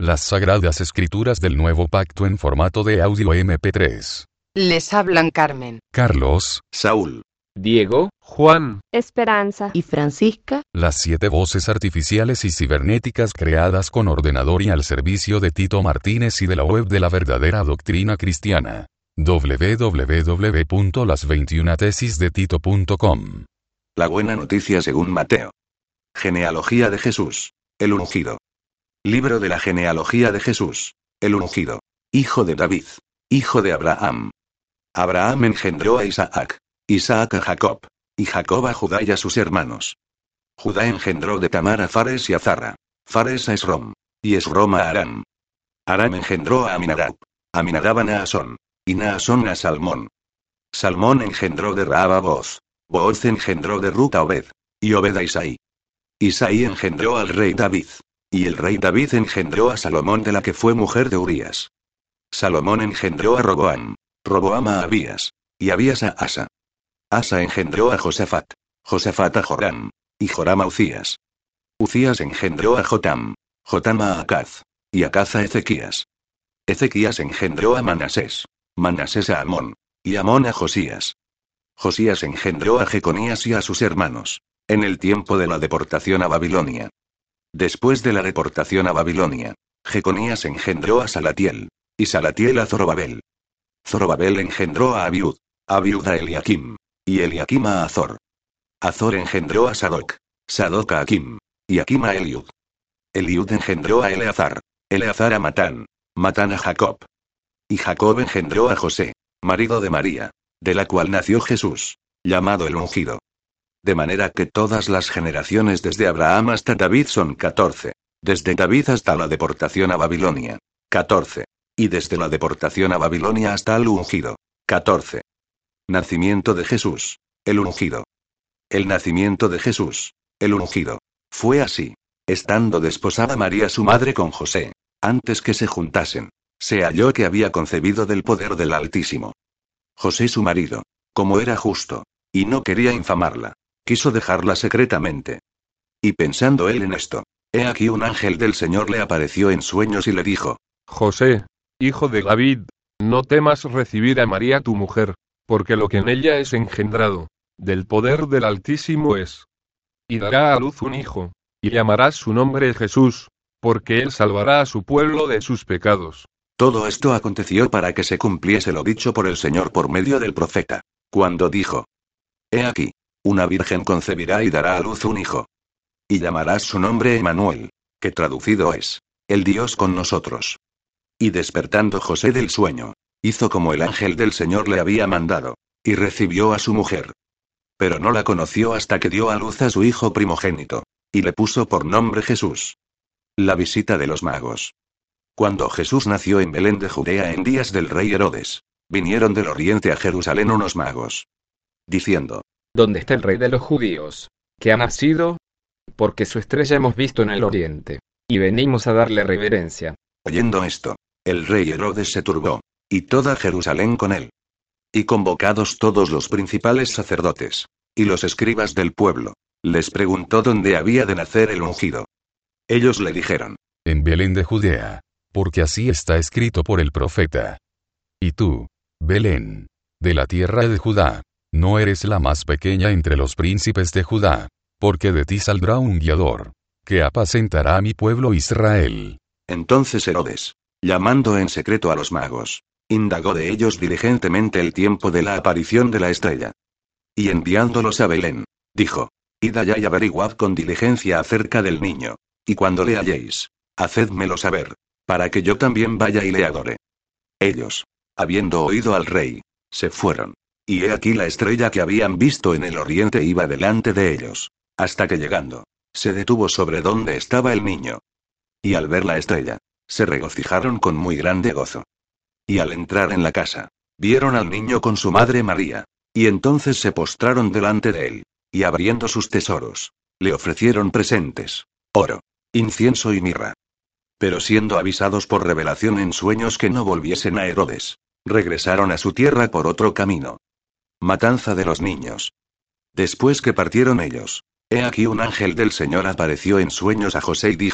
Las Sagradas Escrituras del Nuevo Pacto en formato de audio MP3. Les hablan Carmen, Carlos, Saúl, Diego, Juan, Esperanza y Francisca, las 7 voces artificiales y cibernéticas creadas con ordenador y al servicio de Tito Martínez y de la web de la verdadera doctrina cristiana. www.las21tesisdetito.com. la buena noticia según Mateo. Genealogía de Jesús, el ungido. Libro de la genealogía de Jesús, el ungido. Hijo de David, hijo de Abraham. Abraham engendró a Isaac, Isaac a Jacob, y Jacob a Judá y a sus hermanos. Judá engendró de Tamar a Fares y a Zarra, Fares a Esrom, y Esrom a Aram. Aram engendró a Aminadab, Aminadab a Naasón, y Naasón a Salmón. Salmón engendró de Rahab a Booz, Booz engendró de Rut a Obed, y Obed a Isaí. Isaí engendró al rey David, y el rey David engendró a Salomón de la que fue mujer de Urías. Salomón engendró a Roboam, Roboam a Abías, y Abías a Asa. Asa engendró a Josafat, Josafat a Joram, y Joram a Ucías. Ucías engendró a Jotam, Jotam a Acaz, y Acaz a Ezequías. Ezequías engendró a Manasés, Manasés a Amón, y Amón a Josías. Josías engendró a Jeconías y a sus hermanos, en el tiempo de la deportación a Babilonia. Después de la deportación a Babilonia, Jeconías engendró a Salatiel, y Salatiel a Zorobabel. Zorobabel engendró a Abiud, Abiud a Eliakim, y Eliakim a Azor. Azor engendró a Sadoc, Sadoc a Akim, y Akim a Eliud. Eliud engendró a Eleazar, Eleazar a Matán, Matán a Jacob. Y Jacob engendró a José, marido de María, de la cual nació Jesús, llamado el ungido. De manera que todas las generaciones desde Abraham hasta David son 14. Desde David hasta la deportación a Babilonia, 14. Y desde la deportación a Babilonia hasta el ungido, 14. Nacimiento de Jesús, el ungido. El nacimiento de Jesús, el ungido, fue así. Estando desposada María su madre con José, antes que se juntasen, se halló que había concebido del poder del Altísimo. José su marido, como era justo, y no quería infamarla, quiso dejarla secretamente. Y pensando él en esto, he aquí un ángel del Señor le apareció en sueños y le dijo: José, hijo de David, no temas recibir a María tu mujer, porque lo que en ella es engendrado, del poder del Altísimo es. Y dará a luz un hijo, y llamarás su nombre Jesús, porque él salvará a su pueblo de sus pecados. Todo esto aconteció para que se cumpliese lo dicho por el Señor por medio del profeta, cuando dijo: He aquí, una virgen concebirá y dará a luz un hijo. Y llamarás su nombre Emmanuel, que traducido es, el Dios con nosotros. Y despertando José del sueño, hizo como el ángel del Señor le había mandado, y recibió a su mujer. Pero no la conoció hasta que dio a luz a su hijo primogénito, y le puso por nombre Jesús. La visita de los magos. Cuando Jesús nació en Belén de Judea en días del rey Herodes, vinieron del oriente a Jerusalén unos magos, diciendo: ¿Dónde está el rey de los judíos, que ha nacido? Porque su estrella hemos visto en el oriente, y venimos a darle reverencia. Oyendo esto, el rey Herodes se turbó, y toda Jerusalén con él. Y convocados todos los principales sacerdotes, y los escribas del pueblo, les preguntó dónde había de nacer el ungido. Ellos le dijeron: en Belén de Judea, porque así está escrito por el profeta. Y tú, Belén, de la tierra de Judá, no eres la más pequeña entre los príncipes de Judá, porque de ti saldrá un guiador, que apacentará a mi pueblo Israel. Entonces Herodes, llamando en secreto a los magos, indagó de ellos diligentemente el tiempo de la aparición de la estrella. Y enviándolos a Belén, dijo: Id allá y averiguad con diligencia acerca del niño, y cuando le halléis, hacédmelo saber, para que yo también vaya y le adore. Ellos, habiendo oído al rey, se fueron. Y he aquí la estrella que habían visto en el oriente iba delante de ellos, hasta que llegando, se detuvo sobre donde estaba el niño. Y al ver la estrella, se regocijaron con muy grande gozo. Y al entrar en la casa, vieron al niño con su madre María, y entonces se postraron delante de él, y abriendo sus tesoros, le ofrecieron presentes: oro, incienso y mirra. Pero siendo avisados por revelación en sueños que no volviesen a Herodes, regresaron a su tierra por otro camino. Matanza de los niños. Después que partieron ellos, he aquí un ángel del Señor apareció en sueños a José y dijo: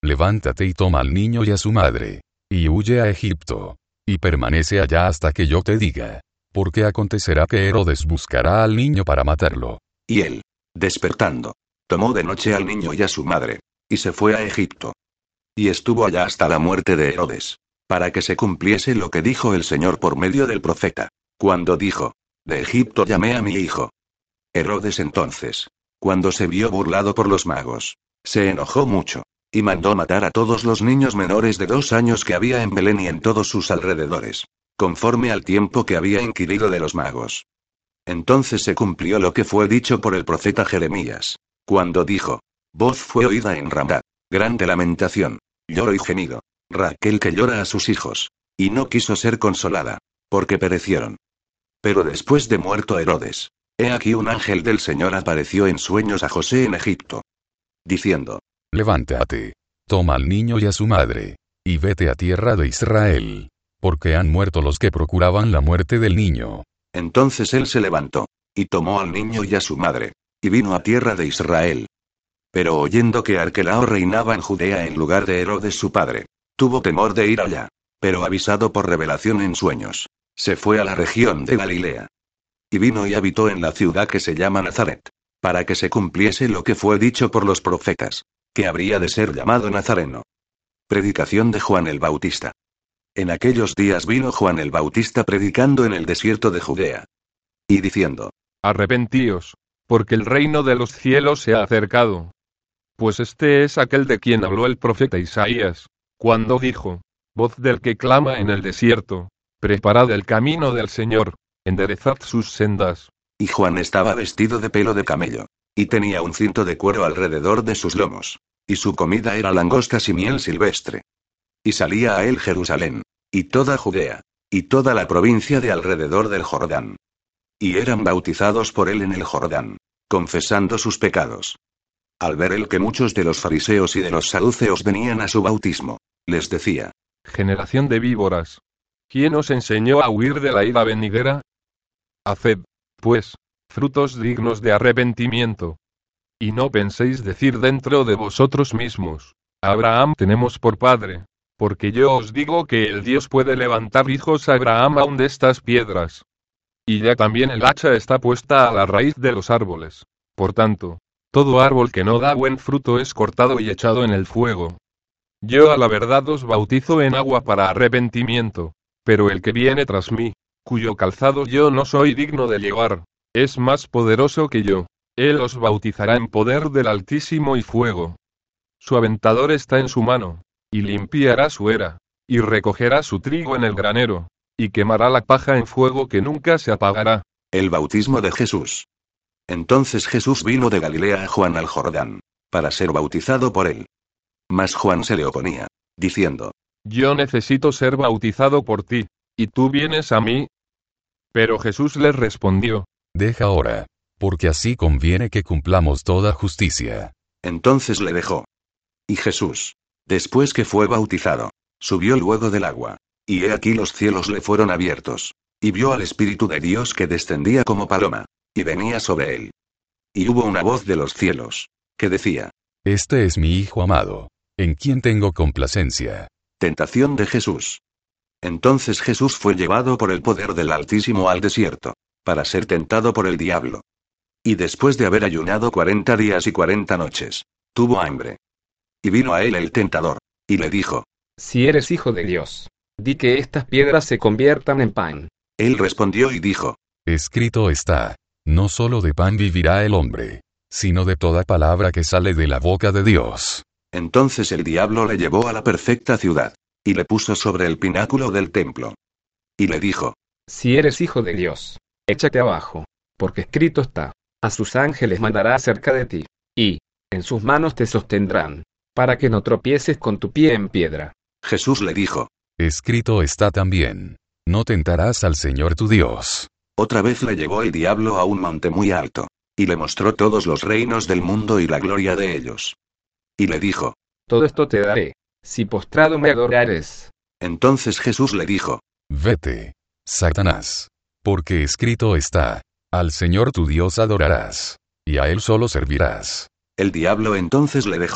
levántate y toma al niño y a su madre, y huye a Egipto, y permanece allá hasta que yo te diga, porque acontecerá que Herodes buscará al niño para matarlo. Y él, despertando, tomó de noche al niño y a su madre, y se fue a Egipto. Y estuvo allá hasta la muerte de Herodes, para que se cumpliese lo que dijo el Señor por medio del profeta, cuando dijo, de Egipto llamé a mi hijo. Herodes entonces, cuando se vio burlado por los magos, se enojó mucho, y mandó matar a todos los niños menores de 2 años que había en Belén y en todos sus alrededores, conforme al tiempo que había inquirido de los magos. Entonces se cumplió lo que fue dicho por el profeta Jeremías, cuando dijo, voz fue oída en Ramá, grande lamentación, lloro y gemido, Raquel que llora a sus hijos, y no quiso ser consolada, porque perecieron. Pero después de muerto Herodes, he aquí un ángel del Señor apareció en sueños a José en Egipto, diciendo, levántate, toma al niño y a su madre, y vete a tierra de Israel, porque han muerto los que procuraban la muerte del niño. Entonces él se levantó, y tomó al niño y a su madre, y vino a tierra de Israel. Pero oyendo que Arquelao reinaba en Judea en lugar de Herodes su padre, tuvo temor de ir allá, pero avisado por revelación en sueños, se fue a la región de Galilea. Y vino y habitó en la ciudad que se llama Nazaret, para que se cumpliese lo que fue dicho por los profetas, que habría de ser llamado Nazareno. Predicación de Juan el Bautista. En aquellos días vino Juan el Bautista predicando en el desierto de Judea, y diciendo, Arrepentíos, porque el reino de los cielos se ha acercado. Pues este es aquel de quien habló el profeta Isaías, cuando dijo, voz del que clama en el desierto, preparad el camino del Señor, enderezad sus sendas. Y Juan estaba vestido de pelo de camello, y tenía un cinto de cuero alrededor de sus lomos, y su comida era langostas y miel silvestre. Y salía a él Jerusalén, y toda Judea, y toda la provincia de alrededor del Jordán. Y eran bautizados por él en el Jordán, confesando sus pecados. Al ver él que muchos de los fariseos y de los saduceos venían a su bautismo, les decía, generación de víboras, ¿quién os enseñó a huir de la ira venidera? Haced, pues, frutos dignos de arrepentimiento. Y no penséis decir dentro de vosotros mismos, Abraham tenemos por padre, porque yo os digo que el Dios puede levantar hijos a Abraham aún de estas piedras. Y ya también el hacha está puesta a la raíz de los árboles. Por tanto, todo árbol que no da buen fruto es cortado y echado en el fuego. Yo a la verdad os bautizo en agua para arrepentimiento, pero el que viene tras mí, cuyo calzado yo no soy digno de llevar, es más poderoso que yo. Él os bautizará en poder del Altísimo y fuego. Su aventador está en su mano, y limpiará su era, y recogerá su trigo en el granero, y quemará la paja en fuego que nunca se apagará. El bautismo de Jesús. Entonces Jesús vino de Galilea a Juan al Jordán, para ser bautizado por él. Mas Juan se le oponía, diciendo, yo necesito ser bautizado por ti, ¿y tú vienes a mí? Pero Jesús les respondió, deja ahora, porque así conviene que cumplamos toda justicia. Entonces le dejó. Y Jesús, después que fue bautizado, subió luego del agua, y he aquí los cielos le fueron abiertos, y vio al Espíritu de Dios que descendía como paloma, y venía sobre él. Y hubo una voz de los cielos, que decía, este es mi Hijo amado, en quien tengo complacencia. Tentación de Jesús. Entonces Jesús fue llevado por el poder del Altísimo al desierto, para ser tentado por el diablo. Y después de haber ayunado 40 días y 40 noches, tuvo hambre. Y vino a él el tentador, y le dijo, si eres hijo de Dios, di que estas piedras se conviertan en pan. Él respondió y dijo, escrito está, no solo de pan vivirá el hombre, sino de toda palabra que sale de la boca de Dios. Entonces el diablo le llevó a la perfecta ciudad, y le puso sobre el pináculo del templo. Y le dijo, si eres hijo de Dios, échate abajo, porque escrito está, a sus ángeles mandará acerca de ti, y, en sus manos te sostendrán, para que no tropieces con tu pie en piedra. Jesús le dijo, escrito está también, no tentarás al Señor tu Dios. Otra vez le llevó el diablo a un monte muy alto, y le mostró todos los reinos del mundo y la gloria de ellos. Y le dijo, todo esto te daré, si postrado me adorares. Entonces Jesús le dijo, vete, Satanás, porque escrito está, al Señor tu Dios adorarás, y a él solo servirás. El diablo entonces le dejó,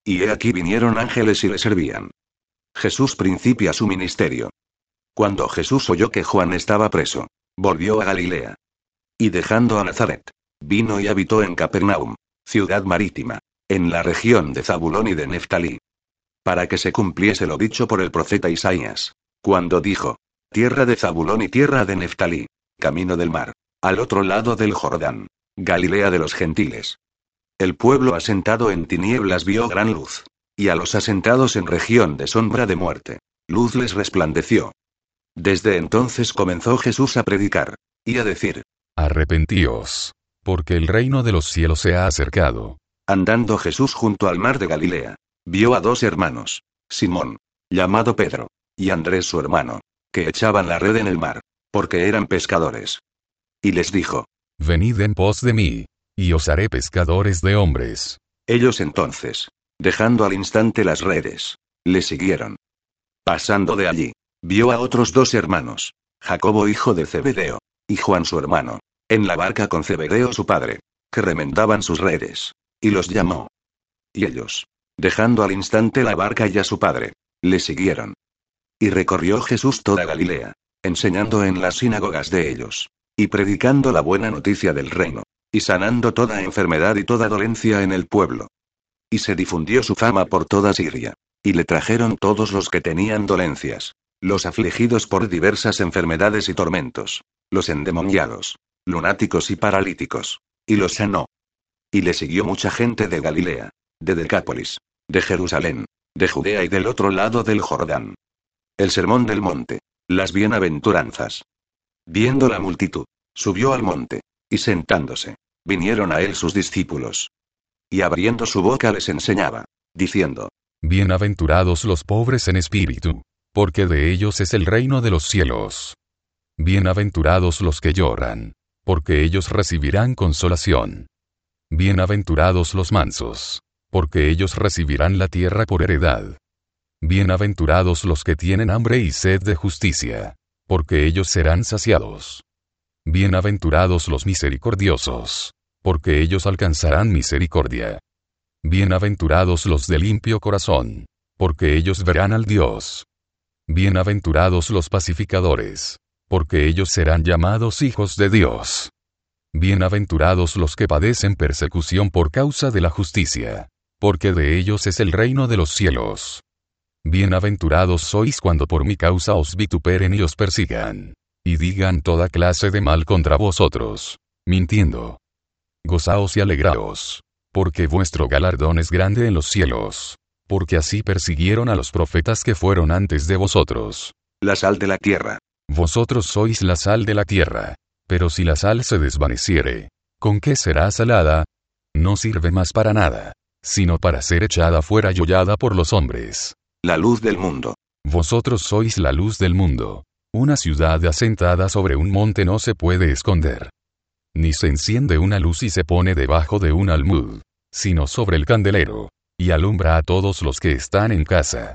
Y he aquí vinieron ángeles y le servían. Jesús principia su ministerio. Cuando Jesús oyó que Juan estaba preso, volvió a Galilea. Y dejando a Nazaret, vino y habitó en Capernaum, ciudad marítima, en la región de Zabulón y de Neftalí. Para que se cumpliese lo dicho por el profeta Isaías, cuando dijo: tierra de Zabulón y tierra de Neftalí, camino del mar, al otro lado del Jordán, Galilea de los gentiles. El pueblo asentado en tinieblas vio gran luz, y a los asentados en región de sombra de muerte, luz les resplandeció. Desde entonces comenzó Jesús a predicar, y a decir: Arrepentíos, porque el reino de los cielos se ha acercado. Andando Jesús junto al mar de Galilea, vio a dos hermanos, Simón, llamado Pedro, y Andrés su hermano, que echaban la red en el mar, porque eran pescadores. Y les dijo: Venid en pos de mí, y os haré pescadores de hombres. Ellos entonces, dejando al instante las redes, le siguieron. Pasando de allí, vio a otros dos hermanos, Jacobo hijo de Zebedeo, y Juan su hermano, en la barca con Zebedeo su padre, que remendaban sus redes, y los llamó. Y ellos, dejando al instante la barca y a su padre, le siguieron. Y recorrió Jesús toda Galilea, enseñando en las sinagogas de ellos, y predicando la buena noticia del reino, y sanando toda enfermedad y toda dolencia en el pueblo. Y se difundió su fama por toda Siria, y le trajeron todos los que tenían dolencias, los afligidos por diversas enfermedades y tormentos, los endemoniados, lunáticos y paralíticos, y los sanó. Y le siguió mucha gente de Galilea, de Decápolis, de Jerusalén, de Judea y del otro lado del Jordán. El sermón del monte, las bienaventuranzas. Viendo la multitud, subió al monte, y sentándose, vinieron a él sus discípulos. Y abriendo su boca les enseñaba, diciendo: Bienaventurados los pobres en espíritu, porque de ellos es el reino de los cielos. Bienaventurados los que lloran, porque ellos recibirán consolación. Bienaventurados los mansos, porque ellos recibirán la tierra por heredad. Bienaventurados los que tienen hambre y sed de justicia, porque ellos serán saciados. Bienaventurados los misericordiosos, porque ellos alcanzarán misericordia. Bienaventurados los de limpio corazón, porque ellos verán al Dios. Bienaventurados los pacificadores, porque ellos serán llamados hijos de Dios. Bienaventurados los que padecen persecución por causa de la justicia, porque de ellos es el reino de los cielos. Bienaventurados sois cuando por mi causa os vituperen y os persigan, y digan toda clase de mal contra vosotros, mintiendo. Gozaos y alegraos, porque vuestro galardón es grande en los cielos, porque así persiguieron a los profetas que fueron antes de vosotros. La sal de la tierra. Vosotros sois la sal de la tierra, pero si la sal se desvaneciere, ¿con qué será salada? No sirve más para nada, sino para ser echada fuera y hollada por los hombres. La luz del mundo. Vosotros sois la luz del mundo. Una ciudad asentada sobre un monte no se puede esconder. Ni se enciende una luz y se pone debajo de un almud, sino sobre el candelero, y alumbra a todos los que están en casa.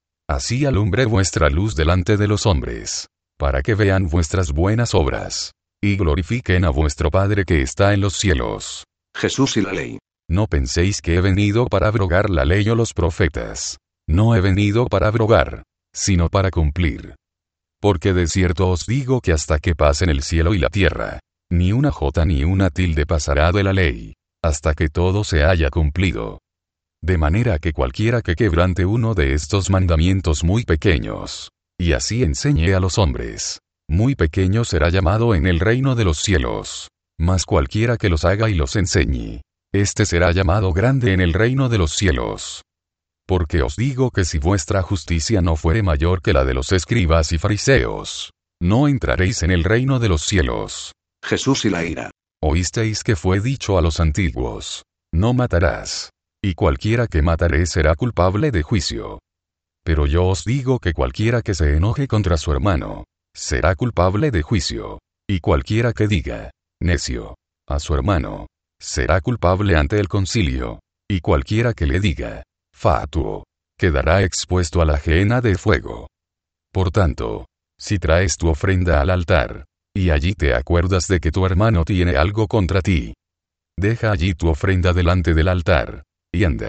Así alumbre vuestra luz delante de los hombres, para que vean vuestras buenas obras, y glorifiquen a vuestro Padre que está en los cielos. Jesús y la ley. No penséis que he venido para abrogar la ley o los profetas. No he venido para abrogar, sino para cumplir. Porque de cierto os digo que hasta que pasen el cielo y la tierra, ni una jota ni una tilde pasará de la ley, hasta que todo se haya cumplido. De manera que cualquiera que quebrante uno de estos mandamientos muy pequeños, y así enseñe a los hombres, muy pequeño será llamado en el reino de los cielos, mas cualquiera que los haga y los enseñe, éste será llamado grande en el reino de los cielos. Porque os digo que si vuestra justicia no fuere mayor que la de los escribas y fariseos, no entraréis en el reino de los cielos. Jesús y la ira. Oísteis que fue dicho a los antiguos: no matarás, y cualquiera que matare será culpable de juicio. Pero yo os digo que cualquiera que se enoje contra su hermano, será culpable de juicio, y cualquiera que diga, necio, a su hermano, será culpable ante el concilio, y cualquiera que le diga, fatuo, quedará expuesto a la gehenna de fuego. Por tanto, si traes tu ofrenda al altar, y allí te acuerdas de que tu hermano tiene algo contra ti, deja allí tu ofrenda delante del altar, y anda.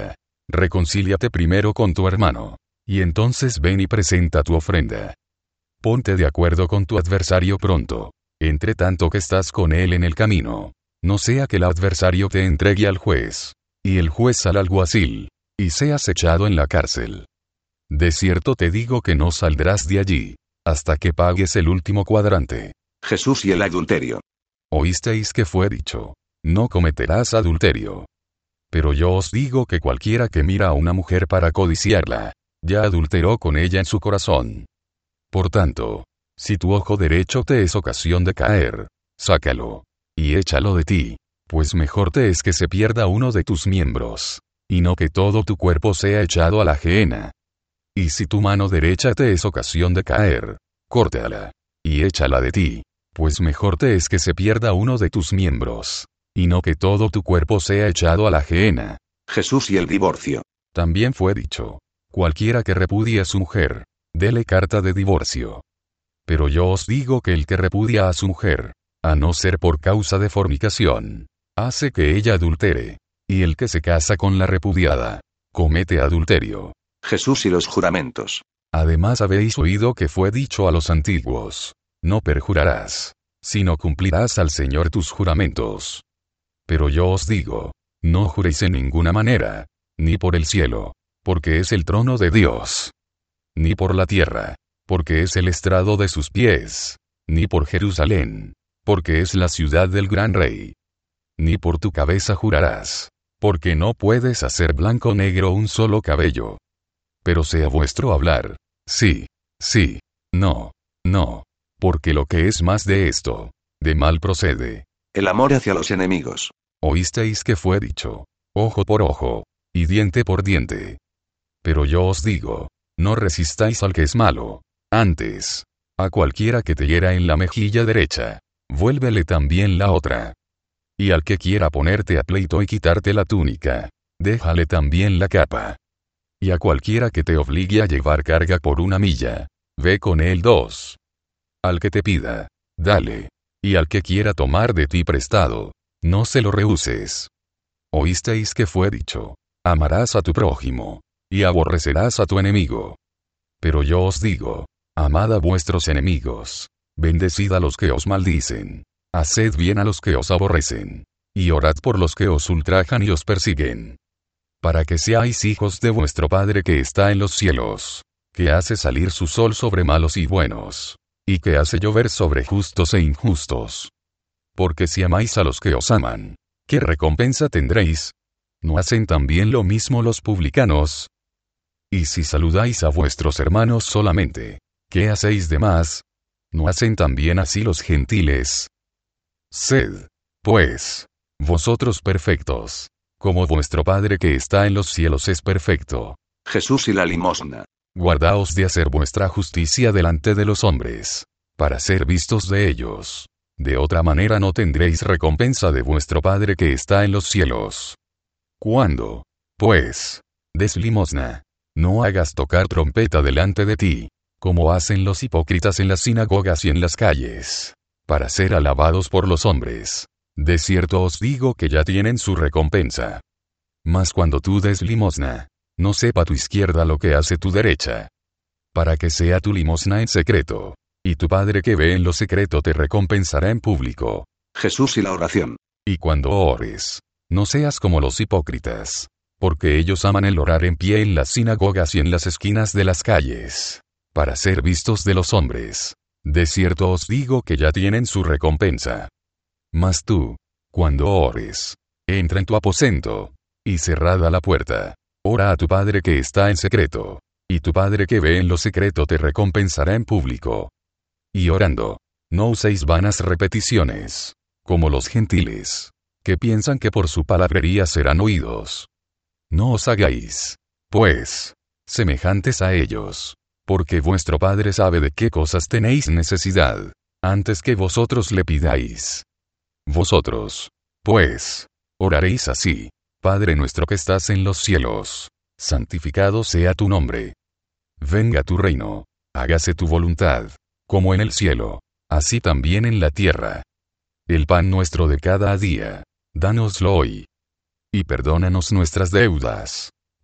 reconcíliate primero con tu hermano. Y entonces ven y presenta tu ofrenda. Ponte de acuerdo con tu adversario pronto, entre tanto que estás con él en el camino. No sea que el adversario te entregue al juez, y el juez al alguacil, y seas echado en la cárcel. De cierto te digo que no saldrás de allí, hasta que pagues el último cuadrante. Jesús y el adulterio. Oísteis que fue dicho: no cometerás adulterio. Pero yo os digo que cualquiera que mira a una mujer para codiciarla, ya adulteró con ella en su corazón. Por tanto, si tu ojo derecho te es ocasión de caer, sácalo, y échalo de ti, pues mejor te es que se pierda uno de tus miembros, y no que todo tu cuerpo sea echado a la gehenna. Y si tu mano derecha te es ocasión de caer, córtala, y échala de ti, pues mejor te es que se pierda uno de tus miembros, y no que todo tu cuerpo sea echado a la gehenna. Jesús y el divorcio. También fue dicho: cualquiera que repudie a su mujer, dele carta de divorcio. Pero yo os digo que el que repudia a su mujer, a no ser por causa de fornicación, hace que ella adultere, y el que se casa con la repudiada, comete adulterio. Jesús y los juramentos. Además habéis oído que fue dicho a los antiguos: no perjurarás, sino cumplirás al Señor tus juramentos. Pero yo os digo, no juréis en ninguna manera, ni por el cielo, porque es el trono de Dios, ni por la tierra, porque es el estrado de sus pies, ni por Jerusalén, porque es la ciudad del gran rey. Ni por tu cabeza jurarás, porque no puedes hacer blanco o negro un solo cabello. Pero sea vuestro hablar, sí, sí, no, no, porque lo que es más de esto, de mal procede. El amor hacia los enemigos. Oísteis que fue dicho: ojo por ojo, y diente por diente. Pero yo os digo, no resistáis al que es malo. Antes, a cualquiera que te hiera en la mejilla derecha, vuélvele también la otra. Y al que quiera ponerte a pleito y quitarte la túnica, déjale también la capa. Y a cualquiera que te obligue a llevar carga por 1 milla, ve con él 2. Al que te pida, dale. Y al que quiera tomar de ti prestado, no se lo rehuses. Oísteis que fue dicho: amarás a tu prójimo, y aborrecerás a tu enemigo. Pero yo os digo, amad a vuestros enemigos, bendecid a los que os maldicen, haced bien a los que os aborrecen, y orad por los que os ultrajan y os persiguen. Para que seáis hijos de vuestro Padre que está en los cielos, que hace salir su sol sobre malos y buenos, y que hace llover sobre justos e injustos. Porque si amáis a los que os aman, ¿qué recompensa tendréis? ¿No hacen también lo mismo los publicanos? Y si saludáis a vuestros hermanos solamente, ¿qué hacéis de más? ¿No hacen también así los gentiles? Sed, pues, vosotros perfectos, como vuestro Padre que está en los cielos es perfecto. Jesús y la limosna. Guardaos de hacer vuestra justicia delante de los hombres, para ser vistos de ellos. De otra manera no tendréis recompensa de vuestro Padre que está en los cielos. Cuando, pues, des limosna, no hagas tocar trompeta delante de ti, como hacen los hipócritas en las sinagogas y en las calles, para ser alabados por los hombres. De cierto os digo que ya tienen su recompensa. Mas cuando tú des limosna, no sepa tu izquierda lo que hace tu derecha, para que sea tu limosna en secreto, y tu Padre que ve en lo secreto te recompensará en público. Jesús y la oración. Y cuando ores, no seas como los hipócritas, porque ellos aman el orar en pie en las sinagogas y en las esquinas de las calles, para ser vistos de los hombres. De cierto os digo que ya tienen su recompensa. Mas tú, cuando ores, entra en tu aposento, y cerrada la puerta, ora a tu Padre que está en secreto, y tu Padre que ve en lo secreto te recompensará en público. Y orando, no uséis vanas repeticiones, como los gentiles, que piensan que por su palabrería serán oídos. No os hagáis, pues, semejantes a ellos, porque vuestro Padre sabe de qué cosas tenéis necesidad, antes que vosotros le pidáis. Vosotros, pues, oraréis así: Padre nuestro que estás en los cielos, santificado sea tu nombre. Venga tu reino, hágase tu voluntad, como en el cielo, así también en la tierra. El pan nuestro de cada día, dánoslo hoy. Y perdónanos nuestras deudas,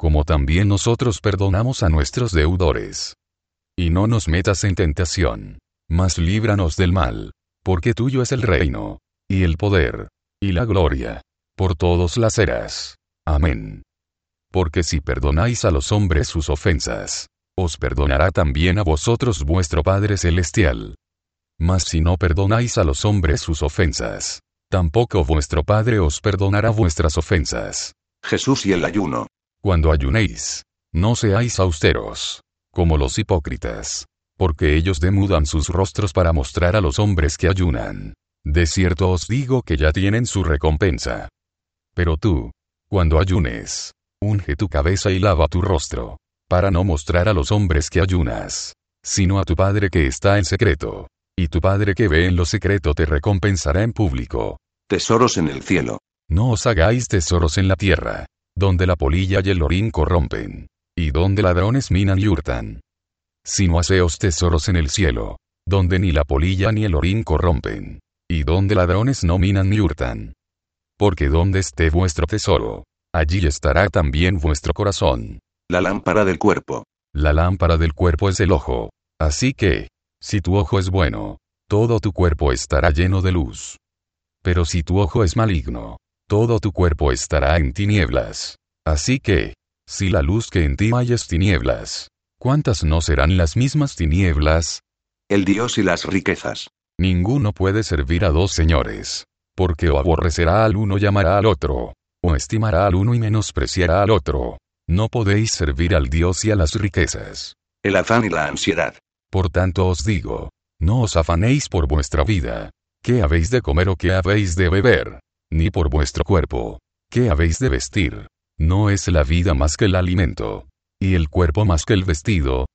como también nosotros perdonamos a nuestros deudores. Y no nos metas en tentación, mas líbranos del mal, porque tuyo es el reino, y el poder, y la gloria, por todos las eras. Amén. Porque si perdonáis a los hombres sus ofensas, os perdonará también a vosotros vuestro Padre Celestial. Mas si no perdonáis a los hombres sus ofensas, tampoco vuestro Padre os perdonará vuestras ofensas. Jesús y el ayuno. Cuando ayunéis, no seáis austeros, como los hipócritas, porque ellos demudan sus rostros para mostrar a los hombres que ayunan. De cierto os digo que ya tienen su recompensa. Pero tú, cuando ayunes, unge tu cabeza y lava tu rostro, para no mostrar a los hombres que ayunas, sino a tu Padre que está en secreto. Y tu Padre que ve en lo secreto te recompensará en público. Tesoros en el cielo. No os hagáis tesoros en la tierra, donde la polilla y el orín corrompen, y donde ladrones minan y hurtan. Sino haceos tesoros en el cielo, donde ni la polilla ni el orín corrompen, y donde ladrones no minan ni hurtan. Porque donde esté vuestro tesoro, allí estará también vuestro corazón. La lámpara del cuerpo. La lámpara del cuerpo es el ojo. Así que, si tu ojo es bueno, todo tu cuerpo estará lleno de luz. Pero si tu ojo es maligno, todo tu cuerpo estará en tinieblas. Así que, si la luz que en ti hay es tinieblas, ¿cuántas no serán las mismas tinieblas? El Dios y las riquezas. Ninguno puede servir a dos señores, porque o aborrecerá al uno y amará al otro, o estimará al uno y menospreciará al otro. No podéis servir al Dios y a las riquezas. El afán y la ansiedad. Por tanto os digo, no os afanéis por vuestra vida, qué habéis de comer o qué habéis de beber, ni por vuestro cuerpo, qué habéis de vestir. ¿No es la vida más que el alimento, y el cuerpo más que el vestido?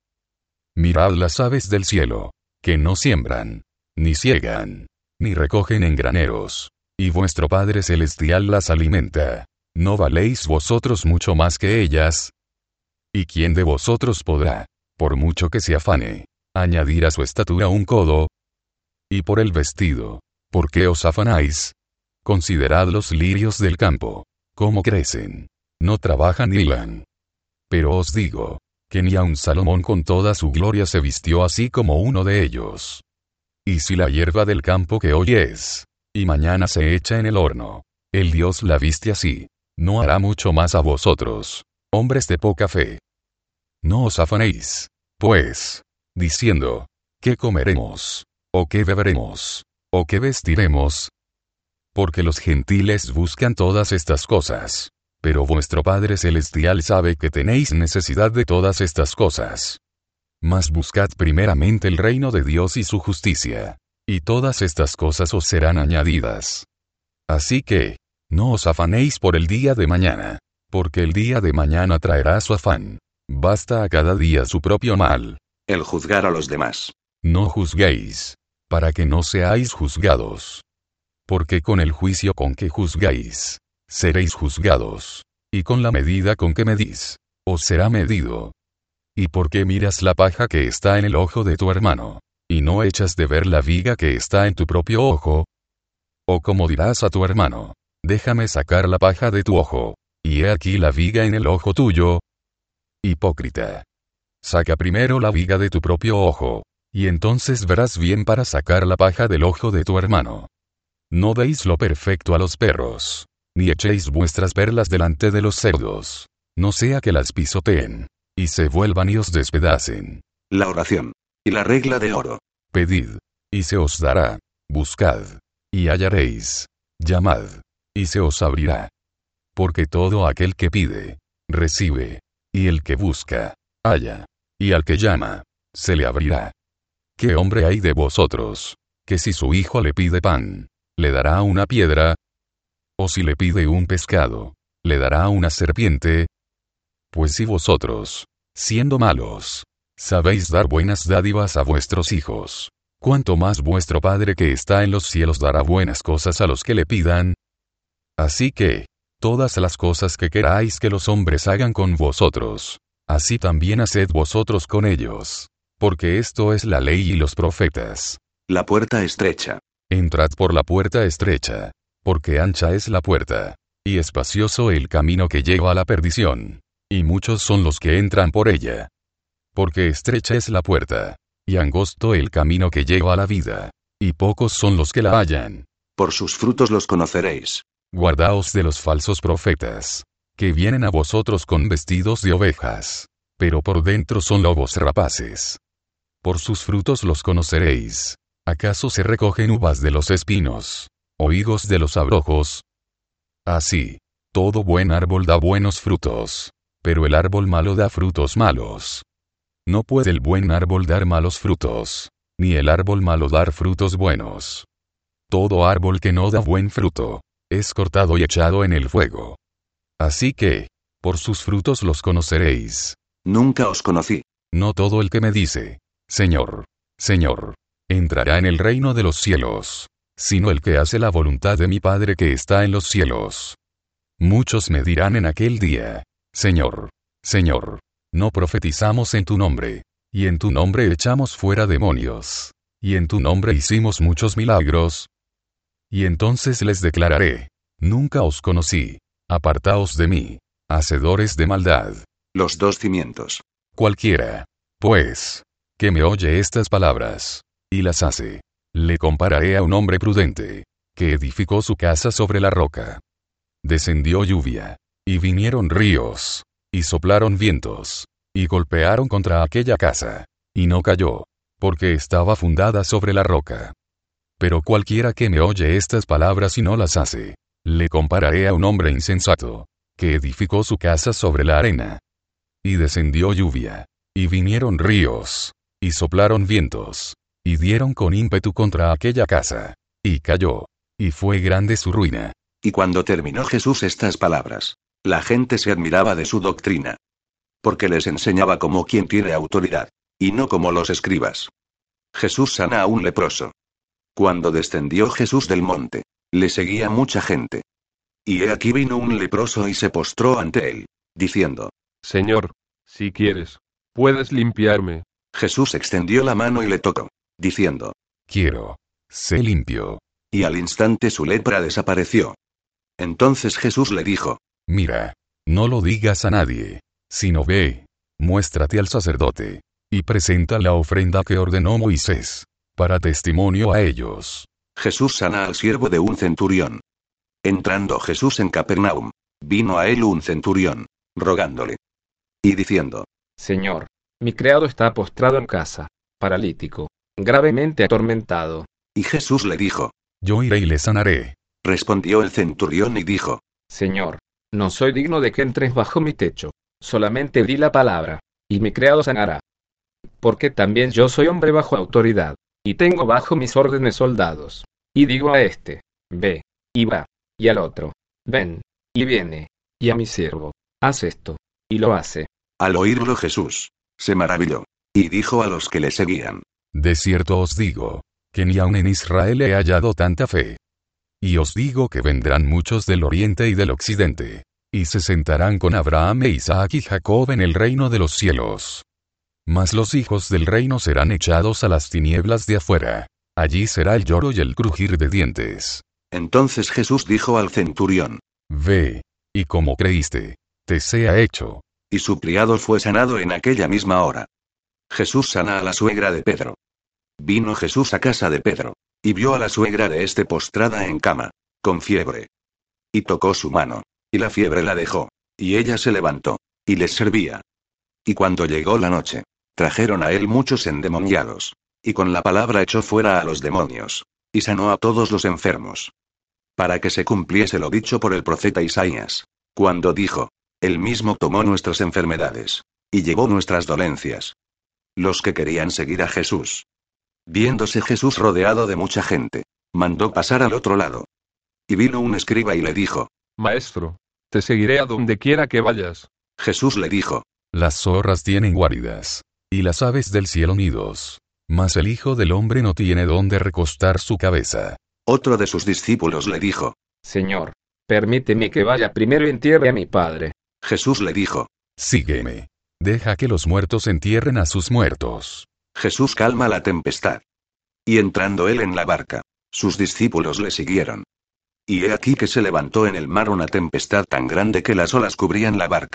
Mirad las aves del cielo, que no siembran, ni siegan, ni recogen en graneros, y vuestro Padre Celestial las alimenta. ¿No valéis vosotros mucho más que ellas? ¿Y quién de vosotros podrá, por mucho que se afane, añadir a su estatura un codo? Y por el vestido, ¿por qué os afanáis? Considerad los lirios del campo, cómo crecen, no trabajan ni hilan. Pero os digo, que ni aun Salomón con toda su gloria se vistió así como uno de ellos. Y si la hierba del campo que hoy es, y mañana se echa en el horno, el Dios la viste así, ¿no hará mucho más a vosotros, hombres de poca fe? No os afanéis, pues, diciendo, ¿qué comeremos? ¿O qué beberemos? ¿O qué vestiremos? Porque los gentiles buscan todas estas cosas. Pero vuestro Padre Celestial sabe que tenéis necesidad de todas estas cosas. Mas buscad primeramente el reino de Dios y su justicia, y todas estas cosas os serán añadidas. Así que, no os afanéis por el día de mañana, porque el día de mañana traerá su afán. Basta a cada día su propio mal. El juzgar a los demás. No juzguéis, para que no seáis juzgados. Porque con el juicio con que juzgáis, seréis juzgados, y con la medida con que medís, os será medido. ¿Y por qué miras la paja que está en el ojo de tu hermano, y no echas de ver la viga que está en tu propio ojo? ¿O como dirás a tu hermano, déjame sacar la paja de tu ojo, y he aquí la viga en el ojo tuyo? Hipócrita. Saca primero la viga de tu propio ojo, y entonces verás bien para sacar la paja del ojo de tu hermano. No deis lo perfecto a los perros, ni echéis vuestras perlas delante de los cerdos, no sea que las pisoteen, y se vuelvan y os despedacen. La oración. Y la regla de oro. Pedid, y se os dará. Buscad, y hallaréis. Llamad, y se os abrirá. Porque todo aquel que pide, recibe, y el que busca, halla, y al que llama, se le abrirá. ¿Qué hombre hay de vosotros, que si su hijo le pide pan, le dará una piedra? ¿O si le pide un pescado, le dará una serpiente? Pues si vosotros, siendo malos, sabéis dar buenas dádivas a vuestros hijos, ¿cuánto más vuestro Padre que está en los cielos dará buenas cosas a los que le pidan? Así que, todas las cosas que queráis que los hombres hagan con vosotros, así también haced vosotros con ellos. Porque esto es la ley y los profetas. La puerta estrecha. Entrad por la puerta estrecha, porque ancha es la puerta, y espacioso el camino que lleva a la perdición, y muchos son los que entran por ella. Porque estrecha es la puerta, y angosto el camino que lleva a la vida, y pocos son los que la hallan. Por sus frutos los conoceréis. Guardaos de los falsos profetas, que vienen a vosotros con vestidos de ovejas, pero por dentro son lobos rapaces. Por sus frutos los conoceréis. ¿Acaso se recogen uvas de los espinos, o higos de los abrojos? Así, todo buen árbol da buenos frutos, pero el árbol malo da frutos malos. No puede el buen árbol dar malos frutos, ni el árbol malo dar frutos buenos. Todo árbol que no da buen fruto, es cortado y echado en el fuego. Así que, por sus frutos los conoceréis. Nunca os conocí. No todo el que me dice, Señor, Señor, entrará en el reino de los cielos, sino el que hace la voluntad de mi Padre que está en los cielos. Muchos me dirán en aquel día, Señor, Señor, no profetizamos en tu nombre, y en tu nombre echamos fuera demonios, y en tu nombre hicimos muchos milagros. Y entonces les declararé, nunca os conocí, apartaos de mí, hacedores de maldad. Los 2 cimientos. Cualquiera, pues, que me oye estas palabras, y las hace, le compararé a un hombre prudente, que edificó su casa sobre la roca. Descendió lluvia, y vinieron ríos, y soplaron vientos, y golpearon contra aquella casa, y no cayó, porque estaba fundada sobre la roca. Pero cualquiera que me oye estas palabras y no las hace, le compararé a un hombre insensato, que edificó su casa sobre la arena. Y descendió lluvia, y vinieron ríos, y soplaron vientos, y dieron con ímpetu contra aquella casa, y cayó, y fue grande su ruina. Y cuando terminó Jesús estas palabras, la gente se admiraba de su doctrina. Porque les enseñaba como quien tiene autoridad, y no como los escribas. Jesús sana a un leproso. Cuando descendió Jesús del monte, le seguía mucha gente. Y he aquí vino un leproso y se postró ante él, diciendo, Señor, si quieres, puedes limpiarme. Jesús extendió la mano y le tocó, diciendo, Quiero, sé limpio. y al instante su lepra desapareció. Entonces Jesús le dijo, Mira, no lo digas a nadie, sino ve, muéstrate al sacerdote, y presenta la ofrenda que ordenó Moisés, para testimonio a ellos. Jesús sana al siervo de un centurión. Entrando Jesús en Capernaum, vino a él un centurión, rogándole, y diciendo, Señor, mi criado está postrado en casa, paralítico, gravemente atormentado. y Jesús le dijo, Yo iré y le sanaré. respondió el centurión y dijo, Señor, no soy digno de que entres bajo mi techo, solamente di la palabra, y mi criado sanará. Porque también yo soy hombre bajo autoridad, y tengo bajo mis órdenes soldados. Y digo a este, ve, y va, y al otro, ven, y viene, y a mi siervo, haz esto, y lo hace. Al oírlo Jesús, se maravilló, y dijo a los que le seguían, De cierto os digo, que ni aun en Israel he hallado tanta fe. Y os digo que vendrán muchos del oriente y del occidente, y se sentarán con Abraham e Isaac y Jacob en el reino de los cielos. Mas los hijos del reino serán echados a las tinieblas de afuera. Allí será el lloro y el crujir de dientes. Entonces Jesús dijo al centurión, Ve, y como creíste, te sea hecho. y su criado fue sanado en aquella misma hora. Jesús sana a la suegra de Pedro. Vino Jesús a casa de Pedro, y vio a la suegra de este postrada en cama, con fiebre. Y tocó su mano, y la fiebre la dejó, y ella se levantó, y les servía. Y cuando llegó la noche, trajeron a él muchos endemoniados, y con la palabra echó fuera a los demonios, y sanó a todos los enfermos. Para que se cumpliese lo dicho por el profeta Isaías, cuando dijo, Él mismo tomó nuestras enfermedades, y llevó nuestras dolencias. Los que querían seguir a Jesús, viéndose Jesús rodeado de mucha gente, mandó pasar al otro lado. Y vino un escriba y le dijo, Maestro, te seguiré a donde quiera que vayas. Jesús le dijo, Las zorras tienen guaridas, y las aves del cielo nidos, mas el Hijo del Hombre no tiene dónde recostar su cabeza. otro de sus discípulos le dijo, Señor, permíteme que vaya primero y entierre a mi padre. Jesús le dijo, Sígueme. Deja que los muertos entierren a sus muertos. Jesús calma la tempestad. Y entrando él en la barca, sus discípulos le siguieron. Y he aquí que se levantó en el mar una tempestad tan grande que las olas cubrían la barca,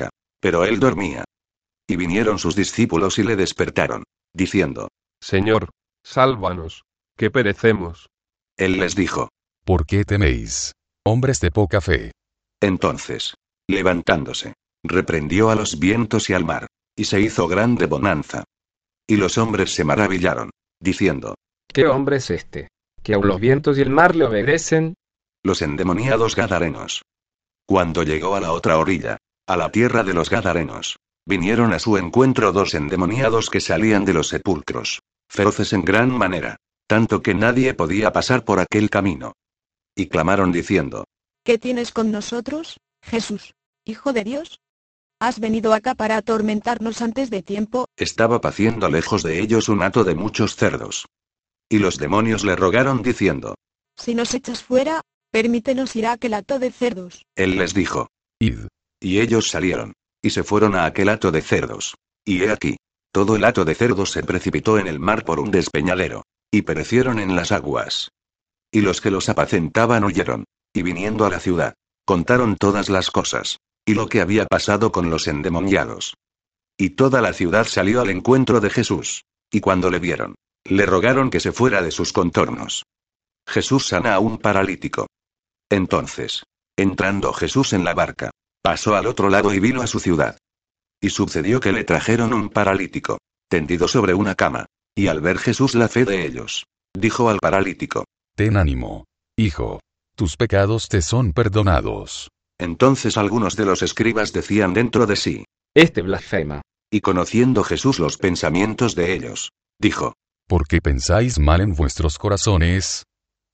Pero él dormía. Y vinieron sus discípulos y le despertaron, diciendo: Señor, sálvanos, que perecemos. Él les dijo: ¿Por qué teméis, hombres de poca fe? Entonces, levantándose, reprendió a los vientos y al mar, y se hizo grande bonanza. Y los hombres se maravillaron, diciendo: ¿Qué hombre es este, que aun los vientos y el mar le obedecen? Los endemoniados gadarenos. Cuando llegó a la otra orilla, a la tierra de los gadarenos, vinieron a su encuentro 2 endemoniados que salían de los sepulcros, feroces en gran manera, tanto que nadie podía pasar por aquel camino. Y clamaron diciendo: ¿Qué tienes con nosotros, Jesús, Hijo de Dios? ¿Has venido acá para atormentarnos antes de tiempo? Estaba paciendo lejos de ellos un hato de muchos cerdos. Y los demonios le rogaron diciendo: Si nos echas fuera, permítenos ir a aquel hato de cerdos. Él les dijo: Id. Y ellos salieron, y se fueron a aquel hato de cerdos. Y he aquí, todo el hato de cerdos se precipitó en el mar por un despeñadero, y perecieron en las aguas. Y los que los apacentaban huyeron, y viniendo a la ciudad, contaron todas las cosas, y lo que había pasado con los endemoniados. Y toda la ciudad salió al encuentro de Jesús, y cuando le vieron, le rogaron que se fuera de sus contornos. Jesús sana a un paralítico. Entonces, entrando Jesús en la barca, pasó al otro lado y vino a su ciudad. Y sucedió que le trajeron un paralítico, tendido sobre una cama, y al ver Jesús la fe de ellos, dijo al paralítico: Ten ánimo, hijo. Tus pecados te son perdonados. Entonces algunos de los escribas decían dentro de sí: Este blasfema. Y conociendo Jesús los pensamientos de ellos, dijo: ¿Por qué pensáis mal en vuestros corazones?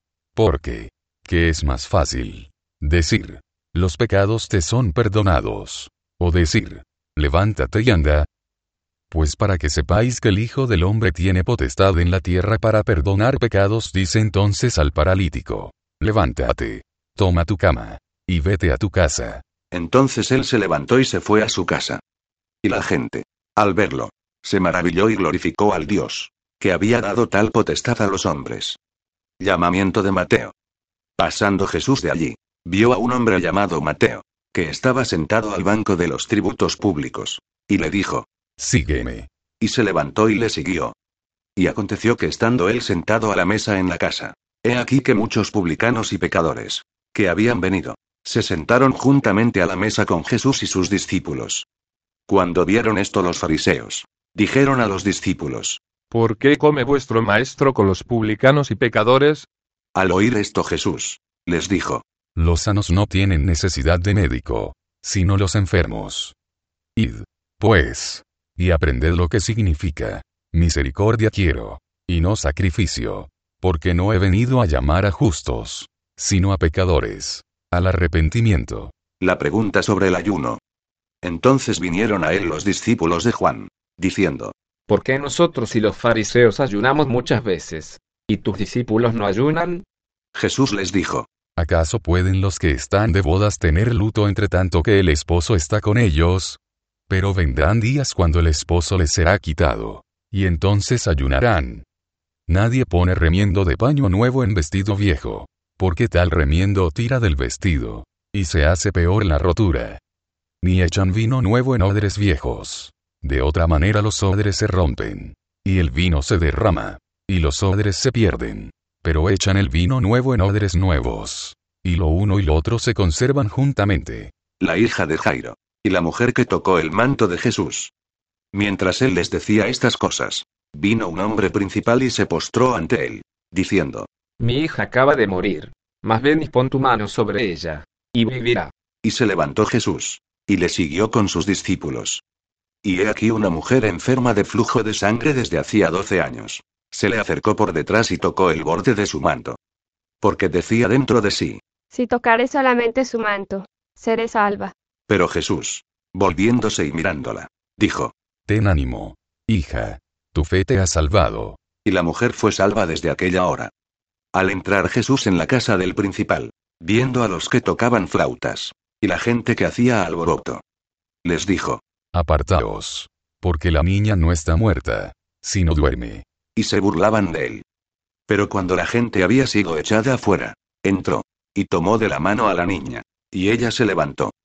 Porque, ¿qué es más fácil? Decir: los pecados te son perdonados. O decir: levántate y anda. Pues para que sepáis que el Hijo del Hombre tiene potestad en la tierra para perdonar pecados, dice entonces al paralítico: levántate, toma tu cama, y vete a tu casa. Entonces él se levantó y se fue a su casa. Y la gente, al verlo, se maravilló y glorificó al Dios, que había dado tal potestad a los hombres. Llamamiento de Mateo. Pasando Jesús de allí, vio a un hombre llamado Mateo, que estaba sentado al banco de los tributos públicos, y le dijo: Sígueme. Y se levantó y le siguió. Y aconteció que estando él sentado a la mesa en la casa, he aquí que muchos publicanos y pecadores, que habían venido, se sentaron juntamente a la mesa con Jesús y sus discípulos. Cuando vieron esto los fariseos, dijeron a los discípulos: ¿Por qué come vuestro maestro con los publicanos y pecadores? Al oír esto Jesús les dijo: Los sanos no tienen necesidad de médico, sino los enfermos. Id, pues, y aprended lo que significa: misericordia quiero, y no sacrificio, porque no he venido a llamar a justos, sino a pecadores, al arrepentimiento. La pregunta sobre el ayuno. Entonces vinieron a él los discípulos de Juan, diciendo: ¿Por qué nosotros y los fariseos ayunamos muchas veces, y tus discípulos no ayunan? Jesús les dijo: ¿Acaso pueden los que están de bodas tener luto entre tanto que el esposo está con ellos? Pero vendrán días cuando el esposo les será quitado, y entonces ayunarán. Nadie pone remiendo de paño nuevo en vestido viejo, porque tal remiendo tira del vestido, y se hace peor la rotura. Ni echan vino nuevo en odres viejos. De otra manera los odres se rompen, y el vino se derrama, y los odres se pierden. Pero echan el vino nuevo en odres nuevos, y lo uno y lo otro se conservan juntamente. La hija de Jairo, y la mujer que tocó el manto de Jesús. Mientras él les decía estas cosas, vino un hombre principal y se postró ante él, diciendo: Mi hija acaba de morir, mas ven y pon tu mano sobre ella, y vivirá. Y se levantó Jesús, y le siguió con sus discípulos. Y he aquí una mujer enferma de flujo de sangre desde hacía 12 años. Se le acercó por detrás y tocó el borde de su manto. Porque decía dentro de sí: Si tocare solamente su manto, seré salva. Pero Jesús, volviéndose y mirándola, dijo: Ten ánimo, hija, tu fe te ha salvado. Y la mujer fue salva desde aquella hora. Al entrar Jesús en la casa del principal, viendo a los que tocaban flautas, y la gente que hacía alboroto, les dijo: Apartaos, porque la niña no está muerta, sino duerme. Y se burlaban de él. Pero cuando la gente había sido echada afuera, entró, y tomó de la mano a la niña, y ella se levantó.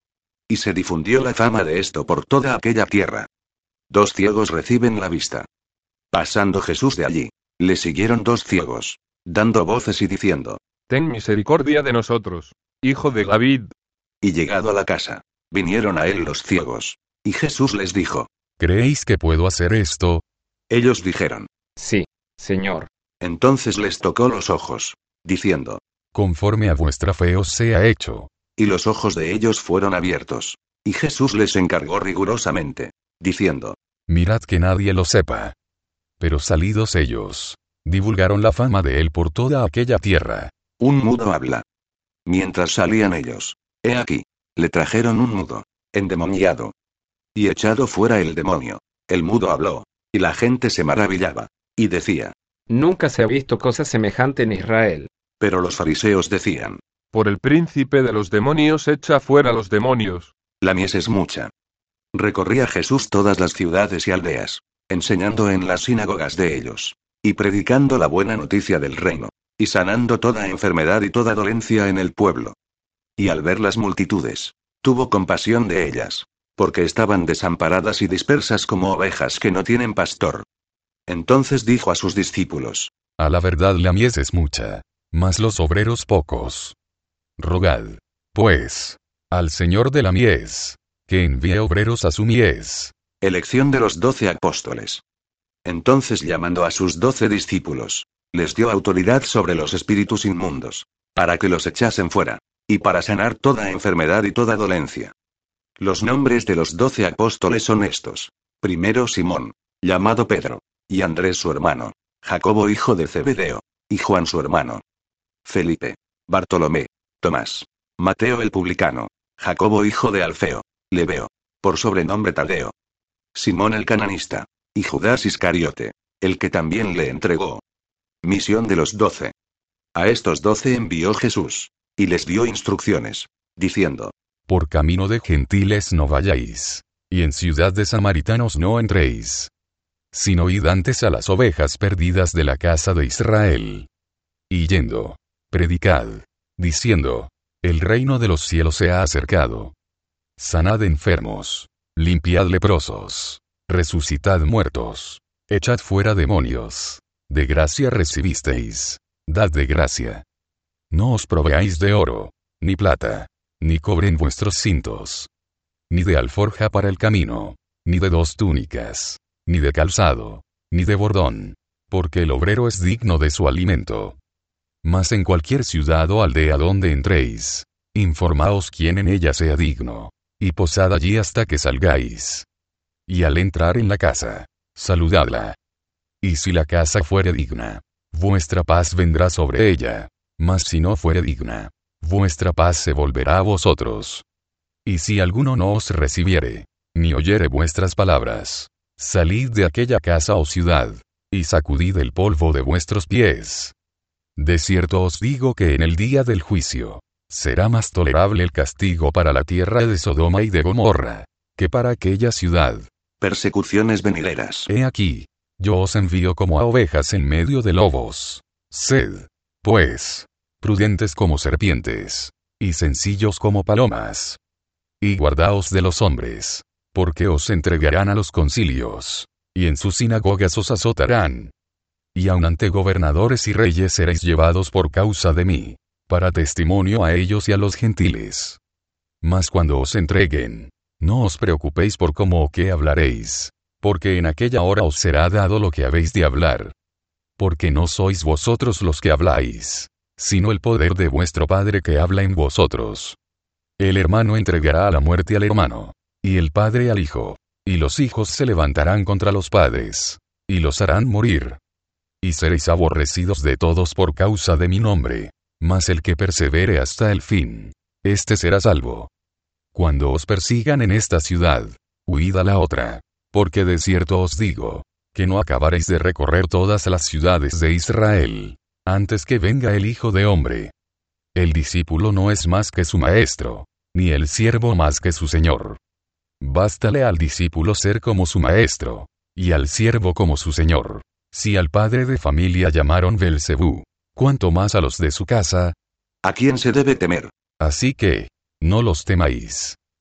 Y se difundió la fama de esto por toda aquella tierra. 2 ciegos reciben la vista. Pasando Jesús de allí, le siguieron 2 ciegos, dando voces y diciendo: Ten misericordia de nosotros, hijo de David. Y llegado a la casa, vinieron a él los ciegos. Y Jesús les dijo: ¿Creéis que puedo hacer esto? Ellos dijeron: Sí, Señor. Entonces les tocó los ojos, diciendo: Conforme a vuestra fe os sea hecho. Y los ojos de ellos fueron abiertos. Y Jesús les encargó rigurosamente, diciendo: Mirad que nadie lo sepa. Pero salidos ellos, divulgaron la fama de él por toda aquella tierra. Un mudo habla. Mientras salían ellos, he aquí, le trajeron un mudo, endemoniado. Y echado fuera el demonio, el mudo habló, y la gente se maravillaba, y decía: Nunca se ha visto cosa semejante en Israel. Pero los fariseos decían: Por el príncipe de los demonios echa fuera los demonios. La mies es mucha. Recorría Jesús todas las ciudades y aldeas, enseñando en las sinagogas de ellos, y predicando la buena noticia del reino, y sanando toda enfermedad y toda dolencia en el pueblo. Y al ver las multitudes, tuvo compasión de ellas, porque estaban desamparadas y dispersas como ovejas que no tienen pastor. Entonces dijo a sus discípulos: A la verdad la mies es mucha, mas los obreros pocos. Rogad, pues, al Señor de la mies, que envíe obreros a su mies. Elección de los 12 apóstoles. Entonces llamando a sus 12 discípulos, les dio autoridad sobre los espíritus inmundos, para que los echasen fuera, y para sanar toda enfermedad y toda dolencia. Los nombres de los 12 apóstoles son estos: primero Simón, llamado Pedro, y Andrés su hermano, Jacobo hijo de Zebedeo, y Juan su hermano, Felipe, Bartolomé, Tomás, Mateo el publicano, Jacobo hijo de Alfeo, Lebeo, por sobrenombre Tadeo, Simón el cananista, y Judas Iscariote, el que también le entregó. Misión de los 12. A estos 12 envió Jesús, y les dio instrucciones, diciendo: Por camino de gentiles no vayáis, y en ciudad de samaritanos no entréis, sino id antes a las ovejas perdidas de la casa de Israel. Y yendo, predicad, diciendo: El reino de los cielos se ha acercado. Sanad enfermos, limpiad leprosos, resucitad muertos, echad fuera demonios. De gracia recibisteis, dad de gracia. No os proveáis de oro, ni plata, ni cobre en vuestros cintos, ni de alforja para el camino, ni de 2 túnicas, ni de calzado, ni de bordón, porque el obrero es digno de su alimento. Mas en cualquier ciudad o aldea donde entréis, informaos quién en ella sea digno, y posad allí hasta que salgáis. Y al entrar en la casa, saludadla. Y si la casa fuere digna, vuestra paz vendrá sobre ella, mas si no fuere digna, vuestra paz se volverá a vosotros. Y si alguno no os recibiere, ni oyere vuestras palabras, salid de aquella casa o ciudad, y sacudid el polvo de vuestros pies. De cierto os digo que en el día del juicio, será más tolerable el castigo para la tierra de Sodoma y de Gomorra, que para aquella ciudad. Persecuciones venideras. He aquí, yo os envío como a ovejas en medio de lobos. Sed, pues, prudentes como serpientes, y sencillos como palomas. Y guardaos de los hombres, porque os entregarán a los concilios, y en sus sinagogas os azotarán. Y aun ante gobernadores y reyes seréis llevados por causa de mí, para testimonio a ellos y a los gentiles. Mas cuando os entreguen, no os preocupéis por cómo o qué hablaréis, porque en aquella hora os será dado lo que habéis de hablar. Porque no sois vosotros los que habláis, sino el poder de vuestro Padre que habla en vosotros. El hermano entregará a la muerte al hermano, y el padre al hijo, y los hijos se levantarán contra los padres, y los harán morir. Y seréis aborrecidos de todos por causa de mi nombre, mas el que persevere hasta el fin, éste será salvo. Cuando os persigan en esta ciudad, huid a la otra, porque de cierto os digo, que no acabaréis de recorrer todas las ciudades de Israel, antes que venga el Hijo de Hombre. El discípulo no es más que su maestro, ni el siervo más que su señor. Bástale al discípulo ser como su maestro, y al siervo como su señor. Si al padre de familia llamaron Belcebú, ¿cuánto más a los de su casa? ¿A quién se debe temer? Así que, no los temáis.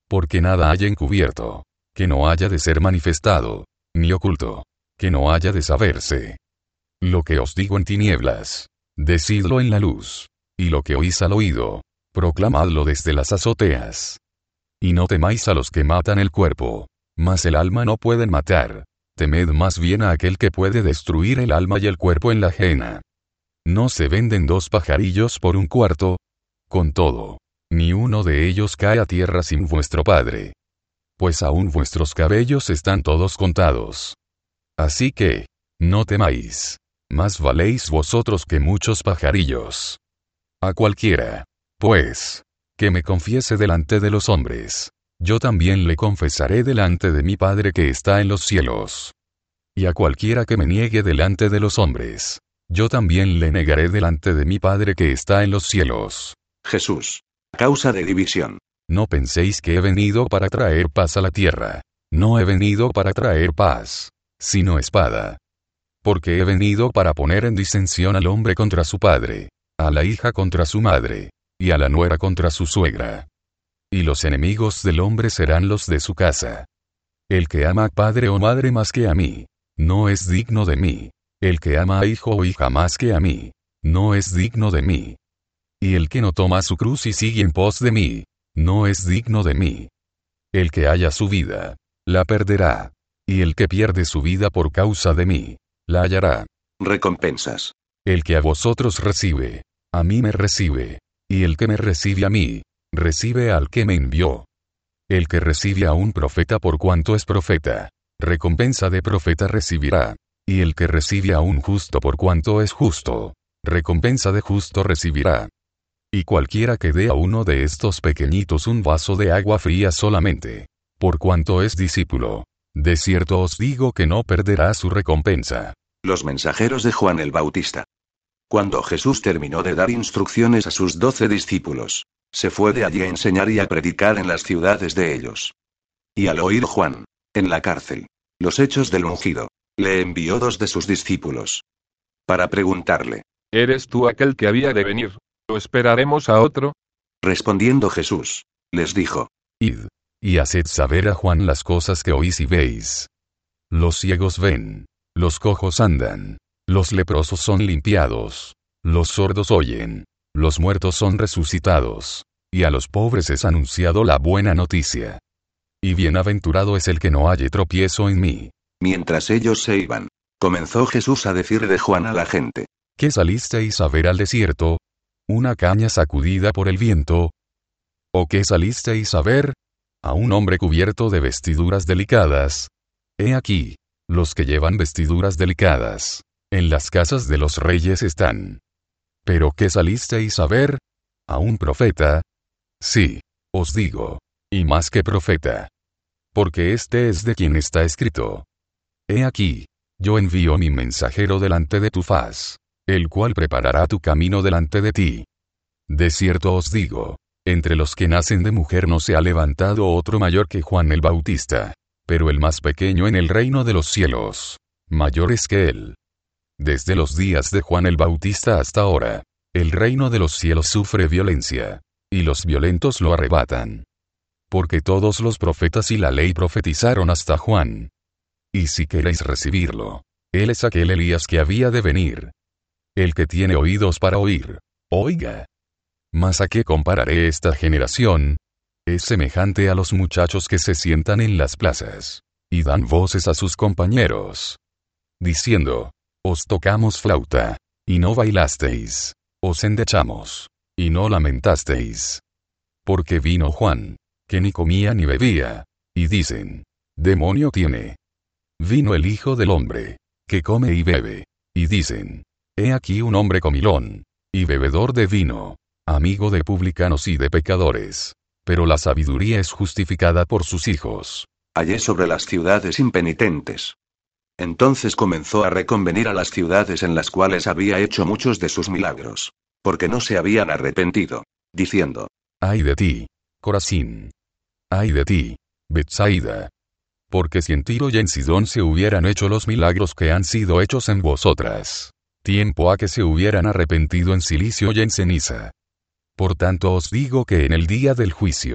Porque nada haya encubierto, que no haya de ser manifestado, ni oculto, que no haya de saberse. Lo que os digo en tinieblas, decidlo en la luz, y lo que oís al oído, proclamadlo desde las azoteas. Y no temáis a los que matan el cuerpo, mas el alma no pueden matar, temed más bien a aquel que puede destruir el alma y el cuerpo en la ajena. ¿No se venden 2 pajarillos por 1 cuarto? Con todo, ni uno de ellos cae a tierra sin vuestro Padre. Pues aún vuestros cabellos están todos contados. Así que, no temáis, más valéis vosotros que muchos pajarillos. A cualquiera, pues, que me confiese delante de los hombres, yo también le confesaré delante de mi Padre que está en los cielos. Y a cualquiera que me niegue delante de los hombres, yo también le negaré delante de mi Padre que está en los cielos. Jesús. Causa de división. No penséis que he venido para traer paz a la tierra. No he venido para traer paz, sino espada. Porque he venido para poner en disensión al hombre contra su padre, a la hija contra su madre, y a la nuera contra su suegra. Y los enemigos del hombre serán los de su casa. El que ama a padre o madre más que a mí, no es digno de mí. El que ama a hijo o hija más que a mí, no es digno de mí. Y el que no toma su cruz y sigue en pos de mí, no es digno de mí. El que haya su vida, la perderá. Y el que pierde su vida por causa de mí, la hallará. Recompensas. El que a vosotros recibe, a mí me recibe. Y el que me recibe a mí, recibe al que me envió. El que recibe a un profeta por cuanto es profeta, recompensa de profeta recibirá. Y el que recibe a un justo por cuanto es justo, recompensa de justo recibirá. Y cualquiera que dé a uno de estos pequeñitos un vaso de agua fría solamente, por cuanto es discípulo, de cierto os digo que no perderá su recompensa. Los mensajeros de Juan el Bautista. Cuando Jesús terminó de dar instrucciones a sus 12 discípulos, se fue de allí a enseñar y a predicar en las ciudades de ellos. Y al oír Juan, en la cárcel, los hechos del ungido, le envió 2 de sus discípulos para preguntarle: ¿Eres tú aquel que había de venir, o esperaremos a otro? Respondiendo Jesús, les dijo: Id, y haced saber a Juan las cosas que oís y veis. Los ciegos ven, los cojos andan, los leprosos son limpiados, los sordos oyen, los muertos son resucitados, y a los pobres es anunciado la buena noticia. Y bienaventurado es el que no halle tropiezo en mí. Mientras ellos se iban, comenzó Jesús a decir de Juan a la gente: ¿Qué salisteis a ver al desierto? ¿Una caña sacudida por el viento? ¿O qué salisteis a ver? ¿A un hombre cubierto de vestiduras delicadas? He aquí, los que llevan vestiduras delicadas, en las casas de los reyes están. ¿Pero qué salisteis a ver? ¿A un profeta? Sí, os digo, y más que profeta. Porque este es de quien está escrito: He aquí, yo envío mi mensajero delante de tu faz, el cual preparará tu camino delante de ti. De cierto os digo, entre los que nacen de mujer no se ha levantado otro mayor que Juan el Bautista, pero el más pequeño en el reino de los cielos, mayor es que él. Desde los días de Juan el Bautista hasta ahora, el reino de los cielos sufre violencia, y los violentos lo arrebatan. Porque todos los profetas y la ley profetizaron hasta Juan. Y si queréis recibirlo, él es aquel Elías que había de venir. El que tiene oídos para oír, oiga. Mas ¿a qué compararé esta generación? Es semejante a los muchachos que se sientan en las plazas, y dan voces a sus compañeros, diciendo: Os tocamos flauta, y no bailasteis, os endechamos, y no lamentasteis. Porque vino Juan, que ni comía ni bebía, y dicen: Demonio tiene. Vino el Hijo del Hombre, que come y bebe, y dicen: He aquí un hombre comilón, y bebedor de vino, amigo de publicanos y de pecadores. Pero la sabiduría es justificada por sus hijos. Hallé sobre las ciudades impenitentes. Entonces comenzó a reconvenir a las ciudades en las cuales había hecho muchos de sus milagros, porque no se habían arrepentido, diciendo: Ay de ti, Corazín. Ay de ti, Betsaida. Porque si en Tiro y en Sidón se hubieran hecho los milagros que han sido hechos en vosotras, tiempo a que se hubieran arrepentido en cilicio y en ceniza. Por tanto os digo que en el día del juicio,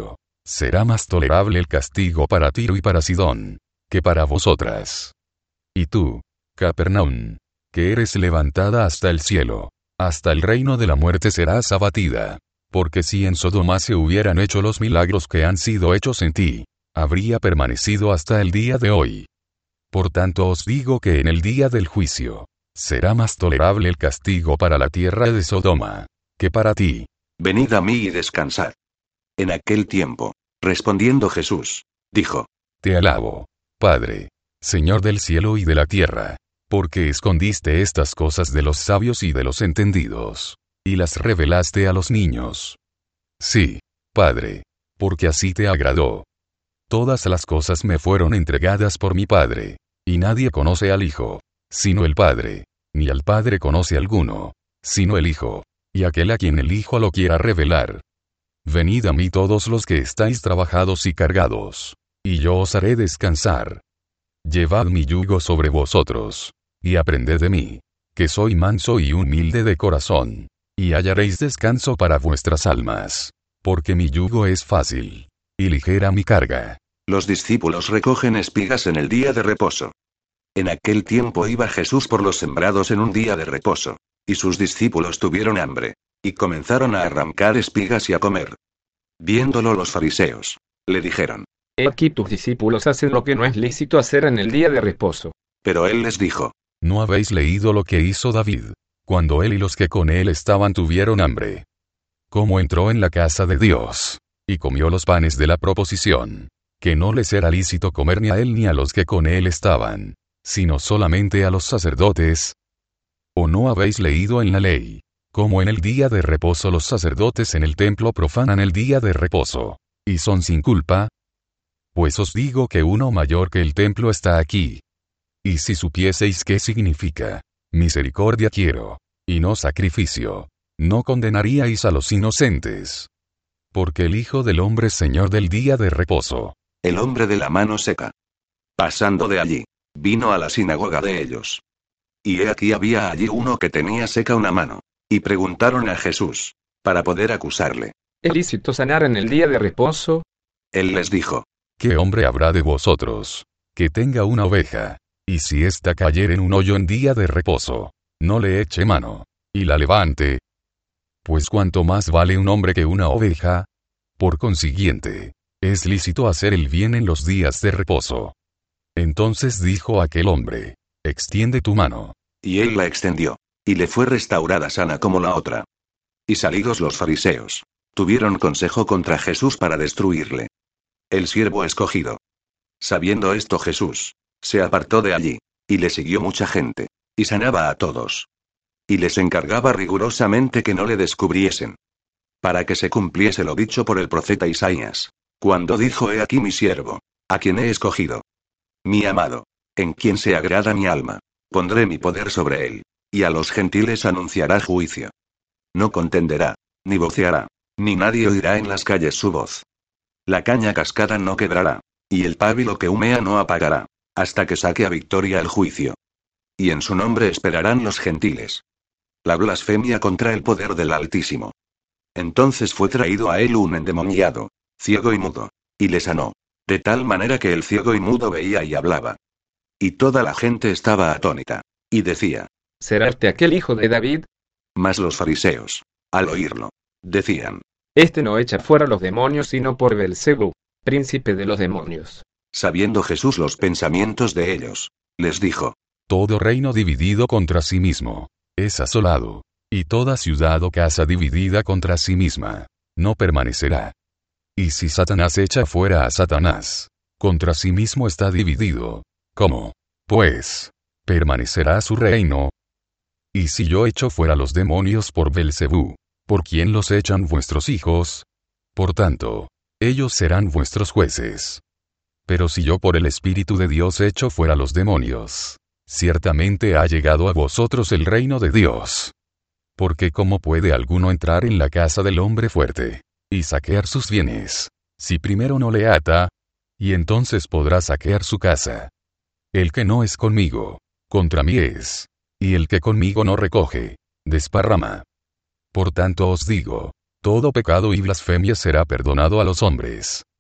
será más tolerable el castigo para Tiro y para Sidón, que para vosotras. Y tú, Capernaum, que eres levantada hasta el cielo, hasta el reino de la muerte serás abatida. Porque si en Sodoma se hubieran hecho los milagros que han sido hechos en ti, habría permanecido hasta el día de hoy. Por tanto os digo que en el día del juicio, será más tolerable el castigo para la tierra de Sodoma, que para ti. Venid a mí y descansad. En aquel tiempo, respondiendo Jesús, dijo: Te alabo, Padre, Señor del cielo y de la tierra, porque escondiste estas cosas de los sabios y de los entendidos, y las revelaste a los niños. Sí, Padre, porque así te agradó. Todas las cosas me fueron entregadas por mi Padre, y nadie conoce al Hijo, sino el Padre, ni al Padre conoce alguno, sino el Hijo, y aquel a quien el Hijo lo quiera revelar. Venid a mí todos los que estáis trabajados y cargados, y yo os haré descansar. Llevad mi yugo sobre vosotros, y aprended de mí, que soy manso y humilde de corazón, y hallaréis descanso para vuestras almas, porque mi yugo es fácil, y ligera mi carga. Los discípulos recogen espigas en el día de reposo. En aquel tiempo iba Jesús por los sembrados en un día de reposo, y sus discípulos tuvieron hambre, y comenzaron a arrancar espigas y a comer. Viéndolo los fariseos, le dijeron: He aquí tus discípulos hacen lo que no es lícito hacer en el día de reposo. Pero él les dijo: ¿No habéis leído lo que hizo David, cuando él y los que con él estaban tuvieron hambre? Cómo entró en la casa de Dios, y comió los panes de la proposición, que no les era lícito comer ni a él ni a los que con él estaban, sino solamente a los sacerdotes. ¿O no habéis leído en la ley, cómo en el día de reposo los sacerdotes en el templo profanan el día de reposo, y son sin culpa? Pues os digo que uno mayor que el templo está aquí. Y si supieseis qué significa, misericordia quiero, y no sacrificio, no condenaríais a los inocentes. Porque el Hijo del Hombre es Señor del día de reposo. El hombre de la mano seca. Pasando de allí, vino a la sinagoga de ellos. Y he aquí había allí uno que tenía seca una mano. Y preguntaron a Jesús, para poder acusarle: ¿Es lícito sanar en el día de reposo? Él les dijo: ¿Qué hombre habrá de vosotros, que tenga una oveja, y si ésta cayere en un hoyo en día de reposo, no le eche mano, y la levante? Pues cuánto más vale un hombre que una oveja. Por consiguiente, es lícito hacer el bien en los días de reposo. Entonces dijo aquel hombre: extiende tu mano. Y él la extendió, y le fue restaurada sana como la otra. Y salidos los fariseos, tuvieron consejo contra Jesús para destruirle. El siervo escogido. Sabiendo esto Jesús, se apartó de allí, y le siguió mucha gente, y sanaba a todos. Y les encargaba rigurosamente que no le descubriesen, para que se cumpliese lo dicho por el profeta Isaías, cuando dijo: He aquí mi siervo, a quien he escogido, mi amado, en quien se agrada mi alma, pondré mi poder sobre él, y a los gentiles anunciará juicio. No contenderá, ni voceará, ni nadie oirá en las calles su voz. La caña cascada no quebrará, y el pábilo que humea no apagará, hasta que saque a victoria el juicio. Y en su nombre esperarán los gentiles. La blasfemia contra el poder del Altísimo. Entonces fue traído a él un endemoniado, ciego y mudo, y le sanó, de tal manera que el ciego y mudo veía y hablaba. Y toda la gente estaba atónita, y decía: ¿Será este aquel hijo de David? Mas los fariseos, al oírlo, decían: Este no echa fuera los demonios sino por Belzebú, príncipe de los demonios. Sabiendo Jesús los pensamientos de ellos, les dijo: Todo reino dividido contra sí mismo es asolado, y toda ciudad o casa dividida contra sí misma no permanecerá. Y si Satanás echa fuera a Satanás, contra sí mismo está dividido. ¿Cómo, pues, permanecerá su reino? Y si yo echo fuera los demonios por Belzebú, ¿por quién los echan vuestros hijos? Por tanto, ellos serán vuestros jueces. Pero si yo por el Espíritu de Dios echo fuera los demonios, ciertamente ha llegado a vosotros el reino de Dios. Porque ¿cómo puede alguno entrar en la casa del hombre fuerte, y saquear sus bienes, si primero no le ata? Y entonces podrá saquear su casa. El que no es conmigo, contra mí es, y el que conmigo no recoge, desparrama. Por tanto os digo, todo pecado y blasfemia será perdonado a los hombres,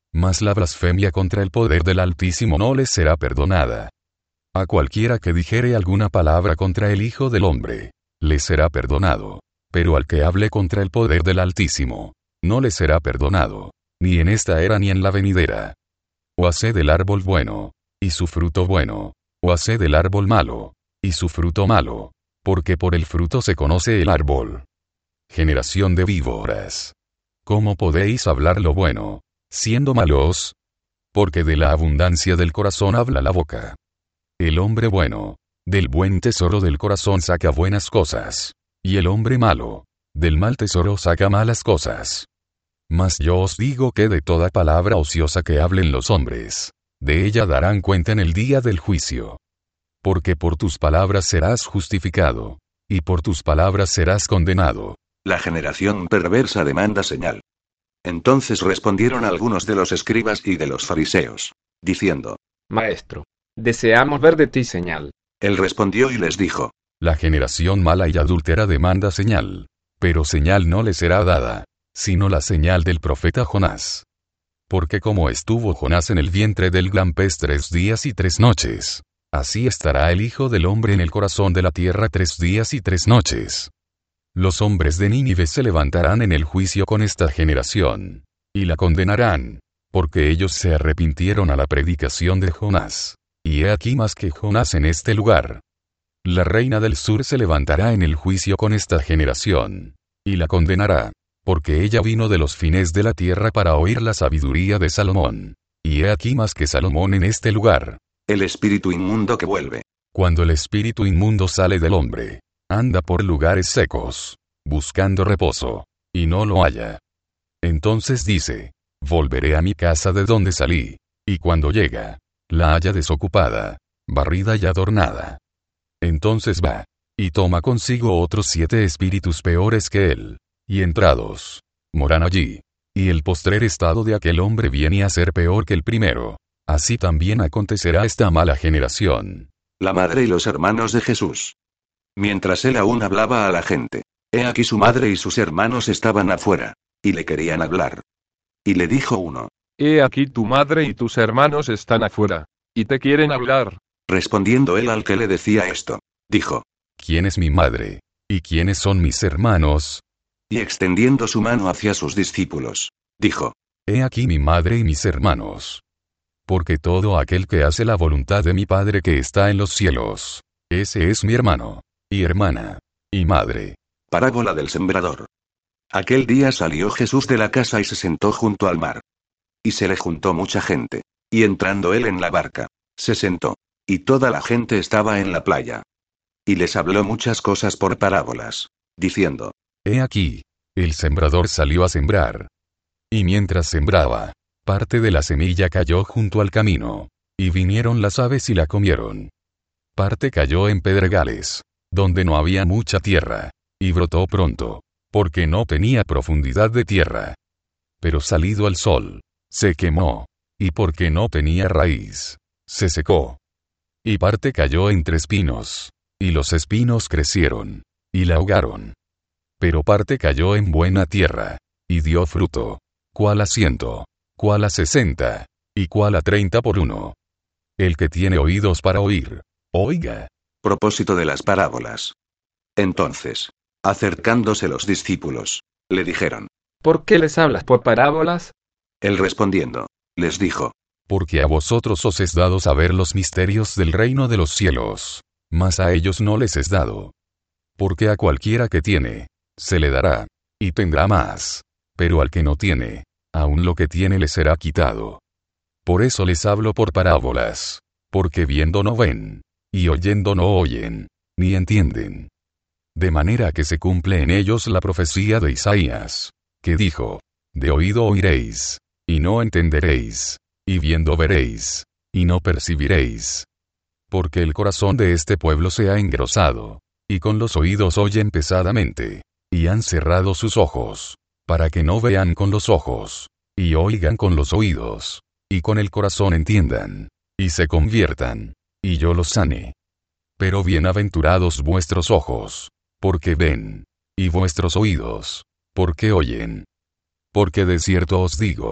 Mas la blasfemia contra el poder del Altísimo no les será perdonada. A cualquiera que dijere alguna palabra contra el Hijo del Hombre, le será perdonado. Pero al que hable contra el poder del Altísimo, no le será perdonado, ni en esta era ni en la venidera. O haced el árbol bueno, y su fruto bueno, o haced el árbol malo, y su fruto malo, porque por el fruto se conoce el árbol. Generación de víboras. ¿Cómo podéis hablar lo bueno, siendo malos? Porque de la abundancia del corazón habla la boca. El hombre bueno, del buen tesoro del corazón saca buenas cosas, y el hombre malo, del mal tesoro saca malas cosas. Mas yo os digo que de toda palabra ociosa que hablen los hombres, de ella darán cuenta en el día del juicio. Porque por tus palabras serás justificado, y por tus palabras serás condenado. La generación perversa demanda señal. Entonces respondieron algunos de los escribas y de los fariseos, diciendo: Maestro, deseamos ver de ti señal. Él respondió y les dijo: La generación mala y adúltera demanda señal, pero señal no le será dada, sino la señal del profeta Jonás. Porque como estuvo Jonás en el vientre del gran pez 3 días y 3 noches, así estará el Hijo del Hombre en el corazón de la tierra 3 días y 3 noches. Los hombres de Nínive se levantarán en el juicio con esta generación, y la condenarán, porque ellos se arrepintieron a la predicación de Jonás. Y he aquí más que Jonás en este lugar. La reina del sur se levantará en el juicio con esta generación, y la condenará, porque ella vino de los fines de la tierra para oír la sabiduría de Salomón. Y he aquí más que Salomón en este lugar. El espíritu inmundo que vuelve. Cuando el espíritu inmundo sale del hombre, anda por lugares secos, buscando reposo, y no lo halla. Entonces dice: volveré a mi casa de donde salí, y cuando llega, la halla desocupada, barrida y adornada. Entonces va, y toma consigo otros 7 espíritus peores que él, y entrados, moran allí. Y el postrer estado de aquel hombre viene a ser peor que el primero. Así también acontecerá esta mala generación. La madre y los hermanos de Jesús. Mientras él aún hablaba a la gente, he aquí su madre y sus hermanos estaban afuera, y le querían hablar. Y le dijo uno: He aquí tu madre y tus hermanos están afuera, y te quieren hablar. Respondiendo él al que le decía esto, dijo: ¿Quién es mi madre? ¿Y quiénes son mis hermanos? Y extendiendo su mano hacia sus discípulos, dijo: He aquí mi madre y mis hermanos. Porque todo aquel que hace la voluntad de mi Padre que está en los cielos, ese es mi hermano, y hermana, y madre. Parábola del sembrador. Aquel día salió Jesús de la casa y se sentó junto al mar. Y se le juntó mucha gente. Y entrando él en la barca, se sentó. Y toda la gente estaba en la playa. Y les habló muchas cosas por parábolas, diciendo: He aquí, el sembrador salió a sembrar. Y mientras sembraba, parte de la semilla cayó junto al camino, y vinieron las aves y la comieron. Parte cayó en pedregales, donde no había mucha tierra, y brotó pronto, porque no tenía profundidad de tierra. Pero salido el sol, se quemó, y porque no tenía raíz, se secó. Y parte cayó entre espinos, y los espinos crecieron, y la ahogaron. Pero parte cayó en buena tierra, y dio fruto, cuál a 100, cuál a 60, y cuál a 30 por 1. El que tiene oídos para oír, oiga. Propósito de las parábolas. Entonces, acercándose los discípulos, le dijeron: ¿Por qué les hablas por parábolas? Él respondiendo, les dijo: Porque a vosotros os es dado saber los misterios del reino de los cielos, mas a ellos no les es dado. Porque a cualquiera que tiene, se le dará, y tendrá más. Pero al que no tiene, aun lo que tiene le será quitado. Por eso les hablo por parábolas, porque viendo no ven, y oyendo no oyen, ni entienden. De manera que se cumple en ellos la profecía de Isaías, que dijo: de oído oiréis, y no entenderéis, y viendo veréis, y no percibiréis. Porque el corazón de este pueblo se ha engrosado, y con los oídos oyen pesadamente, y han cerrado sus ojos, para que no vean con los ojos, y oigan con los oídos, y con el corazón entiendan, y se conviertan, y yo los sane. Pero bienaventurados vuestros ojos, porque ven, y vuestros oídos, porque oyen. Porque de cierto os digo,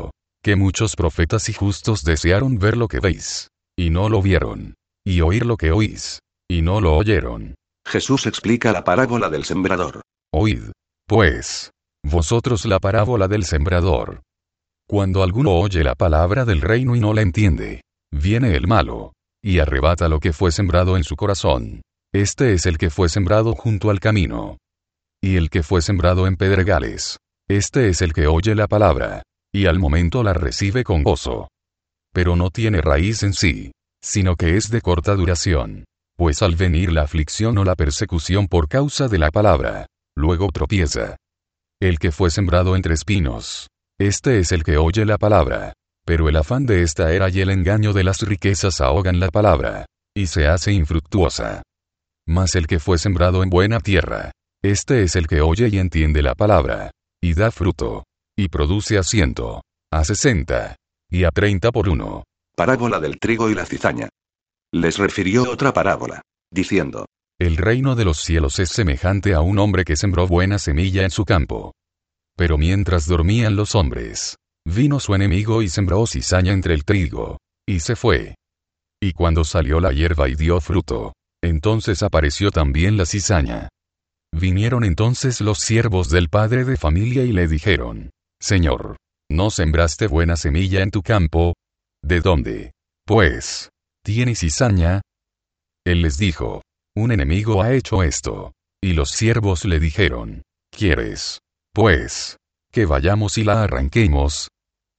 que muchos profetas y justos desearon ver lo que veis, y no lo vieron, y oír lo que oís, y no lo oyeron. Jesús explica la parábola del sembrador. Oíd, pues, vosotros la parábola del sembrador. Cuando alguno oye la palabra del reino y no la entiende, viene el malo, y arrebata lo que fue sembrado en su corazón. Este es el que fue sembrado junto al camino. Y el que fue sembrado en pedregales, este es el que oye la palabra, y al momento la recibe con gozo. Pero no tiene raíz en sí, sino que es de corta duración. Pues al venir la aflicción o la persecución por causa de la palabra, luego tropieza. El que fue sembrado entre espinos, este es el que oye la palabra, pero el afán de esta era y el engaño de las riquezas ahogan la palabra, y se hace infructuosa. Mas el que fue sembrado en buena tierra, este es el que oye y entiende la palabra, y da fruto, y produce a 100, a 60, y a 30 por uno. Parábola del trigo y la cizaña. Les refirió otra parábola, diciendo: El reino de los cielos es semejante a un hombre que sembró buena semilla en su campo. Pero mientras dormían los hombres, vino su enemigo y sembró cizaña entre el trigo, y se fue. Y cuando salió la hierba y dio fruto, entonces apareció también la cizaña. Vinieron entonces los siervos del padre de familia y le dijeron: Señor, ¿no sembraste buena semilla en tu campo? ¿De dónde, pues, tiene cizaña? Él les dijo: Un enemigo ha hecho esto. Y los siervos le dijeron: ¿Quieres, pues, que vayamos y la arranquemos?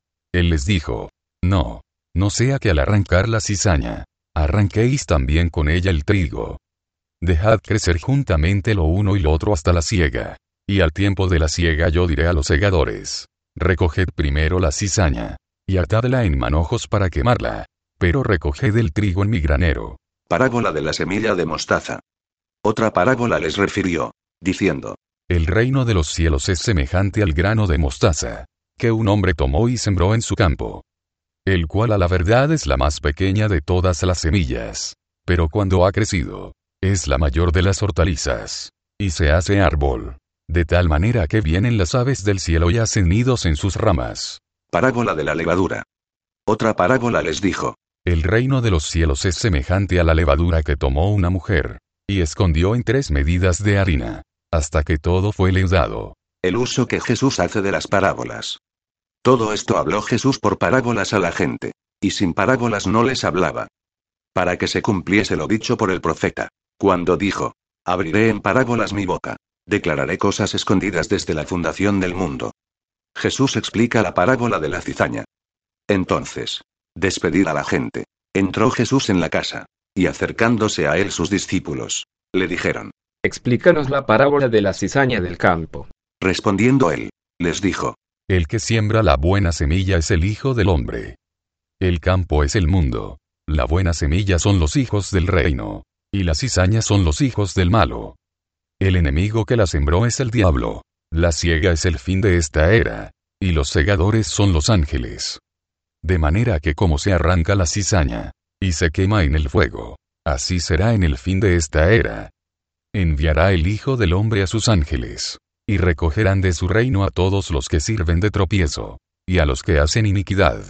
Él les dijo: No, no sea que al arrancar la cizaña, arranquéis también con ella el trigo. Dejad crecer juntamente lo uno y lo otro hasta la siega. Y al tiempo de la siega yo diré a los segadores: Recoged primero la cizaña, y atadla en manojos para quemarla, pero recoged el trigo en mi granero. Parábola de la semilla de mostaza. Otra parábola les refirió, diciendo: El reino de los cielos es semejante al grano de mostaza, que un hombre tomó y sembró en su campo, el cual a la verdad es la más pequeña de todas las semillas, pero cuando ha crecido, es la mayor de las hortalizas, y se hace árbol, de tal manera que vienen las aves del cielo y hacen nidos en sus ramas. Parábola de la levadura. Otra parábola les dijo: El reino de los cielos es semejante a la levadura que tomó una mujer, y escondió en 3 medidas de harina, hasta que todo fue leudado. El uso que Jesús hace de las parábolas. Todo esto habló Jesús por parábolas a la gente, y sin parábolas no les hablaba. Para que se cumpliese lo dicho por el profeta, cuando dijo: Abriré en parábolas mi boca, declararé cosas escondidas desde la fundación del mundo. Jesús explica la parábola de la cizaña. Entonces, despedir a la gente, entró Jesús en la casa, y acercándose a él sus discípulos, le dijeron: Explícanos la parábola de la cizaña del campo. Respondiendo él, les dijo: El que siembra la buena semilla es el Hijo del Hombre. El campo es el mundo. La buena semilla son los hijos del reino, y la cizaña son los hijos del malo. El enemigo que la sembró es el diablo. La siega es el fin de esta era, y los segadores son los ángeles. De manera que como se arranca la cizaña, y se quema en el fuego, así será en el fin de esta era. Enviará el Hijo del Hombre a sus ángeles, y recogerán de su reino a todos los que sirven de tropiezo, y a los que hacen iniquidad.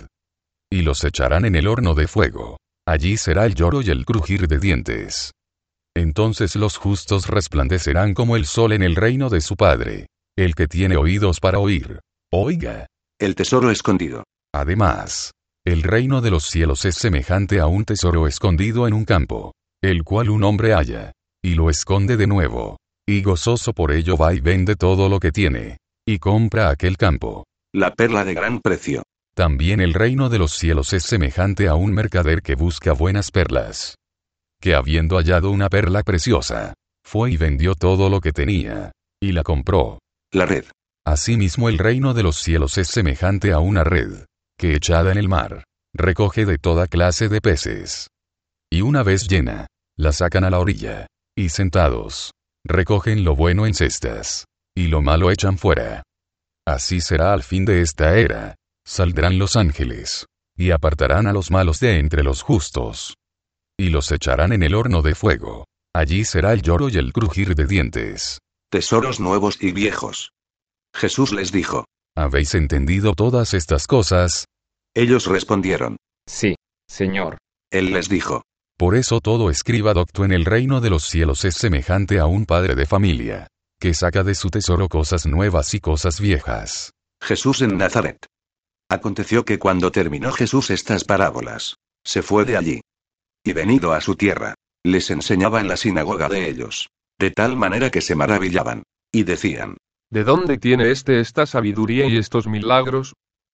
Y los echarán en el horno de fuego. Allí será el lloro y el crujir de dientes. Entonces los justos resplandecerán como el sol en el reino de su Padre. El que tiene oídos para oír, oiga. El tesoro escondido. Además, el reino de los cielos es semejante a un tesoro escondido en un campo, el cual un hombre halla, y lo esconde de nuevo, y gozoso por ello va y vende todo lo que tiene, y compra aquel campo. La perla de gran precio. También el reino de los cielos es semejante a un mercader que busca buenas perlas, que habiendo hallado una perla preciosa, fue y vendió todo lo que tenía, y la compró. La red. Asimismo el reino de los cielos es semejante a una red, que echada en el mar, recoge de toda clase de peces. Y una vez llena, la sacan a la orilla, y sentados, recogen lo bueno en cestas, y lo malo echan fuera. Así será al fin de esta era, saldrán los ángeles, y apartarán a los malos de entre los justos, y los echarán en el horno de fuego. Allí será el lloro y el crujir de dientes. Tesoros nuevos y viejos. Jesús les dijo: ¿Habéis entendido todas estas cosas? Ellos respondieron: Sí, Señor. Él les dijo: Por eso todo escriba docto en el reino de los cielos es semejante a un padre de familia, que saca de su tesoro cosas nuevas y cosas viejas. Jesús en Nazaret. Aconteció que cuando terminó Jesús estas parábolas, se fue de allí. Y venido a su tierra, les enseñaba en la sinagoga de ellos, de tal manera que se maravillaban, y decían: ¿De dónde tiene esta sabiduría y estos milagros?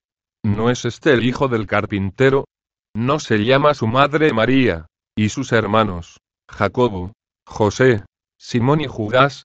¿No es este el hijo del carpintero? ¿No se llama su madre María, y sus hermanos, Jacobo, José, Simón y Judas?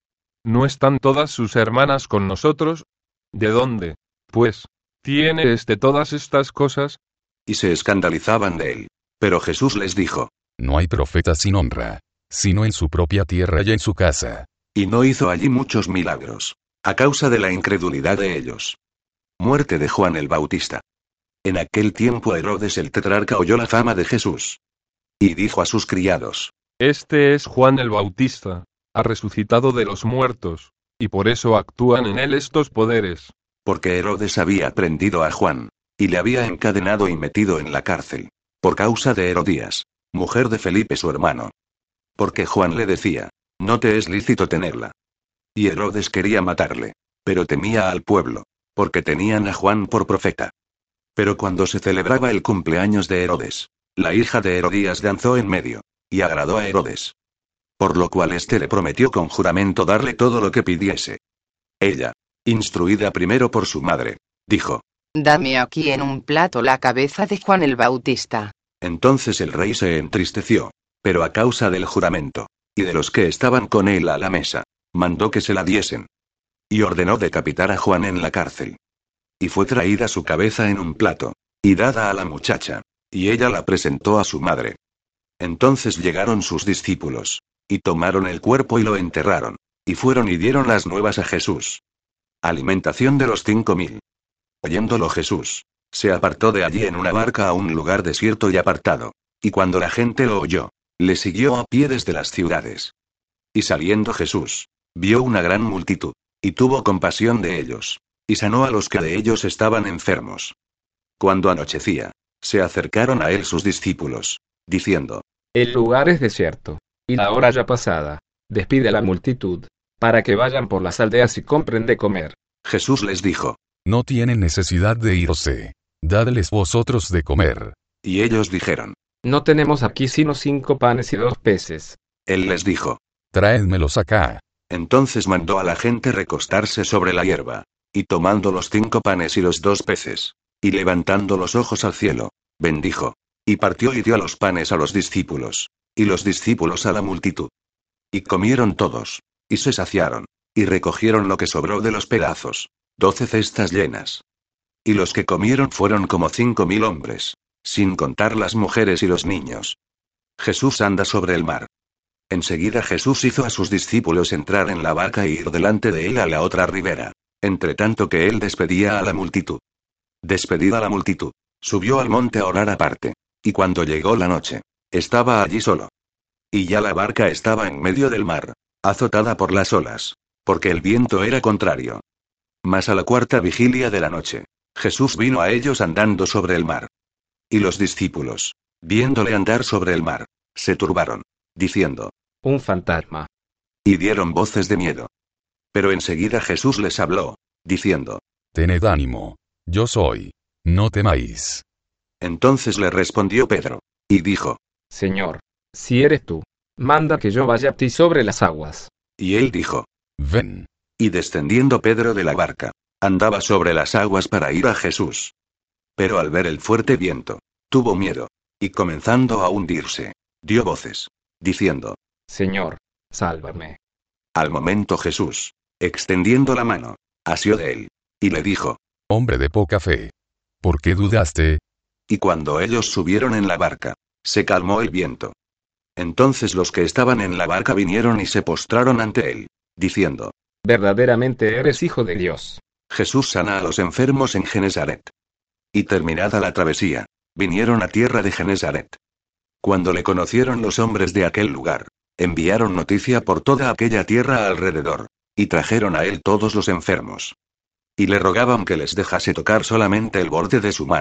¿No están todas sus hermanas con nosotros? ¿De dónde, pues, tiene todas estas cosas? Y se escandalizaban de él. Pero Jesús les dijo: No hay profeta sin honra, sino en su propia tierra y en su casa. Y no hizo allí muchos milagros, a causa de la incredulidad de ellos. Muerte de Juan el Bautista. En aquel tiempo Herodes el tetrarca oyó la fama de Jesús. Y dijo a sus criados: Este es Juan el Bautista, ha resucitado de los muertos, y por eso actúan en él estos poderes. Porque Herodes había prendido a Juan, y le había encadenado y metido en la cárcel, por causa de Herodías, mujer de Felipe su hermano. Porque Juan le decía: No te es lícito tenerla. Y Herodes quería matarle, pero temía al pueblo, porque tenían a Juan por profeta. Pero cuando se celebraba el cumpleaños de Herodes, la hija de Herodías danzó en medio, y agradó a Herodes. Por lo cual éste le prometió con juramento darle todo lo que pidiese. Ella, instruida primero por su madre, dijo: Dame aquí en un plato la cabeza de Juan el Bautista. Entonces el rey se entristeció, pero a causa del juramento, y de los que estaban con él a la mesa, mandó que se la diesen. Y ordenó decapitar a Juan en la cárcel. Y fue traída su cabeza en un plato, y dada a la muchacha, y ella la presentó a su madre. Entonces llegaron sus discípulos, y tomaron el cuerpo y lo enterraron, y fueron y dieron las nuevas a Jesús. Alimentación de los 5000. Oyéndolo Jesús, se apartó de allí en una barca a un lugar desierto y apartado, y cuando la gente lo oyó, le siguió a pie desde las ciudades. Y saliendo Jesús, vio una gran multitud, y tuvo compasión de ellos, y sanó a los que de ellos estaban enfermos. Cuando anochecía, se acercaron a él sus discípulos, diciendo: El lugar es desierto, y la hora ya pasada. Despide a la multitud, para que vayan por las aldeas y compren de comer. Jesús les dijo: No tienen necesidad de irse. Dadles vosotros de comer. Y ellos dijeron: No tenemos aquí sino 5 panes y 2 peces. Él les dijo: Traédmelos acá. Entonces mandó a la gente recostarse sobre la hierba, y tomando los 5 panes y los 2 peces, y levantando los ojos al cielo, bendijo, y partió y dio los panes a los discípulos, y los discípulos a la multitud. Y comieron todos, y se saciaron, y recogieron lo que sobró de los pedazos, 12 cestas llenas. Y los que comieron fueron como 5000 hombres, sin contar las mujeres y los niños. Jesús anda sobre el mar. Enseguida Jesús hizo a sus discípulos entrar en la barca e ir delante de él a la otra ribera, entre tanto que él despedía a la multitud. Despedida la multitud, subió al monte a orar aparte, y cuando llegó la noche, estaba allí solo. Y ya la barca estaba en medio del mar, azotada por las olas, porque el viento era contrario. Mas a la 4ª vigilia de la noche, Jesús vino a ellos andando sobre el mar. Y los discípulos, viéndole andar sobre el mar, se turbaron, diciendo: Un fantasma. Y dieron voces de miedo. Pero enseguida Jesús les habló, diciendo: Tened ánimo. Yo soy. No temáis. Entonces le respondió Pedro, y dijo: Señor, si eres tú, manda que yo vaya a ti sobre las aguas. Y él dijo: Ven. Y descendiendo Pedro de la barca, andaba sobre las aguas para ir a Jesús. Pero al ver el fuerte viento, tuvo miedo, y comenzando a hundirse, dio voces, diciendo: Señor, sálvame. Al momento Jesús, extendiendo la mano, asió de él, y le dijo: Hombre de poca fe. ¿Por qué dudaste? Y cuando ellos subieron en la barca, se calmó el viento. Entonces los que estaban en la barca vinieron y se postraron ante él, diciendo: Verdaderamente eres hijo de Dios. Jesús sana a los enfermos en Genesaret. Y terminada la travesía, vinieron a tierra de Genesaret. Cuando le conocieron los hombres de aquel lugar, enviaron noticia por toda aquella tierra alrededor, y trajeron a él todos los enfermos. Y le rogaban que les dejase tocar solamente el borde de su manto.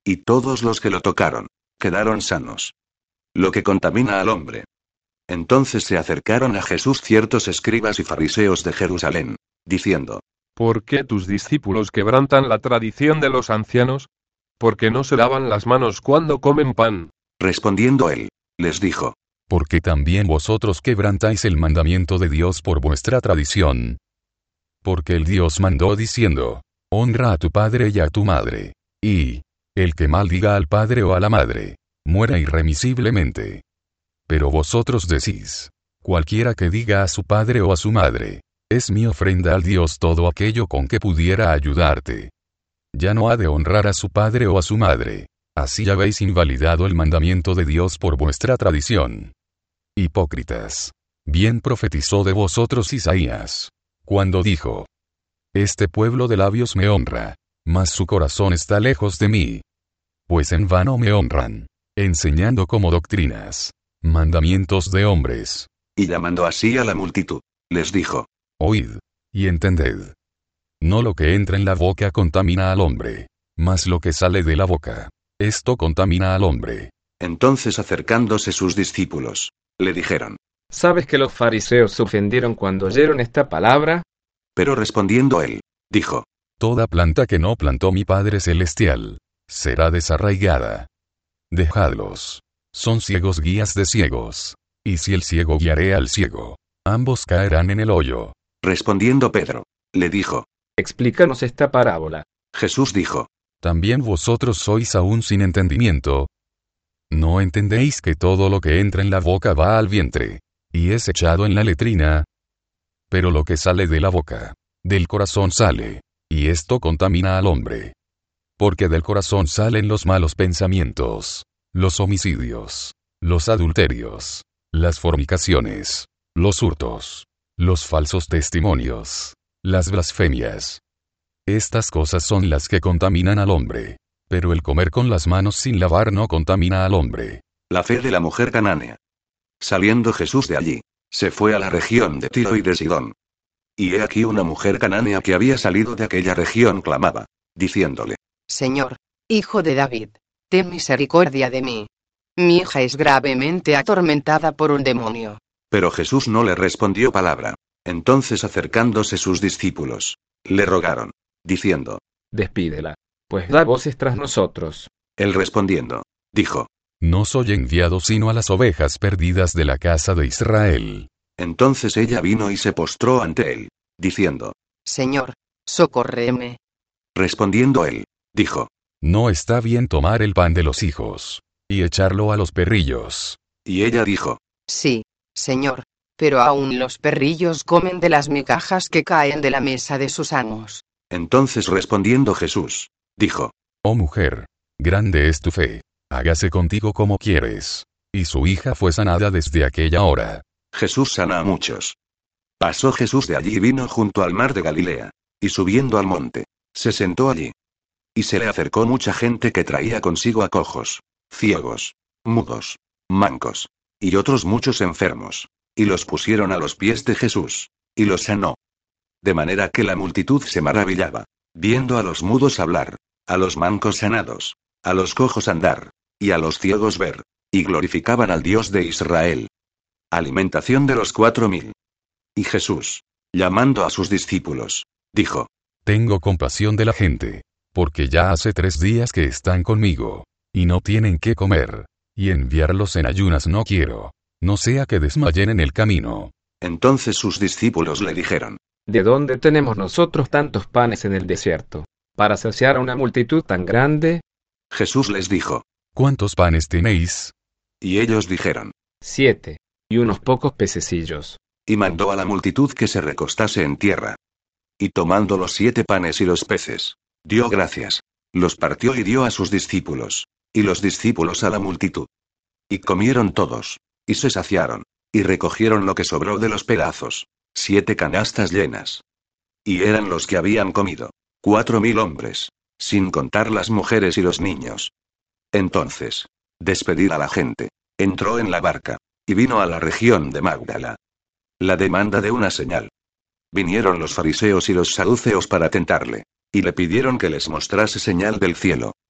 y todos los que lo tocaron quedaron sanos. Lo que contamina al hombre. Entonces se acercaron a Jesús ciertos escribas y fariseos de Jerusalén, diciendo: ¿Por qué tus discípulos quebrantan la tradición de los ancianos? Porque no se lavan las manos cuando comen pan. Respondiendo él, les dijo: Porque también vosotros quebrantáis el mandamiento de Dios por vuestra tradición. Porque el Dios mandó diciendo: Honra a tu padre y a tu madre. Y el que maldiga al padre o a la madre, muera irremisiblemente. Pero vosotros decís: cualquiera que diga a su padre o a su madre, es mi ofrenda al Dios todo aquello con que pudiera ayudarte. Ya no ha de honrar a su padre o a su madre. Así habéis invalidado el mandamiento de Dios por vuestra tradición. Hipócritas. Bien profetizó de vosotros Isaías, cuando dijo: Este pueblo de labios me honra, mas su corazón está lejos de mí. Pues en vano me honran, enseñando como doctrinas mandamientos de hombres. Y llamando así a la multitud, les dijo: Oíd, y entended. No lo que entra en la boca contamina al hombre, mas lo que sale de la boca, esto contamina al hombre. Entonces acercándose sus discípulos, le dijeron: ¿Sabes que los fariseos se ofendieron cuando oyeron esta palabra? Pero respondiendo él, dijo: Toda planta que no plantó mi Padre Celestial, será desarraigada. Dejadlos. Son ciegos guías de ciegos. Y si el ciego guiare al ciego, ambos caerán en el hoyo. Respondiendo Pedro, le dijo: Explícanos esta parábola. Jesús dijo: ¿También vosotros sois aún sin entendimiento? ¿No entendéis que todo lo que entra en la boca va al vientre, y es echado en la letrina? Pero lo que sale de la boca, del corazón sale, y esto contamina al hombre. Porque del corazón salen los malos pensamientos, los homicidios, los adulterios, las fornicaciones, los hurtos, los falsos testimonios, las blasfemias. Estas cosas son las que contaminan al hombre. Pero el comer con las manos sin lavar no contamina al hombre. La fe de la mujer canánea. Saliendo Jesús de allí, se fue a la región de Tiro y de Sidón. Y he aquí una mujer canánea que había salido de aquella región clamaba, diciéndole: Señor, hijo de David, ten misericordia de mí. Mi hija es gravemente atormentada por un demonio. Pero Jesús no le respondió palabra. Entonces acercándose sus discípulos, le rogaron, diciendo: Despídela, pues da voces tras nosotros. Él respondiendo, dijo: No soy enviado sino a las ovejas perdidas de la casa de Israel. Entonces ella vino y se postró ante él, diciendo: Señor, socórreme. Respondiendo él, dijo: No está bien tomar el pan de los hijos, y echarlo a los perrillos. Y ella dijo: Sí, Señor, pero aún los perrillos comen de las migajas que caen de la mesa de sus amos. Entonces respondiendo Jesús, dijo: Oh mujer, grande es tu fe, hágase contigo como quieres. Y su hija fue sanada desde aquella hora. Jesús sana a muchos. Pasó Jesús de allí y vino junto al mar de Galilea, y subiendo al monte, se sentó allí. Y se le acercó mucha gente que traía consigo a cojos, ciegos, mudos, mancos, y otros muchos enfermos, y los pusieron a los pies de Jesús, y los sanó. De manera que la multitud se maravillaba, viendo a los mudos hablar, a los mancos sanados, a los cojos andar, y a los ciegos ver, y glorificaban al Dios de Israel. Alimentación de los 4000. Y Jesús, llamando a sus discípulos, dijo: Tengo compasión de la gente, porque ya hace 3 días que están conmigo, y no tienen qué comer, y enviarlos en ayunas no quiero, no sea que desmayen en el camino. Entonces sus discípulos le dijeron: ¿De dónde tenemos nosotros tantos panes en el desierto, para saciar a una multitud tan grande? Jesús les dijo: ¿Cuántos panes tenéis? Y ellos dijeron: 7, y unos pocos pececillos. Y mandó a la multitud que se recostase en tierra. Y tomando los 7 panes y los peces, dio gracias, los partió y dio a sus discípulos, y los discípulos a la multitud. Y comieron todos, y se saciaron, y recogieron lo que sobró de los pedazos, 7 canastas llenas. Y eran los que habían comido, 4000 hombres, sin contar las mujeres y los niños. Entonces, despedida la gente, entró en la barca, y vino a la región de Magdala. La demanda de una señal. Vinieron los fariseos y los saduceos para tentarle, y le pidieron que les mostrase señal del cielo.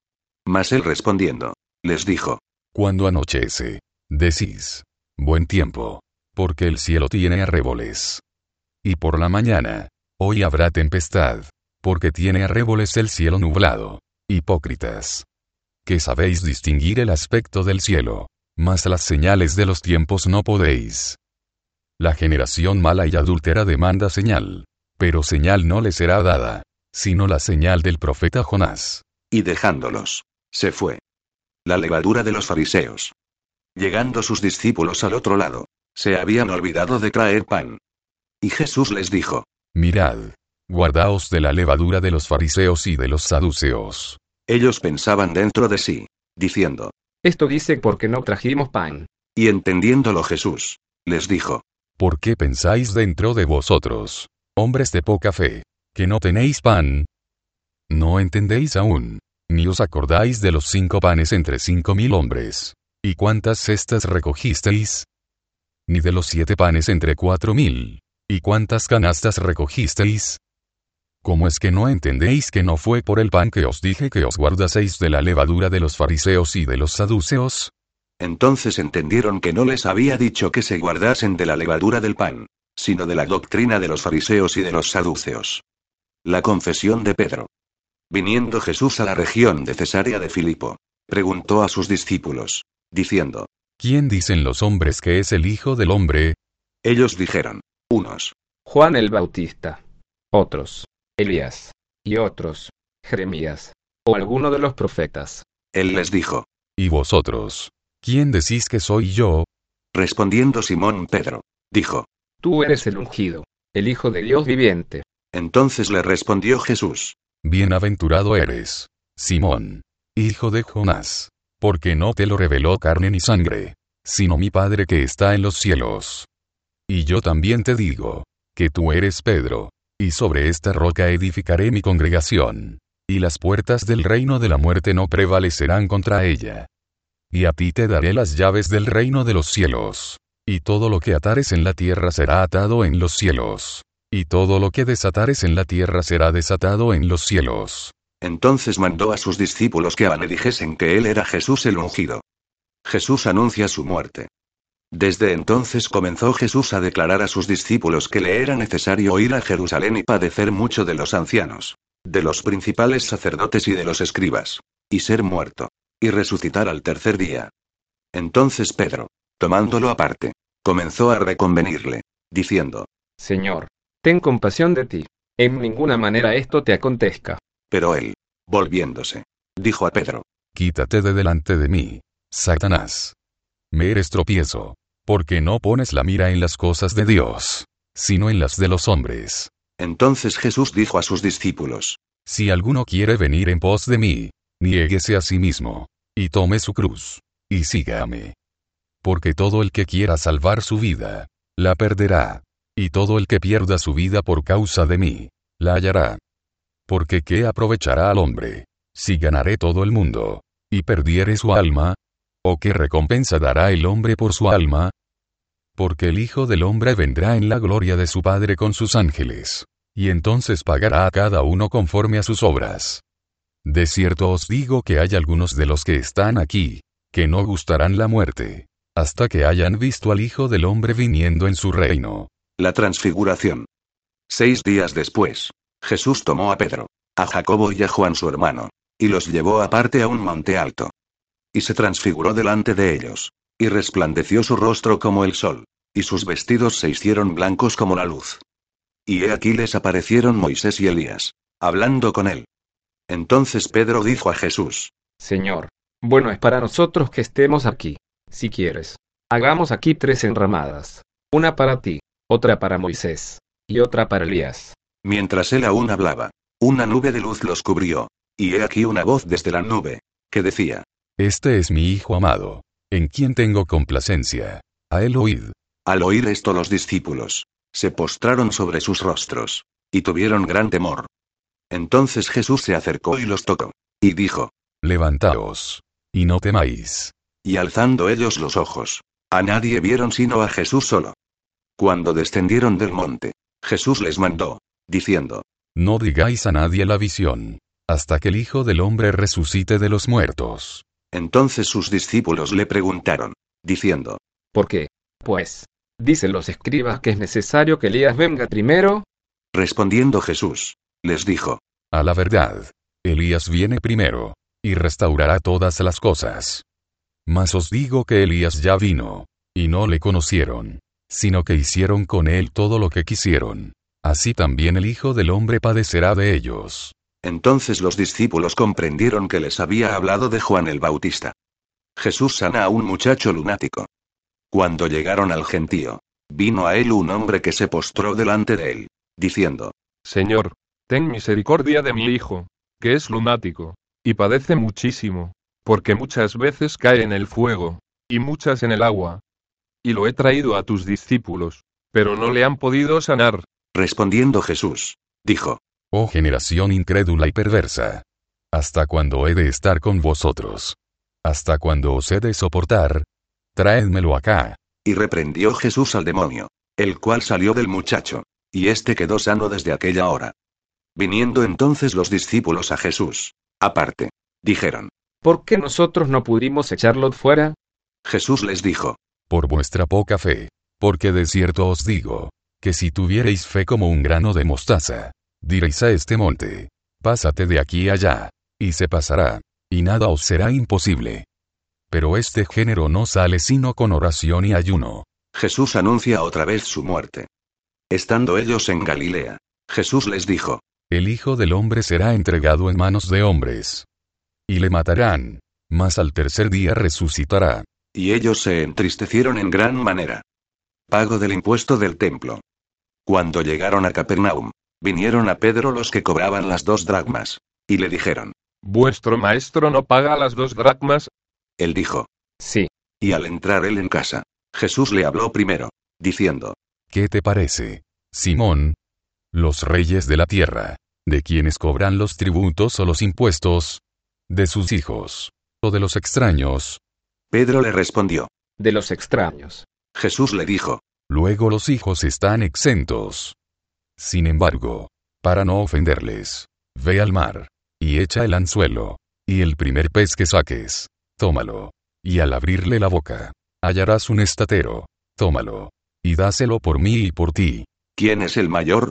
Mas él respondiendo, les dijo: Cuando anochece, decís, buen tiempo, porque el cielo tiene arreboles. Y por la mañana, hoy habrá tempestad, porque tiene arreboles el cielo nublado. Hipócritas, que sabéis distinguir el aspecto del cielo, mas las señales de los tiempos no podéis. La generación mala y adúltera demanda señal, pero señal no le será dada, sino la señal del profeta Jonás. Y dejándolos, se fue. La levadura de los fariseos. Llegando sus discípulos al otro lado, se habían olvidado de traer pan. Y Jesús les dijo: Mirad, guardaos de la levadura de los fariseos y de los saduceos. Ellos pensaban dentro de sí, diciendo: Esto dice porque no trajimos pan. Y entendiéndolo Jesús, les dijo: ¿Por qué pensáis dentro de vosotros, hombres de poca fe, que no tenéis pan? ¿No entendéis aún, ni os acordáis de los 5 panes entre 5.000 hombres? ¿Y cuántas cestas recogisteis? Ni de los 7 panes entre 4.000. ¿Y cuántas canastas recogisteis? ¿Cómo es que no entendéis que no fue por el pan que os dije que os guardaseis de la levadura de los fariseos y de los saduceos? Entonces entendieron que no les había dicho que se guardasen de la levadura del pan, sino de la doctrina de los fariseos y de los saduceos. La confesión de Pedro. Viniendo Jesús a la región de Cesarea de Filipo, preguntó a sus discípulos, diciendo: ¿Quién dicen los hombres que es el Hijo del Hombre? Ellos dijeron: unos, Juan el Bautista. Otros, Elías. Y otros, Jeremías. O alguno de los profetas. Él les dijo: ¿Y vosotros? ¿Quién decís que soy yo? Respondiendo Simón Pedro, dijo: Tú eres el ungido, el Hijo de Dios viviente. Entonces le respondió Jesús: Bienaventurado eres, Simón, hijo de Jonás, porque no te lo reveló carne ni sangre, sino mi Padre que está en los cielos. Y yo también te digo, que tú eres Pedro, y sobre esta roca edificaré mi congregación, y las puertas del reino de la muerte no prevalecerán contra ella. Y a ti te daré las llaves del reino de los cielos, y todo lo que atares en la tierra será atado en los cielos, y todo lo que desatares en la tierra será desatado en los cielos. Entonces mandó a sus discípulos que dijesen que él era Jesús el ungido. Jesús anuncia su muerte. Desde entonces comenzó Jesús a declarar a sus discípulos que le era necesario ir a Jerusalén y padecer mucho de los ancianos, de los principales sacerdotes y de los escribas, y ser muerto, y resucitar al tercer día. Entonces Pedro, tomándolo aparte, comenzó a reconvenirle, diciendo: Señor, ten compasión de ti. En ninguna manera esto te acontezca. Pero él, volviéndose, dijo a Pedro: Quítate de delante de mí, Satanás. Me eres tropiezo, porque no pones la mira en las cosas de Dios, sino en las de los hombres. Entonces Jesús dijo a sus discípulos: Si alguno quiere venir en pos de mí, niéguese a sí mismo, y tome su cruz, y sígame. Porque todo el que quiera salvar su vida, la perderá, y todo el que pierda su vida por causa de mí, la hallará. Porque ¿qué aprovechará al hombre, si ganaré todo el mundo, y perdiere su alma? ¿O qué recompensa dará el hombre por su alma? Porque el Hijo del Hombre vendrá en la gloria de su Padre con sus ángeles, y entonces pagará a cada uno conforme a sus obras. De cierto os digo que hay algunos de los que están aquí, que no gustarán la muerte, hasta que hayan visto al Hijo del Hombre viniendo en su reino. La transfiguración. 6 días después, Jesús tomó a Pedro, a Jacobo y a Juan su hermano, y los llevó aparte a un monte alto. Y se transfiguró delante de ellos, y resplandeció su rostro como el sol, y sus vestidos se hicieron blancos como la luz. Y he aquí les aparecieron Moisés y Elías, hablando con él. Entonces Pedro dijo a Jesús: Señor, bueno es para nosotros que estemos aquí. Si quieres, hagamos aquí 3 enramadas. Una para ti, otra para Moisés, y otra para Elías. Mientras él aún hablaba, una nube de luz los cubrió, y he aquí una voz desde la nube, que decía: Este es mi Hijo amado, en quien tengo complacencia. A él oíd. Al oír esto los discípulos, se postraron sobre sus rostros, y tuvieron gran temor. Entonces Jesús se acercó y los tocó, y dijo: Levantaos, y no temáis. Y alzando ellos los ojos, a nadie vieron sino a Jesús solo. Cuando descendieron del monte, Jesús les mandó, diciendo: No digáis a nadie la visión, hasta que el Hijo del Hombre resucite de los muertos. Entonces sus discípulos le preguntaron, diciendo, ¿Por qué? Pues, dicen los escribas que es necesario que Elías venga primero. respondiendo Jesús, les dijo, A la verdad, Elías viene primero, y restaurará todas las cosas. Mas os digo que Elías ya vino, y no le conocieron, sino que hicieron con él todo lo que quisieron. Así también el Hijo del Hombre padecerá de ellos. Entonces los discípulos comprendieron que les había hablado de Juan el Bautista. Jesús sana a un muchacho lunático. Cuando llegaron al gentío, vino a él un hombre que se postró delante de él, diciendo, Señor, ten misericordia de mi hijo, que es lunático, y padece muchísimo, porque muchas veces cae en el fuego, y muchas en el agua. Y lo he traído a tus discípulos, pero no le han podido sanar. respondiendo Jesús, dijo, Oh generación incrédula y perversa. ¿Hasta cuándo he de estar con vosotros? ¿Hasta cuándo os he de soportar? Traédmelo acá. y reprendió Jesús al demonio, el cual salió del muchacho, y éste quedó sano desde aquella hora. Viniendo entonces los discípulos a Jesús, aparte, dijeron, ¿Por qué nosotros no pudimos echarlo fuera? Jesús les dijo, Por vuestra poca fe. Porque de cierto os digo, que si tuviereis fe como un grano de mostaza, diréis a este monte, pásate de aquí allá, y se pasará, y nada os será imposible. Pero este género no sale sino con oración y ayuno. Jesús anuncia otra vez su muerte. Estando ellos en Galilea, Jesús les dijo, El Hijo del Hombre será entregado en manos de hombres. Y le matarán, mas al tercer día resucitará. y ellos se entristecieron en gran manera. Pago del impuesto del templo. Cuando llegaron a Capernaum, vinieron a Pedro los que cobraban las 2 dracmas, y le dijeron, ¿Vuestro maestro no paga las 2 dracmas? él dijo, Sí. y al entrar él en casa, Jesús le habló primero, diciendo, ¿Qué te parece, Simón? Los reyes de la tierra, ¿de quienes cobran los tributos o los impuestos? ¿De sus hijos? ¿O de los extraños? Pedro le respondió. De los extraños. Jesús le dijo, Luego los hijos están exentos. Sin embargo, para no ofenderles, ve al mar, y echa el anzuelo, y el primer pez que saques, tómalo, y al abrirle la boca, hallarás un estatero, tómalo, y dáselo por mí y por ti. ¿quién es el mayor?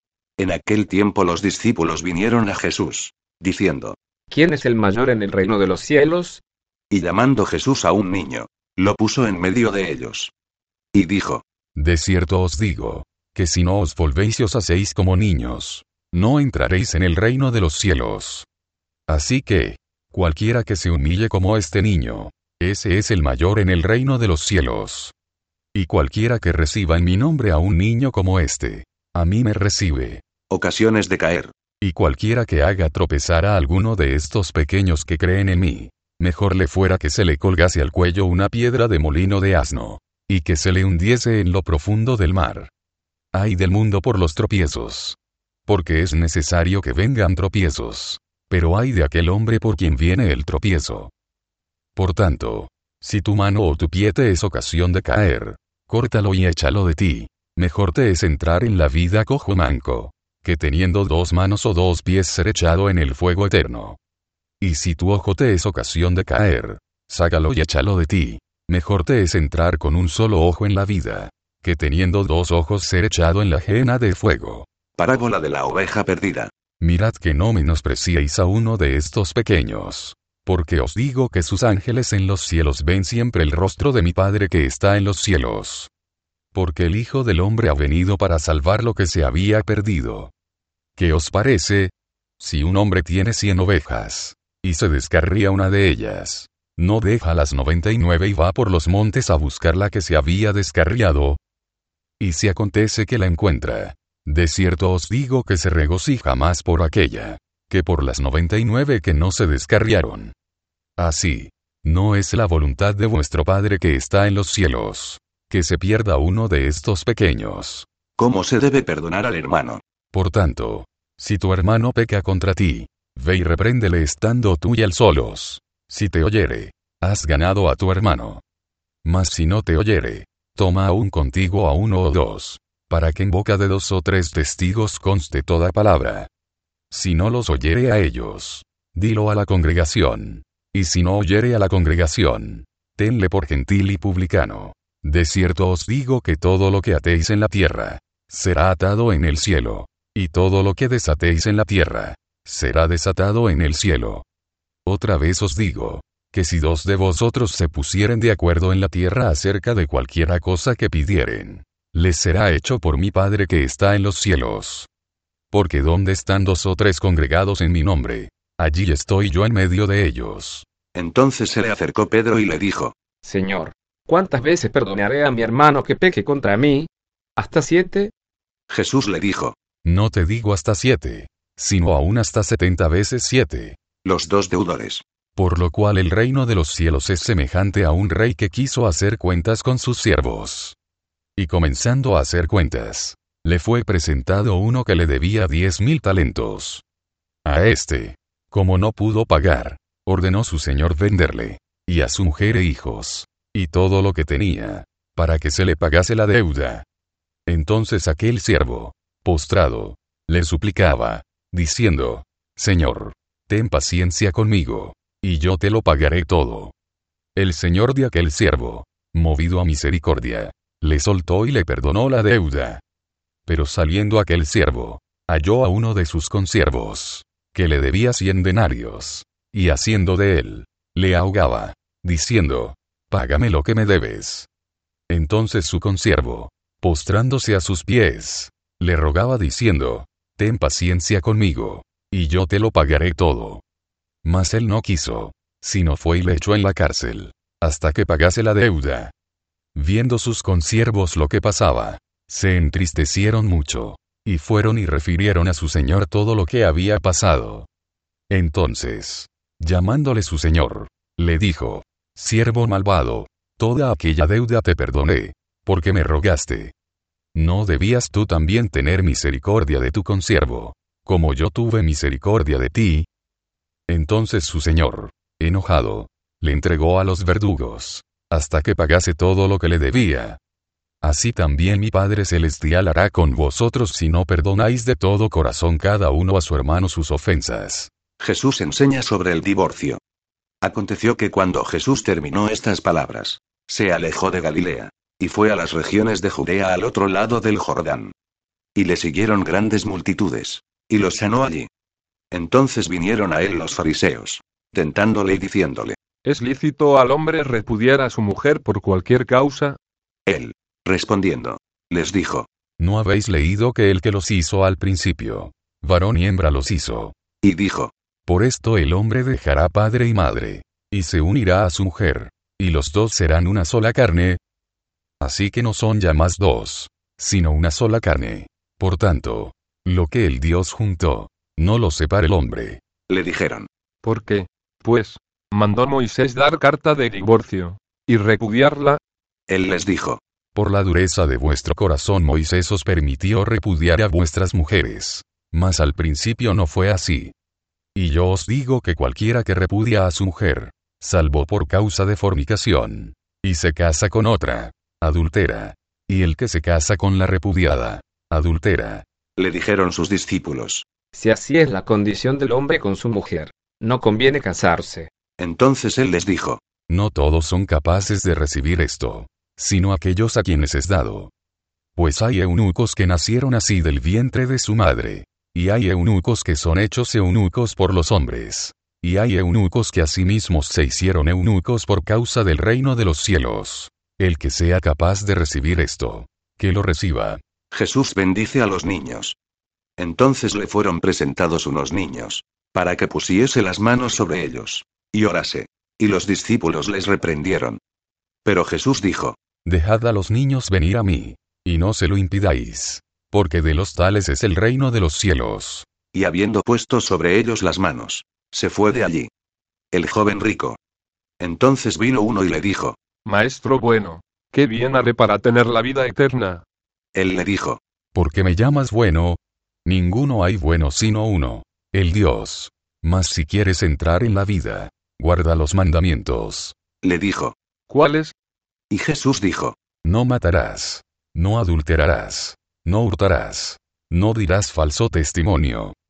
En aquel tiempo los discípulos vinieron a Jesús, diciendo, ¿Quién es el mayor en el reino de los cielos? y llamando Jesús a un niño, lo puso en medio de ellos. Y dijo, De cierto os digo, que si no os volvéis y os hacéis como niños, no entraréis en el reino de los cielos. Así que, cualquiera que se humille como este niño, ese es el mayor en el reino de los cielos. Y cualquiera que reciba en mi nombre a un niño como este, a mí me recibe. ocasiones de caer. Y cualquiera que haga tropezar a alguno de estos pequeños que creen en mí, mejor le fuera que se le colgase al cuello una piedra de molino de asno, y que se le hundiese en lo profundo del mar. Ay del mundo por los tropiezos. Porque es necesario que vengan tropiezos, pero ay de aquel hombre por quien viene el tropiezo. Por tanto, si tu mano o tu pie te es ocasión de caer, córtalo y échalo de ti. Mejor te es entrar en la vida cojo manco, que teniendo 2 manos o 2 pies ser echado en el fuego eterno. Y si tu ojo te es ocasión de caer, sácalo y échalo de ti. Mejor te es entrar con un solo ojo en la vida, que teniendo 2 ojos ser echado en la hiena de fuego. Parábola de la oveja perdida. Mirad que no menospreciéis a uno de estos pequeños. Porque os digo que sus ángeles en los cielos ven siempre el rostro de mi Padre que está en los cielos. Porque el Hijo del Hombre ha venido para salvar lo que se había perdido. ¿Qué os parece? Si un hombre tiene 100 ovejas, y se descarría una de ellas, ¿no deja las 99 y va por los montes a buscar la que se había descarriado? Y si acontece que la encuentra, de cierto os digo que se regocija más por aquella, que por las 99 que no se descarriaron. Así, no es la voluntad de vuestro Padre que está en los cielos, que se pierda uno de estos pequeños. ¿Cómo se debe perdonar al hermano? Por tanto, si tu hermano peca contra ti, ve y repréndele estando tú y él solos. Si te oyere, has ganado a tu hermano. Mas si no te oyere, toma aún contigo a 1 o 2, para que en boca de 2 o 3 testigos conste toda palabra. Si no los oyere a ellos, dilo a la congregación. Y si no oyere a la congregación, tenle por gentil y publicano. De cierto os digo que todo lo que atéis en la tierra, será atado en el cielo, y todo lo que desatéis en la tierra, será desatado en el cielo. Otra vez os digo, que si dos de vosotros se pusieren de acuerdo en la tierra acerca de cualquiera cosa que pidieren, les será hecho por mi Padre que está en los cielos. Porque donde están 2 o 3 congregados en mi nombre, allí estoy yo en medio de ellos. Entonces se le acercó Pedro y le dijo: Señor, ¿cuántas veces perdonaré a mi hermano que peque contra mí? ¿Hasta 7? Jesús le dijo: No te digo hasta 7, sino aún hasta 70 veces 7. Los 2 deudores. Por lo cual el reino de los cielos es semejante a un rey que quiso hacer cuentas con sus siervos. Y comenzando a hacer cuentas, le fue presentado uno que le debía 10,000 talentos. A este, como no pudo pagar, ordenó su señor venderle, y a su mujer e hijos, y todo lo que tenía, para que se le pagase la deuda. Entonces aquel siervo, postrado, le suplicaba, diciendo: Señor, ten paciencia conmigo, y yo te lo pagaré todo. El señor de aquel siervo, movido a misericordia, le soltó y le perdonó la deuda. Pero saliendo aquel siervo, halló a uno de sus consiervos, que le debía 100 denarios, y haciendo de él, le ahogaba, diciendo: Págame lo que me debes. Entonces su consiervo, postrándose a sus pies, le rogaba diciendo: Ten paciencia conmigo, y yo te lo pagaré todo. Mas él no quiso, sino fue y le echó en la cárcel, hasta que pagase la deuda. Viendo sus consiervos lo que pasaba, se entristecieron mucho, y fueron y refirieron a su señor todo lo que había pasado. Entonces, llamándole su señor, le dijo: Siervo malvado, toda aquella deuda te perdoné, porque me rogaste. ¿No debías tú también tener misericordia de tu consiervo, como yo tuve misericordia de ti? Entonces su señor, enojado, le entregó a los verdugos, hasta que pagase todo lo que le debía. Así también mi Padre Celestial hará con vosotros si no perdonáis de todo corazón cada uno a su hermano sus ofensas. Jesús enseña sobre el divorcio. Aconteció que cuando Jesús terminó estas palabras, se alejó de Galilea, y fue a las regiones de Judea al otro lado del Jordán. Y le siguieron grandes multitudes, y los sanó allí. Entonces vinieron a él los fariseos, tentándole y diciéndole: ¿Es lícito al hombre repudiar a su mujer por cualquier causa? Él, respondiendo, les dijo: ¿No habéis leído que el que los hizo al principio, varón y hembra los hizo? Y dijo: Por esto el hombre dejará padre y madre, y se unirá a su mujer, y los dos serán una sola carne. Así que no son ya más dos, sino una sola carne. Por tanto, lo que el Dios juntó, no lo separe el hombre. Le dijeron: ¿Por qué, pues, mandó Moisés dar carta de divorcio, y repudiarla? Él les dijo: Por la dureza de vuestro corazón Moisés os permitió repudiar a vuestras mujeres, mas al principio no fue así. Y yo os digo que cualquiera que repudia a su mujer, salvo por causa de fornicación, y se casa con otra, adultera, y el que se casa con la repudiada, adultera. Le dijeron sus discípulos: Si así es la condición del hombre con su mujer, no conviene casarse. Entonces él les dijo: No todos son capaces de recibir esto, sino aquellos a quienes es dado. Pues hay eunucos que nacieron así del vientre de su madre, y hay eunucos que son hechos eunucos por los hombres, y hay eunucos que asimismo se hicieron eunucos por causa del reino de los cielos. El que sea capaz de recibir esto, que lo reciba. Jesús bendice a los niños. Entonces le fueron presentados unos niños, para que pusiese las manos sobre ellos, y orase. Y los discípulos les reprendieron. Pero Jesús dijo: Dejad a los niños venir a mí, y no se lo impidáis, porque de los tales es el reino de los cielos. Y habiendo puesto sobre ellos las manos, se fue de allí. El joven rico. Entonces vino uno y le dijo: Maestro bueno, ¿qué bien haré para tener la vida eterna? Él le dijo: ¿Por qué me llamas bueno? Ninguno hay bueno sino uno, el Dios. Mas si quieres entrar en la vida, guarda los mandamientos. Le dijo: ¿Cuáles? Y Jesús dijo: No matarás, no adulterarás, no hurtarás, no dirás falso testimonio,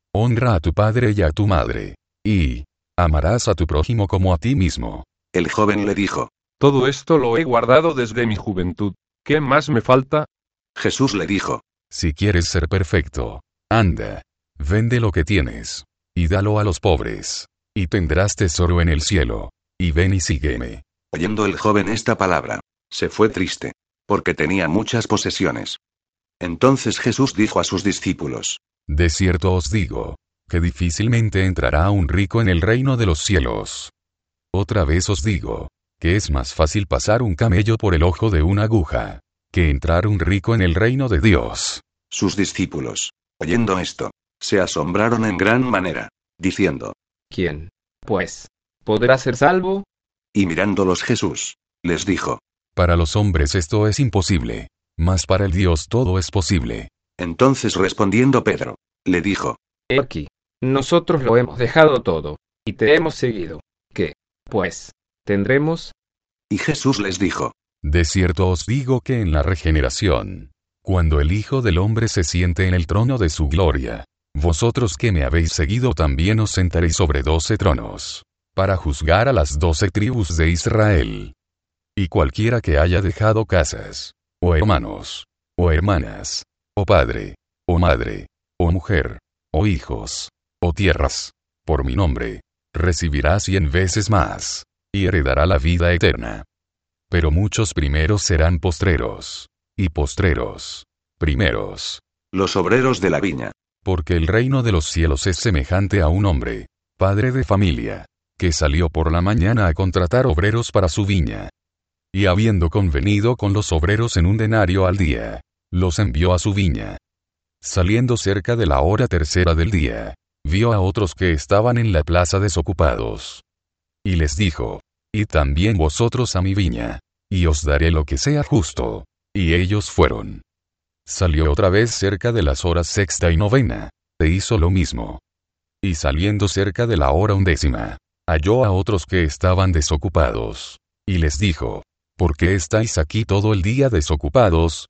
honra a tu padre y a tu madre. Y amarás a tu prójimo como a ti mismo. El joven le dijo. Todo esto lo he guardado desde mi juventud. ¿Qué más me falta? Jesús le dijo. Si quieres ser perfecto, anda, vende lo que tienes, y dalo a los pobres, y tendrás tesoro en el cielo, y ven y sígueme. Oyendo el joven esta palabra, se fue triste, porque tenía muchas posesiones. Entonces Jesús dijo a sus discípulos. De cierto os digo, que difícilmente entrará un rico en el reino de los cielos. Otra vez os digo, que es más fácil pasar un camello por el ojo de una aguja, que entrar un rico en el reino de Dios. Sus discípulos, oyendo esto, se asombraron en gran manera, diciendo. ¿Quién, pues, podrá ser salvo? Y mirándolos Jesús, les dijo. Para los hombres esto es imposible, mas para el Dios todo es posible. Entonces respondiendo Pedro, le dijo. He aquí, nosotros lo hemos dejado todo, y te hemos seguido. ¿Qué, pues, tendremos? Y Jesús les dijo. De cierto os digo que en la regeneración, cuando el Hijo del Hombre se siente en el trono de su gloria, vosotros que me habéis seguido también os sentaréis sobre 12 tronos, para juzgar a las 12 tribus de Israel. Y cualquiera que haya dejado casas, o hermanos, o hermanas, o padre, o madre, o mujer, o hijos, o tierras, por mi nombre, recibirá 100 veces más, y heredará la vida eterna. Pero muchos primeros serán postreros, y postreros, primeros. Los obreros de la viña. Porque el reino de los cielos es semejante a un hombre, padre de familia, que salió por la mañana a contratar obreros para su viña. Y habiendo convenido con los obreros en 1 denario al día, los envió a su viña. Saliendo cerca de la hora 3 del día, vio a otros que estaban en la plaza desocupados. Y les dijo. Id también vosotros a mi viña, y os daré lo que sea justo. Y ellos fueron. Salió otra vez cerca de las horas 6ª y 9ª, e hizo lo mismo. Y saliendo cerca de la hora 11ª, halló a otros que estaban desocupados. Y les dijo, ¿por qué estáis aquí todo el día desocupados?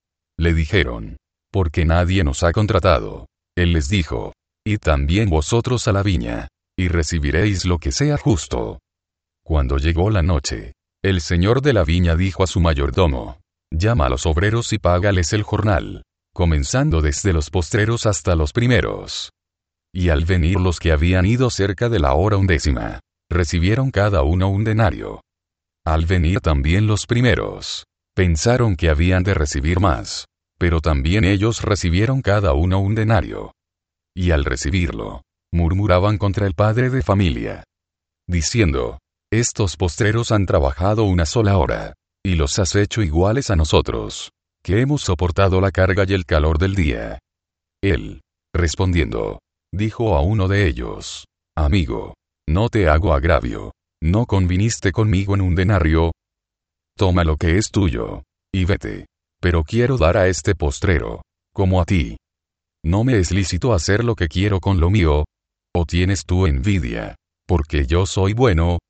Le dijeron, porque nadie nos ha contratado. Él les dijo, id también vosotros a la viña, y recibiréis lo que sea justo. Cuando llegó la noche, el señor de la viña dijo a su mayordomo, llama a los obreros y págales el jornal, comenzando desde los postreros hasta los primeros. Y al venir los que habían ido cerca de la hora 11ª, recibieron cada uno 1 denario. Al venir también los primeros, pensaron que habían de recibir más, pero también ellos recibieron cada uno 1 denario. Y al recibirlo, murmuraban contra el padre de familia, diciendo, estos postreros han trabajado 1 sola hora, y los has hecho iguales a nosotros, que hemos soportado la carga y el calor del día. Él, respondiendo, dijo a uno de ellos, amigo, no te hago agravio, ¿no conviniste conmigo en 1 denario? Toma lo que es tuyo, y vete, pero quiero dar a este postrero, como a ti. ¿No me es lícito hacer lo que quiero con lo mío? ¿O tienes tú envidia, porque yo soy bueno?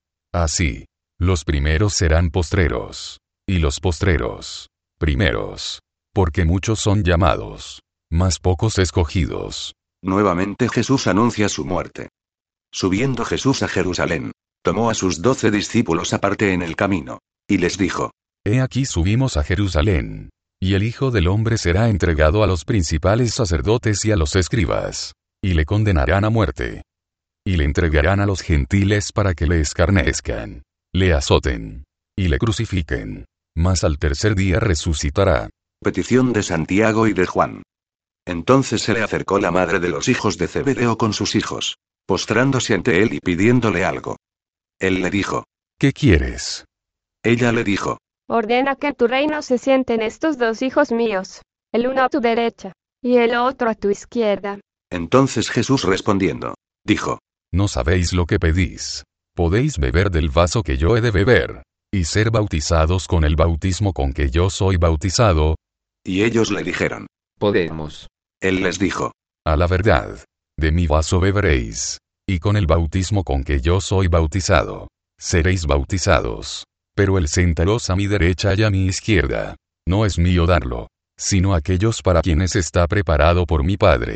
Así, los primeros serán postreros, y los postreros, primeros, porque muchos son llamados, mas pocos escogidos. Nuevamente Jesús anuncia su muerte. Subiendo Jesús a Jerusalén, tomó a sus 12 discípulos aparte en el camino, y les dijo, He aquí subimos a Jerusalén, y el Hijo del Hombre será entregado a los principales sacerdotes y a los escribas, y le condenarán a muerte. Y le entregarán a los gentiles para que le escarnezcan, le azoten, y le crucifiquen, mas al 3er día resucitará. Petición de Santiago y de Juan. Entonces se le acercó la madre de los hijos de Zebedeo con sus hijos, postrándose ante él y pidiéndole algo. Él le dijo, ¿qué quieres? Ella le dijo, ordena que en tu reino se sienten estos 2 hijos míos, el uno a tu derecha, y el otro a tu izquierda. Entonces Jesús respondiendo, dijo, no sabéis lo que pedís. ¿Podéis beber del vaso que yo he de beber, y ser bautizados con el bautismo con que yo soy bautizado? Y ellos le dijeron, podemos. Él les dijo, a la verdad, de mi vaso beberéis, y con el bautismo con que yo soy bautizado, seréis bautizados. Pero el sentaros a mi derecha y a mi izquierda, no es mío darlo, sino aquellos para quienes está preparado por mi Padre.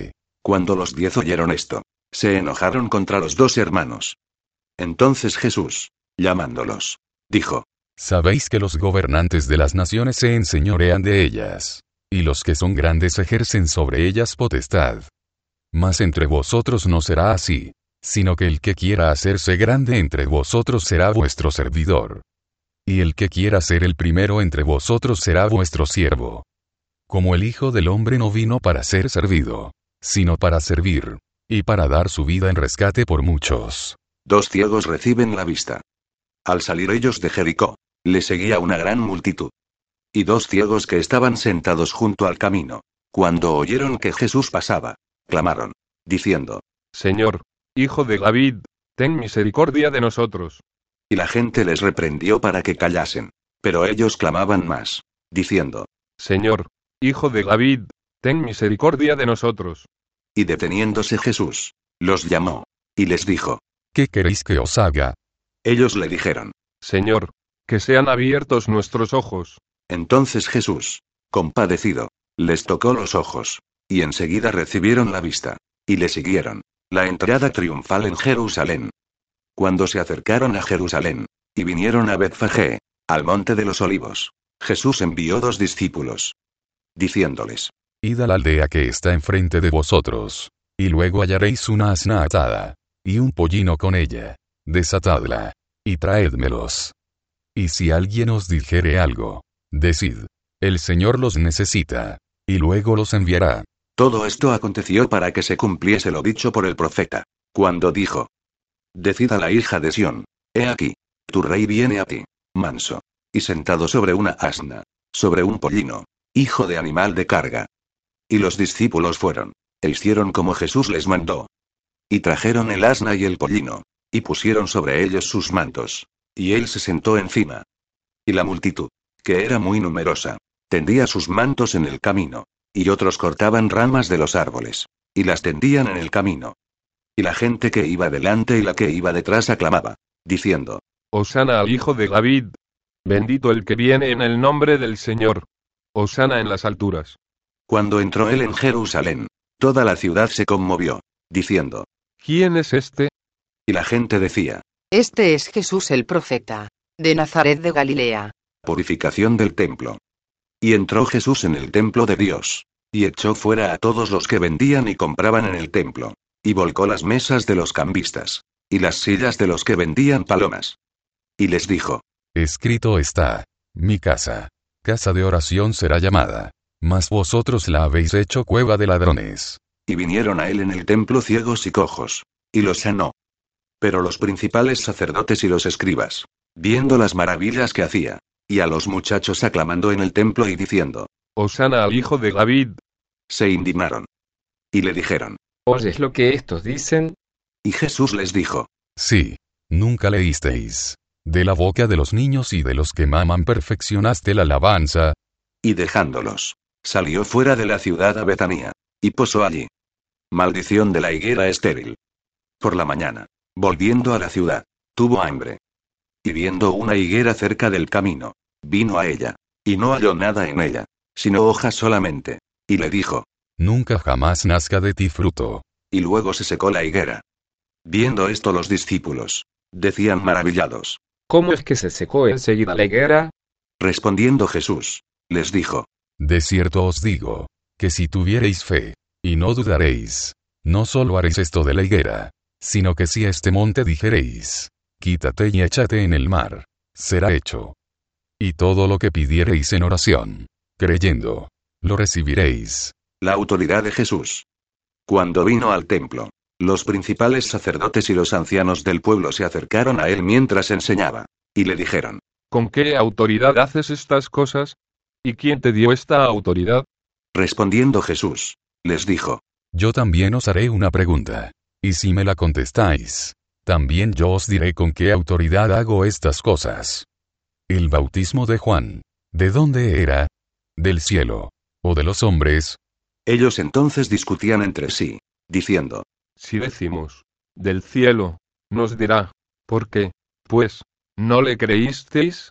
Cuando los 10 oyeron esto, se enojaron contra los 2 hermanos. Entonces Jesús, llamándolos, dijo: Sabéis que los gobernantes de las naciones se enseñorean de ellas, y los que son grandes ejercen sobre ellas potestad. Mas entre vosotros no será así, sino que el que quiera hacerse grande entre vosotros será vuestro servidor. Y el que quiera ser el primero entre vosotros será vuestro siervo. Como el Hijo del Hombre no vino para ser servido, sino para servir, y para dar su vida en rescate por muchos. 2 ciegos reciben la vista. Al salir ellos de Jericó, le seguía una gran multitud. Y 2 ciegos que estaban sentados junto al camino, cuando oyeron que Jesús pasaba, clamaron, diciendo: Señor, Hijo de David, ten misericordia de nosotros. Y la gente les reprendió para que callasen. Pero ellos clamaban más, diciendo: Señor, Hijo de David, ten misericordia de nosotros. Y deteniéndose Jesús, los llamó, y les dijo: ¿Qué queréis que os haga? Ellos le dijeron: Señor, que sean abiertos nuestros ojos. Entonces Jesús, compadecido, les tocó los ojos, y enseguida recibieron la vista, y le siguieron. La entrada triunfal en Jerusalén. Cuando se acercaron a Jerusalén, y vinieron a Betfagé, al monte de los olivos, Jesús envió 2 discípulos, diciéndoles: Id a la aldea que está enfrente de vosotros, y luego hallaréis una asna atada, y un pollino con ella. Desatadla, y traédmelos. Y si alguien os dijere algo, decid: el Señor los necesita, y luego los enviará. Todo esto aconteció para que se cumpliese lo dicho por el profeta, cuando dijo: Decid a la hija de Sión: he aquí, tu rey viene a ti, manso, y sentado sobre una asna, sobre un pollino, hijo de animal de carga. Y los discípulos fueron, e hicieron como Jesús les mandó. Y trajeron el asna y el pollino, y pusieron sobre ellos sus mantos, y él se sentó encima. Y la multitud, que era muy numerosa, tendía sus mantos en el camino, y otros cortaban ramas de los árboles, y las tendían en el camino. Y la gente que iba delante y la que iba detrás aclamaba, diciendo: Hosana al Hijo de David. Bendito el que viene en el nombre del Señor. Hosana en las alturas. Cuando entró él en Jerusalén, toda la ciudad se conmovió, diciendo: ¿Quién es este? Y la gente decía: Este es Jesús el profeta, de Nazaret de Galilea. Purificación del templo. Y entró Jesús en el templo de Dios, y echó fuera a todos los que vendían y compraban en el templo, y volcó las mesas de los cambistas, y las sillas de los que vendían palomas. Y les dijo: Escrito está: mi casa, casa de oración será llamada, mas vosotros la habéis hecho cueva de ladrones. Y vinieron a él en el templo ciegos y cojos, y los sanó. Pero los principales sacerdotes y los escribas, viendo las maravillas que hacía, y a los muchachos aclamando en el templo y diciendo: Hosana al Hijo de David, se indignaron. Y le dijeron: ¿Oyes lo que estos dicen? Y Jesús les dijo: Sí, nunca leísteis: de la boca de los niños y de los que maman perfeccionaste la alabanza. Y dejándolos, salió fuera de la ciudad a Betanía, y posó allí. Maldición de la higuera estéril. Por la mañana, volviendo a la ciudad, tuvo hambre. Y viendo una higuera cerca del camino, vino a ella, y no halló nada en ella, sino hojas solamente, y le dijo: Nunca jamás nazca de ti fruto. Y luego se secó la higuera. Viendo esto los discípulos, decían maravillados: ¿Cómo es que se secó enseguida la higuera? Respondiendo Jesús, les dijo: De cierto os digo, que si tuviereis fe, y no dudaréis, no solo haréis esto de la higuera, sino que si a este monte dijereis: quítate y échate en el mar, será hecho. Y todo lo que pidiereis en oración, creyendo, lo recibiréis. La autoridad de Jesús. Cuando vino al templo, los principales sacerdotes y los ancianos del pueblo se acercaron a él mientras enseñaba, y le dijeron: ¿con qué autoridad haces estas cosas? ¿Y quién te dio esta autoridad? Respondiendo Jesús, les dijo: Yo también os haré una pregunta, y si me la contestáis, también yo os diré con qué autoridad hago estas cosas. El bautismo de Juan, ¿de dónde era? ¿Del cielo, o de los hombres? Ellos entonces discutían entre sí, diciendo: Si decimos, del cielo, nos dirá, ¿por qué, pues, no le creísteis?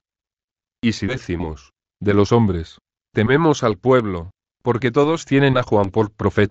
Y si decimos, de los hombres, tememos al pueblo, porque todos tienen a Juan por profeta.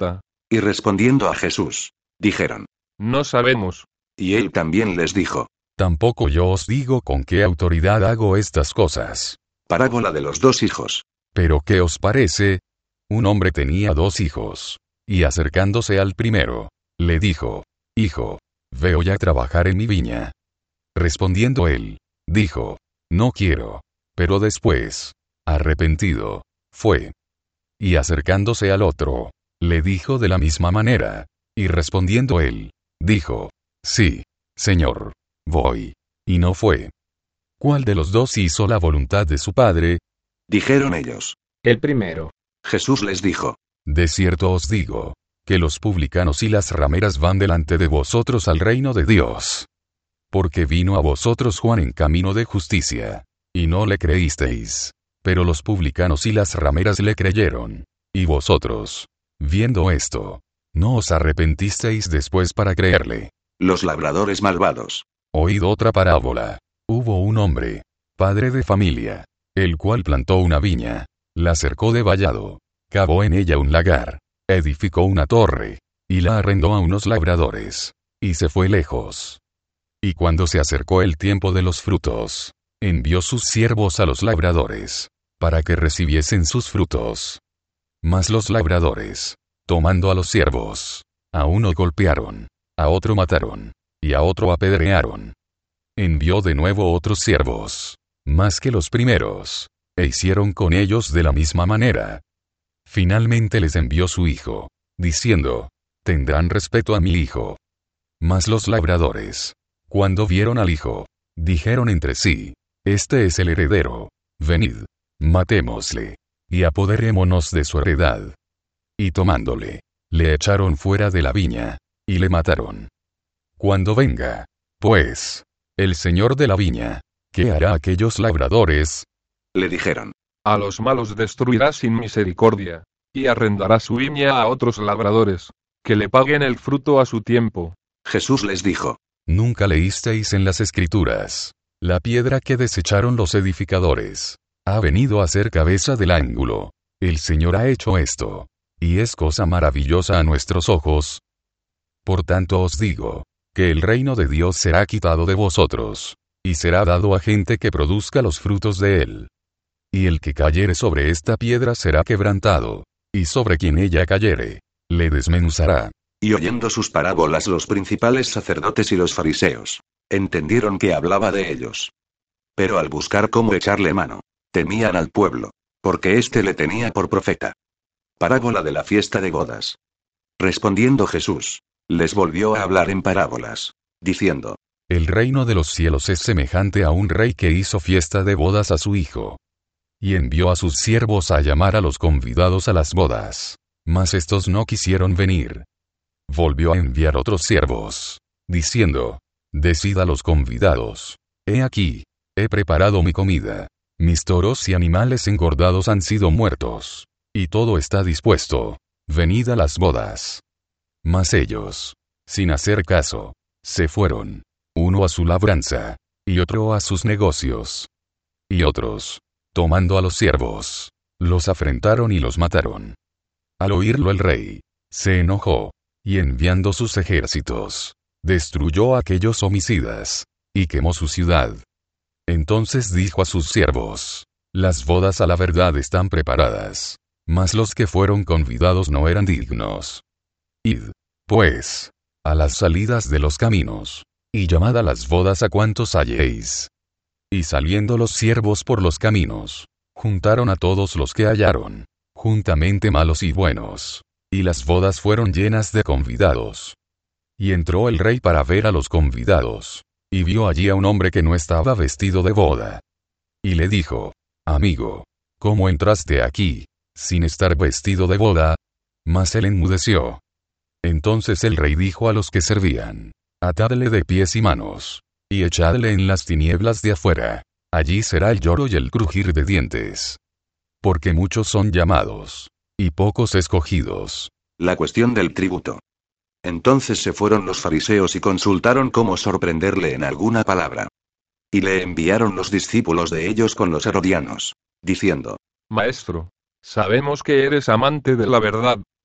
Y respondiendo a Jesús, dijeron, No sabemos. y él también les dijo. Tampoco yo os digo con qué autoridad hago estas cosas. Parábola de los 2 hijos. Pero ¿qué os parece? Un hombre tenía 2 hijos. Y acercándose al primero, le dijo, Hijo, ve hoy a trabajar en mi viña. Respondiendo él, dijo, No quiero. Pero después, arrepentido, fue. Y acercándose al otro, le dijo de la misma manera. Y respondiendo él, dijo, Sí, Señor, voy. Y no fue. ¿Cuál de los 2 hizo la voluntad de su padre? Dijeron ellos. El primero. Jesús les dijo. De cierto os digo, que los publicanos y las rameras van delante de vosotros al reino de Dios. Porque vino a vosotros Juan en camino de justicia, y no le creísteis. Pero los publicanos y las rameras le creyeron. Y vosotros, viendo esto, no os arrepentisteis después para creerle. Los labradores malvados. Oíd otra parábola. Hubo un hombre, padre de familia, el cual plantó una viña, la cercó de vallado, cavó en ella un lagar, edificó una torre, y la arrendó a unos labradores, y se fue lejos. Y cuando se acercó el tiempo de los frutos, envió sus siervos a los labradores, para que recibiesen sus frutos. Mas los labradores, tomando a los siervos, a uno golpearon, a otro mataron, y a otro apedrearon. Envió de nuevo otros siervos, más que los primeros, e hicieron con ellos de la misma manera. Finalmente les envió su hijo, diciendo, Tendrán respeto a mi hijo. Mas los labradores, cuando vieron al hijo, dijeron entre sí, Este es el heredero, venid, matémosle, y apoderémonos de su heredad. Y tomándole, le echaron fuera de la viña, y le mataron. Cuando venga, pues, el señor de la viña, ¿qué hará aquellos labradores? Le dijeron. A los malos destruirá sin misericordia, y arrendará su viña a otros labradores, que le paguen el fruto a su tiempo. Jesús les dijo. Nunca leísteis en las Escrituras, la piedra que desecharon los edificadores, ha venido a ser cabeza del ángulo. El Señor ha hecho esto, y es cosa maravillosa a nuestros ojos. Por tanto os digo, que el reino de Dios será quitado de vosotros, y será dado a gente que produzca los frutos de él. Y el que cayere sobre esta piedra será quebrantado, y sobre quien ella cayere, le desmenuzará. Y oyendo sus parábolas los principales sacerdotes y los fariseos, entendieron que hablaba de ellos. Pero al buscar cómo echarle mano, temían al pueblo, porque éste le tenía por profeta. Parábola de la fiesta de bodas. Respondiendo Jesús, les volvió a hablar en parábolas, diciendo, El reino de los cielos es semejante a un rey que hizo fiesta de bodas a su hijo. Y envió a sus siervos a llamar a los convidados a las bodas, mas estos no quisieron venir. Volvió a enviar otros siervos, diciendo, Decid a los convidados, he aquí, he preparado mi comida, mis toros y animales engordados han sido muertos, y todo está dispuesto, venid a las bodas. Mas ellos, sin hacer caso, se fueron, uno a su labranza, y otro a sus negocios. Y otros, tomando a los siervos, los afrentaron y los mataron. Al oírlo el rey, se enojó, y enviando sus ejércitos, destruyó a aquellos homicidas, y quemó su ciudad. Entonces dijo a sus siervos, Las bodas a la verdad están preparadas, mas los que fueron convidados no eran dignos. Id, pues, a las salidas de los caminos, y llamad a las bodas a cuantos halléis. Y saliendo los siervos por los caminos, juntaron a todos los que hallaron, juntamente malos y buenos, y las bodas fueron llenas de convidados. Y entró el rey para ver a los convidados, y vio allí a un hombre que no estaba vestido de boda. Y le dijo, Amigo, ¿cómo entraste aquí, sin estar vestido de boda? Mas él enmudeció. Entonces el rey dijo a los que servían, Atadle de pies y manos, y echadle en las tinieblas de afuera, allí será el lloro y el crujir de dientes. Porque muchos son llamados, y pocos escogidos. La cuestión del tributo. Entonces se fueron los fariseos y consultaron cómo sorprenderle en alguna palabra. Y le enviaron los discípulos de ellos con los herodianos, diciendo, Maestro, sabemos que eres amante de la verdad,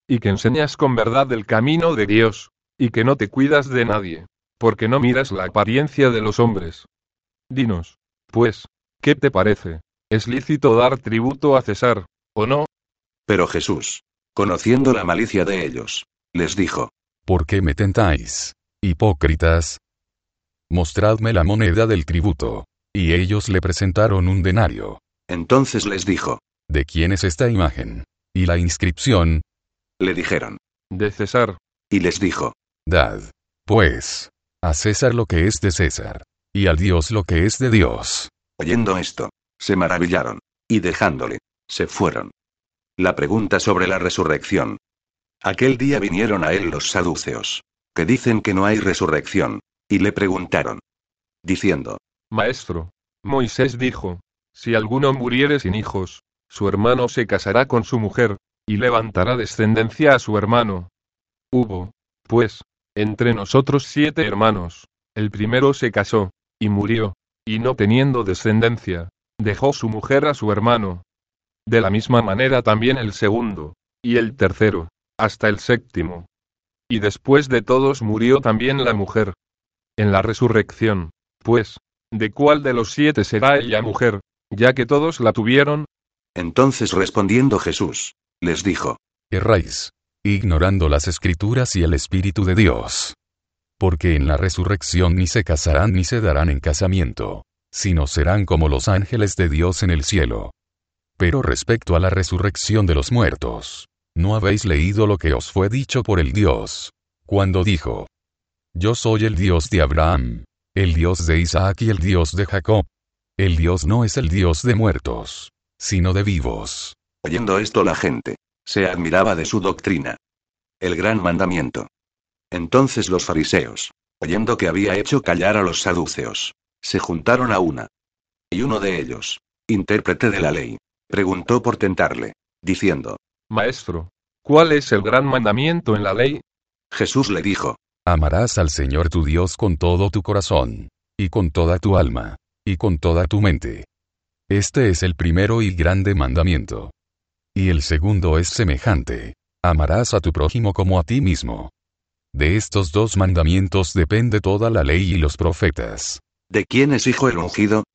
y que enseñas con verdad el camino de Dios, y que no te cuidas de nadie, porque no miras la apariencia de los hombres. Dinos, pues, ¿qué te parece? ¿Es lícito dar tributo a César, o no? Pero Jesús, conociendo la malicia de ellos, les dijo: ¿Por qué me tentáis, hipócritas? Mostradme la moneda del tributo. Y ellos le presentaron un denario. Entonces les dijo: ¿De quién es esta imagen? ¿Y la inscripción? Le dijeron: De César. Y les dijo: Dad, pues, a César lo que es de César, y al Dios lo que es de Dios. Oyendo esto, se maravillaron, y dejándole, se fueron. La pregunta sobre la resurrección. Aquel día vinieron a él los saduceos, que dicen que no hay resurrección, y le preguntaron, diciendo: Maestro, Moisés dijo, si alguno muriere sin hijos, su hermano se casará con su mujer, y levantará descendencia a su hermano. Hubo, pues, entre nosotros 7 hermanos. El primero se casó, y murió, y no teniendo descendencia, dejó su mujer a su hermano. De la misma manera también el segundo, y el tercero, hasta el séptimo. Y después de todos murió también la mujer. En la resurrección, pues, ¿de cuál de los 7 será ella mujer, ya que todos la tuvieron? Entonces respondiendo Jesús, les dijo: Erráis, ignorando las Escrituras y el Espíritu de Dios. Porque en la resurrección ni se casarán ni se darán en casamiento, sino serán como los ángeles de Dios en el cielo. Pero respecto a la resurrección de los muertos, ¿no habéis leído lo que os fue dicho por el Dios, cuando dijo: Yo soy el Dios de Abraham, el Dios de Isaac y el Dios de Jacob? El Dios no es el Dios de muertos, sino de vivos. Oyendo esto la gente se admiraba de su doctrina. El gran mandamiento. Entonces los fariseos, oyendo que había hecho callar a los saduceos, se juntaron a una. Y uno de ellos, intérprete de la ley, preguntó por tentarle, diciendo: Maestro, ¿cuál es el gran mandamiento en la ley? Jesús le dijo: Amarás al Señor tu Dios con todo tu corazón, y con toda tu alma, y con toda tu mente. Este es el primero y grande mandamiento. Y el segundo es semejante: amarás a tu prójimo como a ti mismo. De estos 2 mandamientos depende toda la ley y los profetas. ¿De quién es hijo el ungido?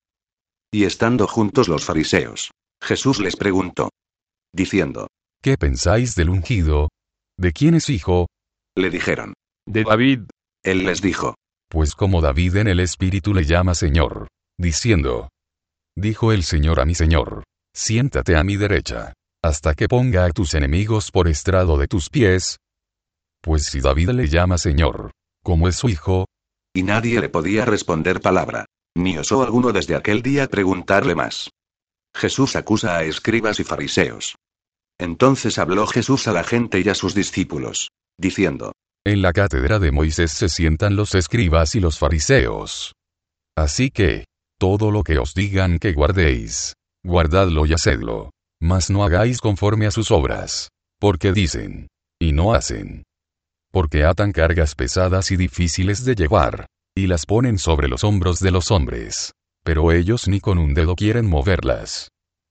Y estando juntos los fariseos, Jesús les preguntó, diciendo: ¿Qué pensáis del ungido? ¿De quién es hijo? Le dijeron: De David. Él les dijo: Pues como David en el Espíritu le llama Señor, diciendo: Dijo el Señor a mi Señor: Siéntate a mi derecha, hasta que ponga a tus enemigos por estrado de tus pies. Pues si David le llama Señor, ¿cómo es su hijo? Y nadie le podía responder palabra, ni osó alguno desde aquel día preguntarle más. Jesús acusa a escribas y fariseos. Entonces habló Jesús a la gente y a sus discípulos, diciendo: En la cátedra de Moisés se sientan los escribas y los fariseos. Así que, todo lo que os digan que guardéis, guardadlo y hacedlo, mas no hagáis conforme a sus obras, porque dicen, y no hacen. Porque atan cargas pesadas y difíciles de llevar, y las ponen sobre los hombros de los hombres, pero ellos ni con un dedo quieren moverlas.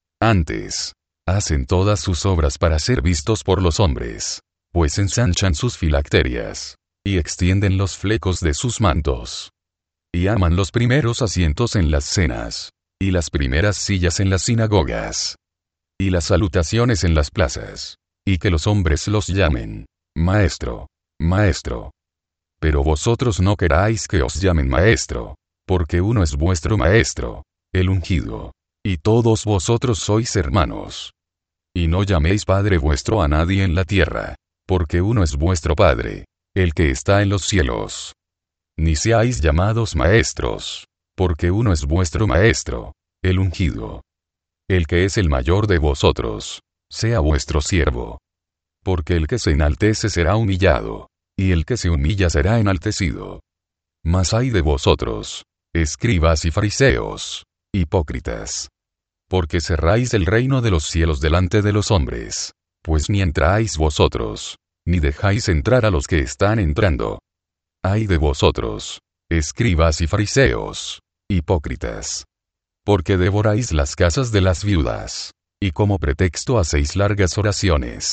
Antes, hacen todas sus obras para ser vistos por los hombres, pues ensanchan sus filacterias, y extienden los flecos de sus mantos. Y aman los primeros asientos en las cenas, y las primeras sillas en las sinagogas, y las salutaciones en las plazas, y que los hombres los llamen Maestro, Maestro. Pero vosotros no queráis que os llamen Maestro, porque uno es vuestro Maestro, el ungido, y todos vosotros sois hermanos. Y no llaméis Padre vuestro a nadie en la tierra, porque uno es vuestro Padre, el que está en los cielos. Ni seáis llamados maestros, porque uno es vuestro Maestro, el ungido. El que es el mayor de vosotros, sea vuestro siervo. Porque el que se enaltece será humillado, y el que se humilla será enaltecido. Mas ay de vosotros, escribas y fariseos, hipócritas. Porque cerráis el reino de los cielos delante de los hombres, pues ni entráis vosotros, ni dejáis entrar a los que están entrando. Ay de vosotros, escribas y fariseos, hipócritas. Porque devoráis las casas de las viudas, y como pretexto hacéis largas oraciones.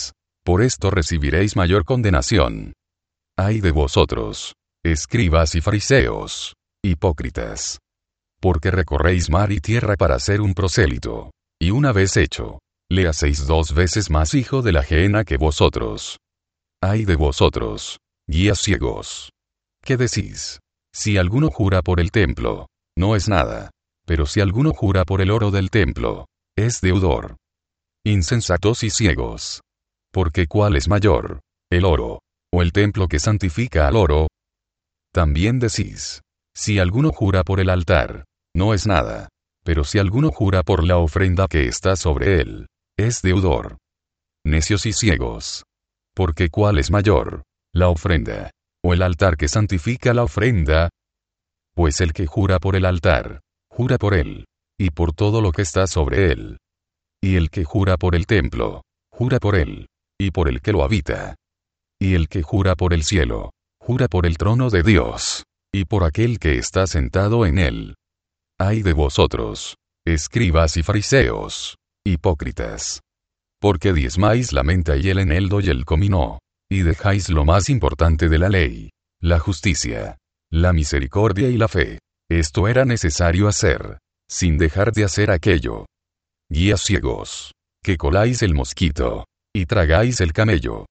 Por esto recibiréis mayor condenación. Ay de vosotros, escribas y fariseos, hipócritas. Porque recorréis mar y tierra para ser un prosélito, y una vez hecho, le hacéis 2 veces más hijo de la gehenna que vosotros. Ay de vosotros, guías ciegos. ¿Qué decís? Si alguno jura por el templo, no es nada. Pero si alguno jura por el oro del templo, es deudor. Insensatos y ciegos. Porque ¿cuál es mayor, el oro, o el templo que santifica al oro? También decís, si alguno jura por el altar, no es nada. Pero si alguno jura por la ofrenda que está sobre él, es deudor. Necios y ciegos. Porque ¿cuál es mayor, la ofrenda, o el altar que santifica la ofrenda? Pues el que jura por el altar, jura por él, y por todo lo que está sobre él. Y el que jura por el templo, jura por él, y por el que lo habita. Y el que jura por el cielo, jura por el trono de Dios, y por aquel que está sentado en él. Ay de vosotros, escribas y fariseos, hipócritas. Porque diezmáis la menta y el eneldo y el comino, y dejáis lo más importante de la ley, la justicia, la misericordia y la fe. Esto era necesario hacer, sin dejar de hacer aquello. Guías ciegos, que coláis el mosquito, y tragáis el camello.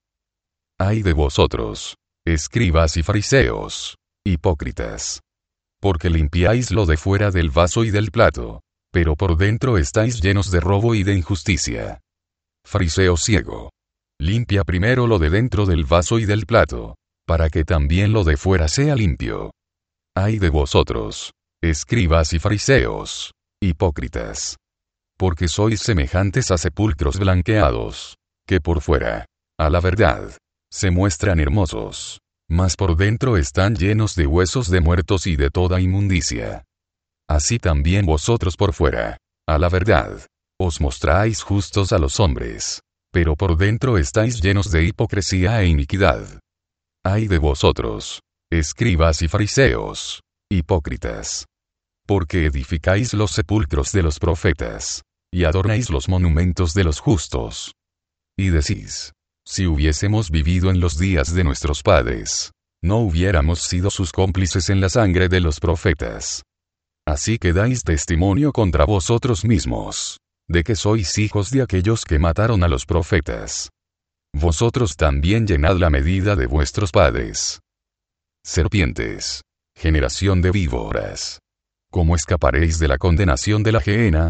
Ay de vosotros, escribas y fariseos, hipócritas. Porque limpiáis lo de fuera del vaso y del plato, pero por dentro estáis llenos de robo y de injusticia. Fariseo ciego. Limpia primero lo de dentro del vaso y del plato, para que también lo de fuera sea limpio. Ay de vosotros, escribas y fariseos, hipócritas. Porque sois semejantes a sepulcros blanqueados, que por fuera, a la verdad, se muestran hermosos, mas por dentro están llenos de huesos de muertos y de toda inmundicia. Así también vosotros por fuera, a la verdad, os mostráis justos a los hombres, pero por dentro estáis llenos de hipocresía e iniquidad. Ay de vosotros, escribas y fariseos, hipócritas. Porque edificáis los sepulcros de los profetas, y adornáis los monumentos de los justos. Y decís, si hubiésemos vivido en los días de nuestros padres, no hubiéramos sido sus cómplices en la sangre de los profetas. Así que dais testimonio contra vosotros mismos, de que sois hijos de aquellos que mataron a los profetas. Vosotros también llenad la medida de vuestros padres. Serpientes, generación de víboras. ¿Cómo escaparéis de la condenación de la gehenna?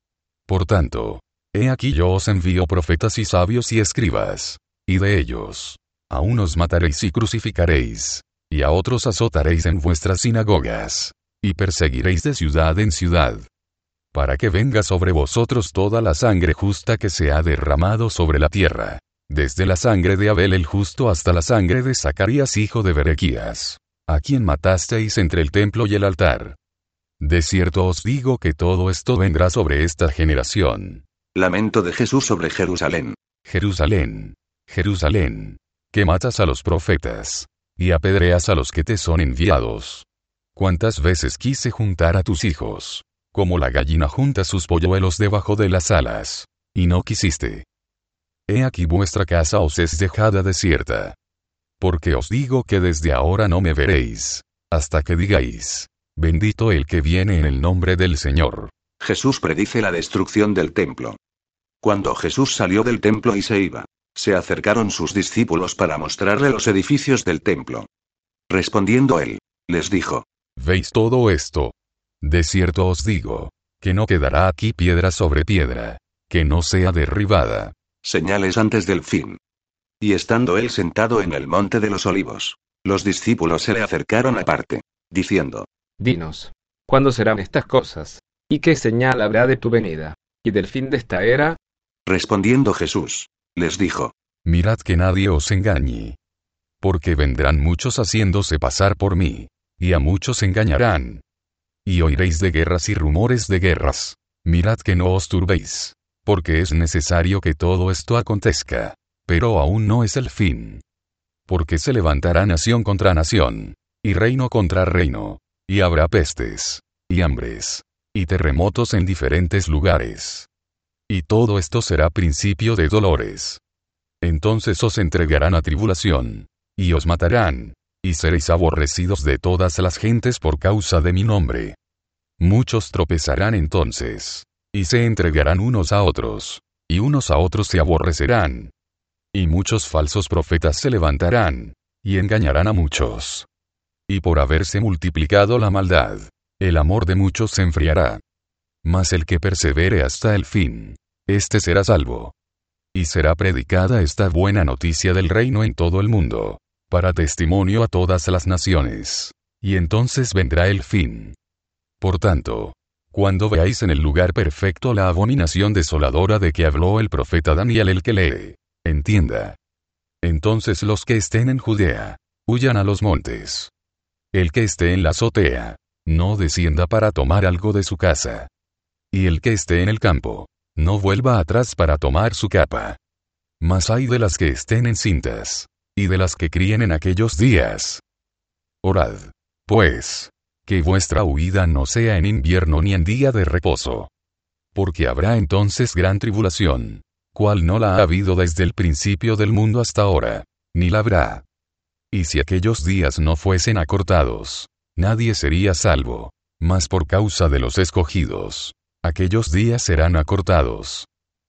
Por tanto, he aquí yo os envío profetas y sabios y escribas, y de ellos, a unos mataréis y crucificaréis, y a otros azotaréis en vuestras sinagogas, y perseguiréis de ciudad en ciudad, para que venga sobre vosotros toda la sangre justa que se ha derramado sobre la tierra, desde la sangre de Abel el justo hasta la sangre de Zacarías hijo de Berequías, a quien matasteis entre el templo y el altar. De cierto os digo que todo esto vendrá sobre esta generación. Lamento de Jesús sobre Jerusalén. Jerusalén, Jerusalén, que matas a los profetas, y apedreas a los que te son enviados. ¿Cuántas veces quise juntar a tus hijos, como la gallina junta sus polluelos debajo de las alas, y no quisiste? He aquí vuestra casa os es dejada desierta. Porque os digo que desde ahora no me veréis, hasta que digáis, bendito el que viene en el nombre del Señor. Jesús predice la destrucción del templo. Cuando Jesús salió del templo y se iba, se acercaron sus discípulos para mostrarle los edificios del templo. Respondiendo él, les dijo, ¿veis todo esto? De cierto os digo, que no quedará aquí piedra sobre piedra, que no sea derribada. Señales antes del fin. Y estando él sentado en el monte de los olivos, los discípulos se le acercaron aparte, diciendo, Dinos, ¿cuándo serán estas cosas? ¿Y qué señal habrá de tu venida, y del fin de esta era? Respondiendo Jesús, les dijo, mirad que nadie os engañe. Porque vendrán muchos haciéndose pasar por mí, y a muchos engañarán. Y oiréis de guerras y rumores de guerras. Mirad que no os turbéis, porque es necesario que todo esto acontezca, pero aún no es el fin. Porque se levantará nación contra nación, y reino contra reino, y habrá pestes, y hambres, y terremotos en diferentes lugares. Y todo esto será principio de dolores. Entonces os entregarán a tribulación, y os matarán, y seréis aborrecidos de todas las gentes por causa de mi nombre. Muchos tropezarán entonces, y se entregarán unos a otros, y unos a otros se aborrecerán. Y muchos falsos profetas se levantarán, y engañarán a muchos. Y por haberse multiplicado la maldad, el amor de muchos se enfriará. Mas el que persevere hasta el fin, éste será salvo. Y será predicada esta buena noticia del reino en todo el mundo, para testimonio a todas las naciones. Y entonces vendrá el fin. Por tanto, cuando veáis en el lugar perfecto la abominación desoladora de que habló el profeta Daniel, el que lee, entienda. Entonces los que estén en Judea, huyan a los montes. El que esté en la azotea, no descienda para tomar algo de su casa. Y el que esté en el campo, no vuelva atrás para tomar su capa. Mas ay de las que estén encintas, y de las que críen en aquellos días. Orad, pues, que vuestra huida no sea en invierno ni en día de reposo. Porque habrá entonces gran tribulación, cual no la ha habido desde el principio del mundo hasta ahora, ni la habrá. Y si aquellos días no fuesen acortados, nadie sería salvo, mas por causa de los escogidos, aquellos días serán acortados.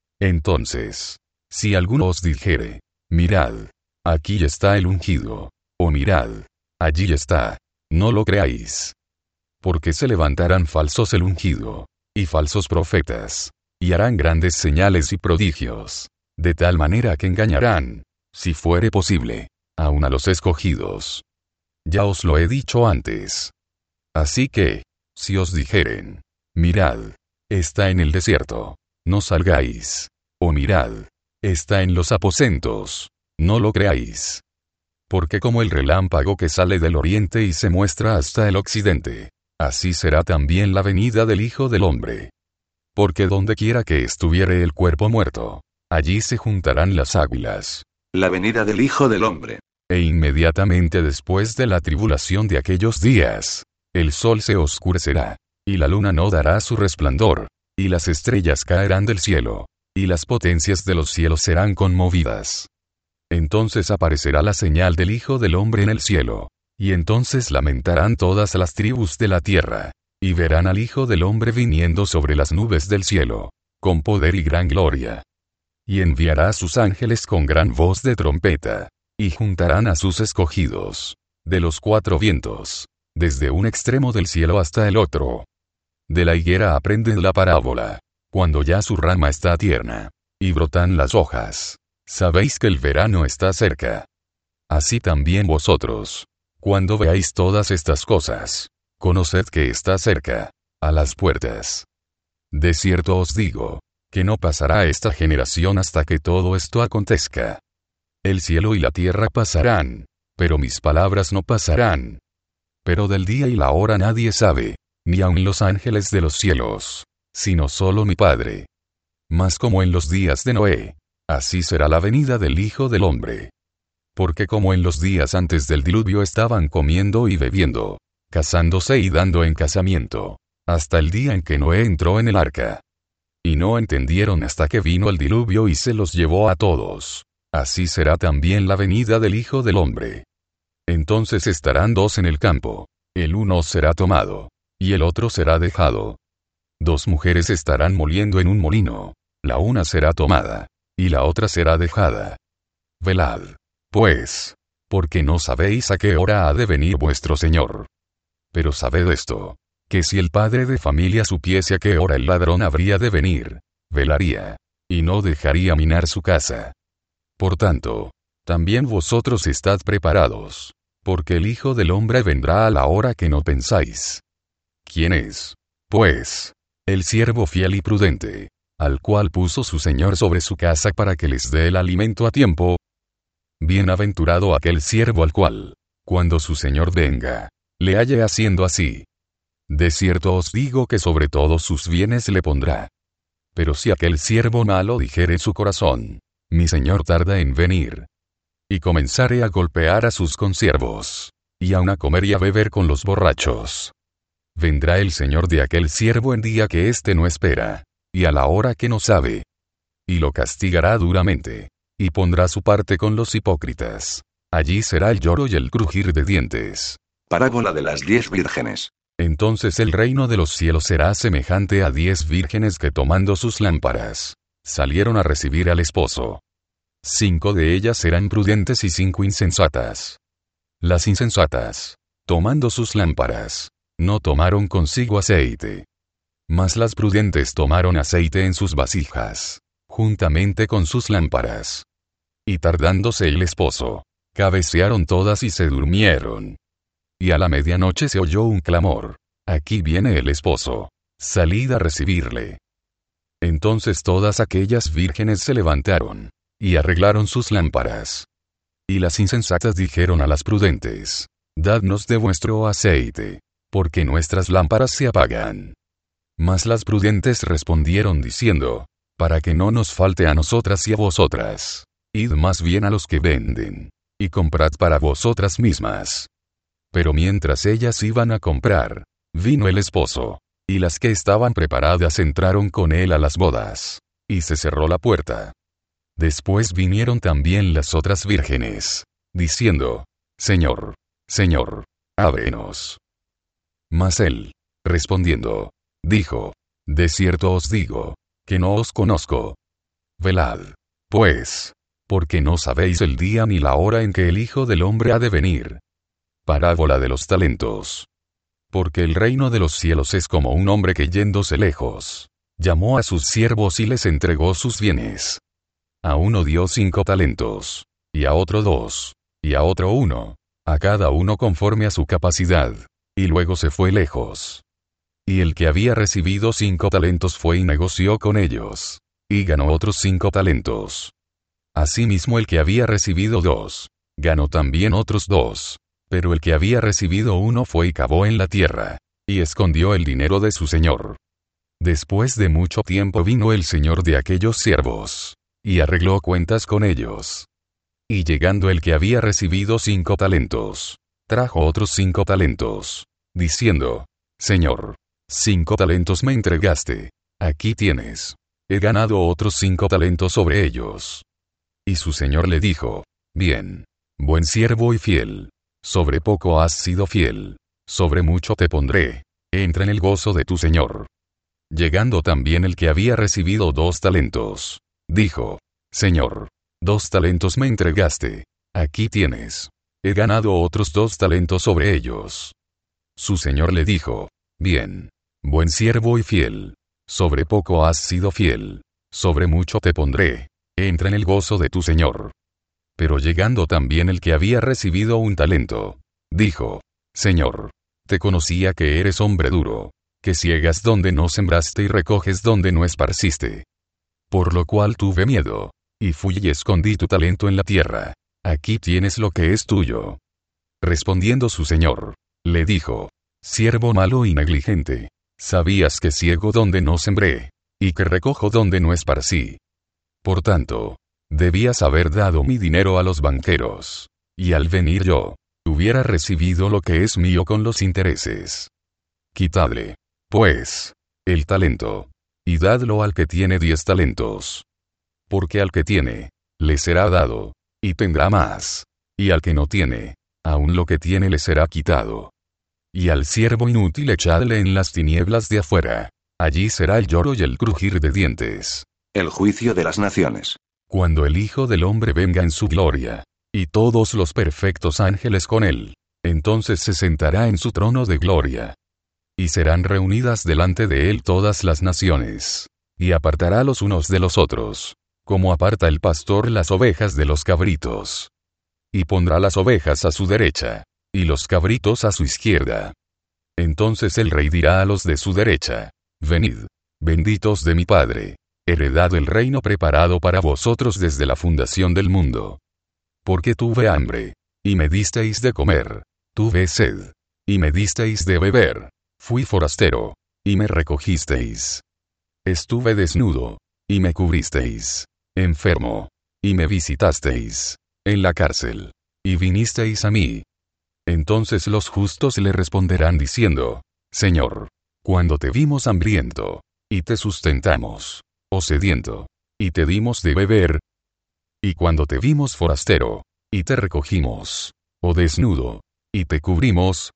Entonces, si alguno os dijere, mirad, aquí está el ungido, o mirad, allí está, no lo creáis. Porque se levantarán falsos el ungido, y falsos profetas, y harán grandes señales y prodigios, de tal manera que engañarán, si fuere posible, aun a los escogidos. Ya os lo he dicho antes. Así que, si os dijeren, mirad, está en el desierto, no salgáis, o mirad, está en los aposentos, no lo creáis. Porque como el relámpago que sale del oriente y se muestra hasta el occidente, así será también la venida del Hijo del Hombre. Porque donde quiera que estuviere el cuerpo muerto, allí se juntarán las águilas. La venida del Hijo del Hombre. E inmediatamente después de la tribulación de aquellos días, el sol se oscurecerá, y la luna no dará su resplandor, y las estrellas caerán del cielo, y las potencias de los cielos serán conmovidas. Entonces aparecerá la señal del Hijo del Hombre en el cielo, y entonces lamentarán todas las tribus de la tierra, y verán al Hijo del Hombre viniendo sobre las nubes del cielo, con poder y gran gloria. Y enviará a sus ángeles con gran voz de trompeta, y juntarán a sus escogidos, de los cuatro vientos, desde un extremo del cielo hasta el otro. De la higuera aprended la parábola, cuando ya su rama está tierna, y brotan las hojas, sabéis que el verano está cerca. Así también vosotros, cuando veáis todas estas cosas, conoced que está cerca, a las puertas. De cierto os digo, que no pasará esta generación hasta que todo esto acontezca. El cielo y la tierra pasarán, pero mis palabras no pasarán. Pero del día y la hora nadie sabe, ni aun los ángeles de los cielos, sino solo mi Padre. Mas como en los días de Noé, así será la venida del Hijo del Hombre. Porque como en los días antes del diluvio estaban comiendo y bebiendo, casándose y dando en casamiento, hasta el día en que Noé entró en el arca. Y no entendieron hasta que vino el diluvio y se los llevó a todos. Así será también la venida del Hijo del Hombre. Entonces estarán dos en el campo, el uno será tomado, y el otro será dejado. Dos mujeres estarán moliendo en un molino, la una será tomada, y la otra será dejada. Velad, pues, porque no sabéis a qué hora ha de venir vuestro Señor. Pero sabed esto, que si el padre de familia supiese a qué hora el ladrón habría de venir, velaría, y no dejaría minar su casa. Por tanto, también vosotros estad preparados, porque el Hijo del Hombre vendrá a la hora que no pensáis. ¿Quién es, pues, el siervo fiel y prudente, al cual puso su Señor sobre su casa para que les dé el alimento a tiempo? Bienaventurado aquel siervo al cual, cuando su Señor venga, le halle haciendo así. De cierto os digo que sobre todos sus bienes le pondrá. Pero si aquel siervo malo dijere en su corazón, mi Señor tarda en venir, y comenzare a golpear a sus consiervos, y aun a comer y a beber con los borrachos, vendrá el Señor de aquel siervo en día que éste no espera, y a la hora que no sabe, y lo castigará duramente, y pondrá su parte con los hipócritas. Allí será el lloro y el crujir de dientes. Parábola de las 10 vírgenes. Entonces el reino de los cielos será semejante a 10 vírgenes que tomando sus lámparas, salieron a recibir al esposo. 5 de ellas eran prudentes y 5 insensatas. Las insensatas, tomando sus lámparas, no tomaron consigo aceite. Mas las prudentes tomaron aceite en sus vasijas, juntamente con sus lámparas. Y tardándose el esposo, cabecearon todas y se durmieron. Y a la medianoche se oyó un clamor: aquí viene el esposo, salid a recibirle. Entonces todas aquellas vírgenes se levantaron, y arreglaron sus lámparas. Y las insensatas dijeron a las prudentes: dadnos de vuestro aceite, porque nuestras lámparas se apagan. Mas las prudentes respondieron diciendo: para que no nos falte a nosotras y a vosotras, id más bien a los que venden, y comprad para vosotras mismas. Pero mientras ellas iban a comprar, vino el esposo, y las que estaban preparadas entraron con él a las bodas, y se cerró la puerta. Después vinieron también las otras vírgenes, diciendo: Señor, Señor, ábrenos. Mas él, respondiendo, dijo: de cierto os digo, que no os conozco. Velad, pues, porque no sabéis el día ni la hora en que el Hijo del Hombre ha de venir. Parábola de los talentos. Porque el reino de los cielos es como un hombre que yéndose lejos, llamó a sus siervos y les entregó sus bienes. A uno dio 5 talentos, y a otro 2, y a otro 1, a cada uno conforme a su capacidad, y luego se fue lejos. Y el que había recibido 5 talentos fue y negoció con ellos, y ganó otros 5 talentos. Asimismo el que había recibido 2, ganó también otros 2. Pero el que había recibido 1 fue y cavó en la tierra, y escondió el dinero de su señor. Después de mucho tiempo vino el señor de aquellos siervos, y arregló cuentas con ellos. Y llegando el que había recibido 5 talentos, trajo otros 5 talentos, diciendo: Señor, 5 talentos me entregaste, aquí tienes. He ganado otros 5 talentos sobre ellos. Y su señor le dijo: bien, buen siervo y fiel. Sobre poco has sido fiel, sobre mucho te pondré, entra en el gozo de tu señor. Llegando también el que había recibido 2 talentos, dijo: Señor, 2 talentos me entregaste, aquí tienes. He ganado otros 2 talentos sobre ellos. Su señor le dijo: bien, buen siervo y fiel, sobre poco has sido fiel, sobre mucho te pondré, entra en el gozo de tu señor. Pero llegando también el que había recibido 1 talento, dijo: Señor, te conocía que eres hombre duro, que ciegas donde no sembraste y recoges donde no esparciste. Por lo cual tuve miedo, y fui y escondí tu talento en la tierra. Aquí tienes lo que es tuyo. Respondiendo su señor, le dijo: siervo malo y negligente, sabías que ciego donde no sembré, y que recojo donde no esparcí. Por tanto, debías haber dado mi dinero a los banqueros, y al venir yo, hubiera recibido lo que es mío con los intereses. Quitadle, pues, el talento, y dadlo al que tiene 10 talentos. Porque al que tiene, le será dado, y tendrá más, y al que no tiene, aun lo que tiene le será quitado. Y al siervo inútil echadle en las tinieblas de afuera, allí será el lloro y el crujir de dientes. El juicio de las naciones. Cuando el Hijo del Hombre venga en su gloria, y todos los perfectos ángeles con él, entonces se sentará en su trono de gloria. Y serán reunidas delante de él todas las naciones, y apartará los unos de los otros, como aparta el pastor las ovejas de los cabritos. Y pondrá las ovejas a su derecha, y los cabritos a su izquierda. Entonces el rey dirá a los de su derecha: venid, benditos de mi Padre, heredad el reino preparado para vosotros desde la fundación del mundo. Porque tuve hambre, y me disteis de comer, tuve sed, y me disteis de beber, fui forastero, y me recogisteis. Estuve desnudo, y me cubristeis, enfermo, y me visitasteis, en la cárcel, y vinisteis a mí. Entonces los justos le responderán diciendo: Señor, cuando te vimos hambriento, y te sustentamos, o sediento, y te dimos de beber. Y cuando te vimos forastero, y te recogimos, o desnudo, y te cubrimos,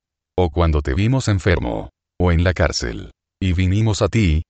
o cuando te vimos enfermo, o en la cárcel, y vinimos a ti.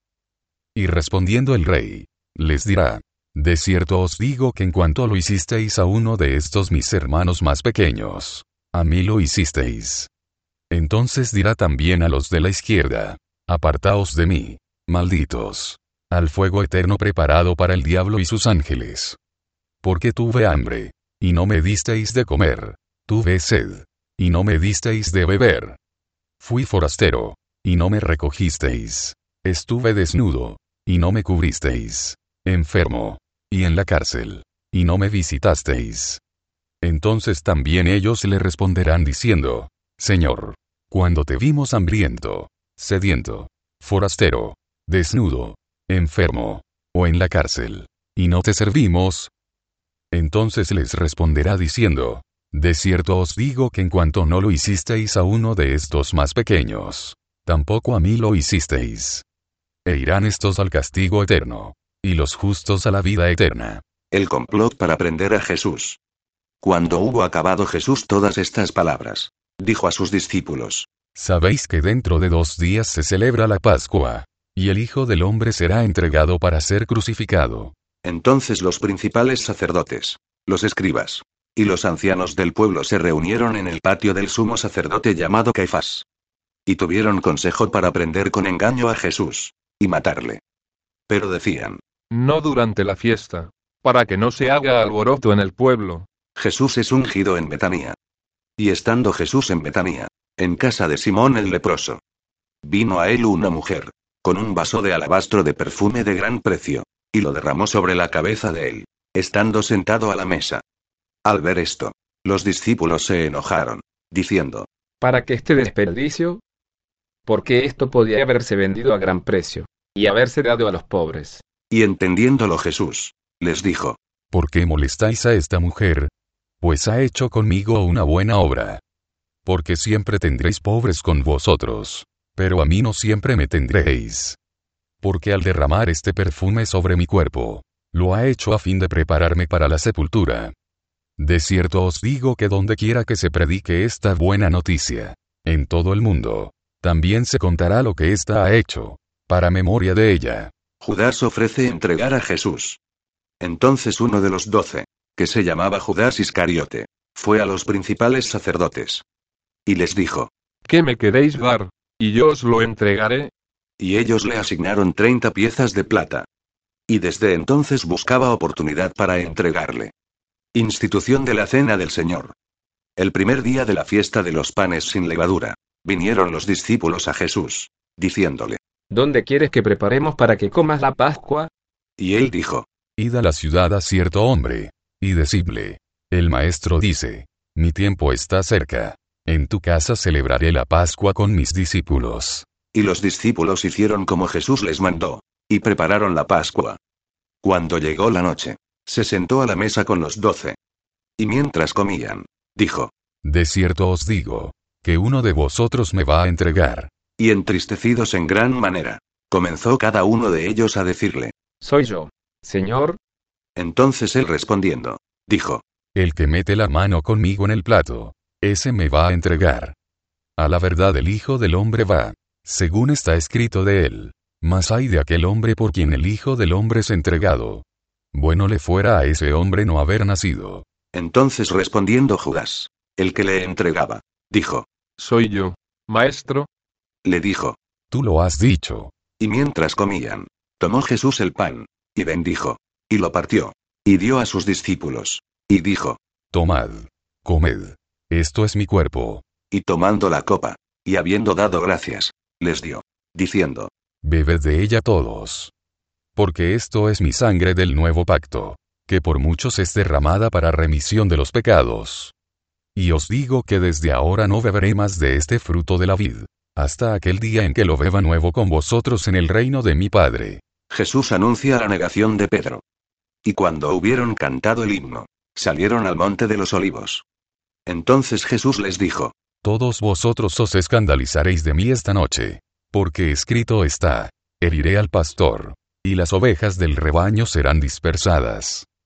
Y respondiendo el rey, les dirá, de cierto os digo que en cuanto lo hicisteis a uno de estos mis hermanos más pequeños, a mí lo hicisteis. Entonces dirá también a los de la izquierda, apartaos de mí, malditos, al fuego eterno preparado para el diablo y sus ángeles. Porque tuve hambre, y no me disteis de comer, tuve sed, y no me disteis de beber. Fui forastero, y no me recogisteis. Estuve desnudo, y no me cubristeis. Enfermo, y en la cárcel, y no me visitasteis. Entonces también ellos le responderán diciendo, Señor, cuando te vimos hambriento, sediento, forastero, desnudo, enfermo, o en la cárcel, y no te servimos. Entonces les responderá diciendo, de cierto os digo que en cuanto no lo hicisteis a uno de estos más pequeños, tampoco a mí lo hicisteis. E irán estos al castigo eterno, y los justos a la vida eterna. El complot para prender a Jesús. Cuando hubo acabado Jesús todas estas palabras, dijo a sus discípulos, Sabéis que dentro de 2 días se celebra la Pascua, y el Hijo del Hombre será entregado para ser crucificado. Entonces los principales sacerdotes, los escribas, y los ancianos del pueblo se reunieron en el patio del sumo sacerdote llamado Caifás. Y tuvieron consejo para prender con engaño a Jesús, y matarle. Pero decían, No durante la fiesta, para que no se haga alboroto en el pueblo. Jesús es ungido en Betanía. Y estando Jesús en Betanía, en casa de Simón el leproso, vino a él una mujer, con un vaso de alabastro de perfume de gran precio, y lo derramó sobre la cabeza de él, estando sentado a la mesa. Al ver esto, los discípulos se enojaron, diciendo, ¿Para qué este desperdicio? Porque esto podía haberse vendido a gran precio, y haberse dado a los pobres. y entendiéndolo Jesús, les dijo, ¿Por qué molestáis a esta mujer? Pues ha hecho conmigo una buena obra. Porque siempre tendréis pobres con vosotros, pero a mí no siempre me tendréis. Porque al derramar este perfume sobre mi cuerpo, lo ha hecho a fin de prepararme para la sepultura. De cierto os digo que donde quiera que se predique esta buena noticia, en todo el mundo, también se contará lo que ésta ha hecho, para memoria de ella. Judas ofrece entregar a Jesús. Entonces uno de los 12, que se llamaba Judas Iscariote, fue a los principales sacerdotes. Y les dijo, ¿Qué me queréis dar? Y yo os lo entregaré. y ellos le asignaron 30 piezas de plata. Y desde entonces buscaba oportunidad para entregarle. Institución de la Cena del Señor. El primer día de la fiesta de los panes sin levadura, vinieron los discípulos a Jesús, diciéndole, ¿Dónde quieres que preparemos para que comas la Pascua? y él dijo, Id a la ciudad a cierto hombre, y decidle, el maestro dice, mi tiempo está cerca, en tu casa celebraré la Pascua con mis discípulos. y los discípulos hicieron como Jesús les mandó, y prepararon la Pascua. Cuando llegó la noche, se sentó a la mesa con los 12. Y mientras comían, dijo, De cierto os digo, que uno de vosotros me va a entregar. y entristecidos en gran manera, comenzó cada uno de ellos a decirle. Soy yo, Señor. Entonces él respondiendo, dijo, El que mete la mano conmigo en el plato, ese me va a entregar. A la verdad el Hijo del Hombre va, según está escrito de él. Mas ay de aquel hombre por quien el Hijo del Hombre es entregado. Bueno le fuera a ese hombre no haber nacido. Entonces respondiendo Judas, el que le entregaba, dijo, Soy yo, maestro. le dijo. Tú lo has dicho. Y mientras comían, tomó Jesús el pan, y bendijo, y lo partió, y dio a sus discípulos, y dijo, Tomad, comed, esto es mi cuerpo. y tomando la copa, y habiendo dado gracias, les dio, diciendo, Bebed de ella todos. Porque esto es mi sangre del nuevo pacto, que por muchos es derramada para remisión de los pecados. Y os digo que desde ahora no beberé más de este fruto de la vid, hasta aquel día en que lo beba nuevo con vosotros en el reino de mi Padre. Jesús anuncia la negación de Pedro. Y cuando hubieron cantado el himno, salieron al monte de los olivos. Entonces Jesús les dijo, Todos vosotros os escandalizaréis de mí esta noche, porque escrito está, heriré al pastor, y las ovejas del rebaño serán dispersadas.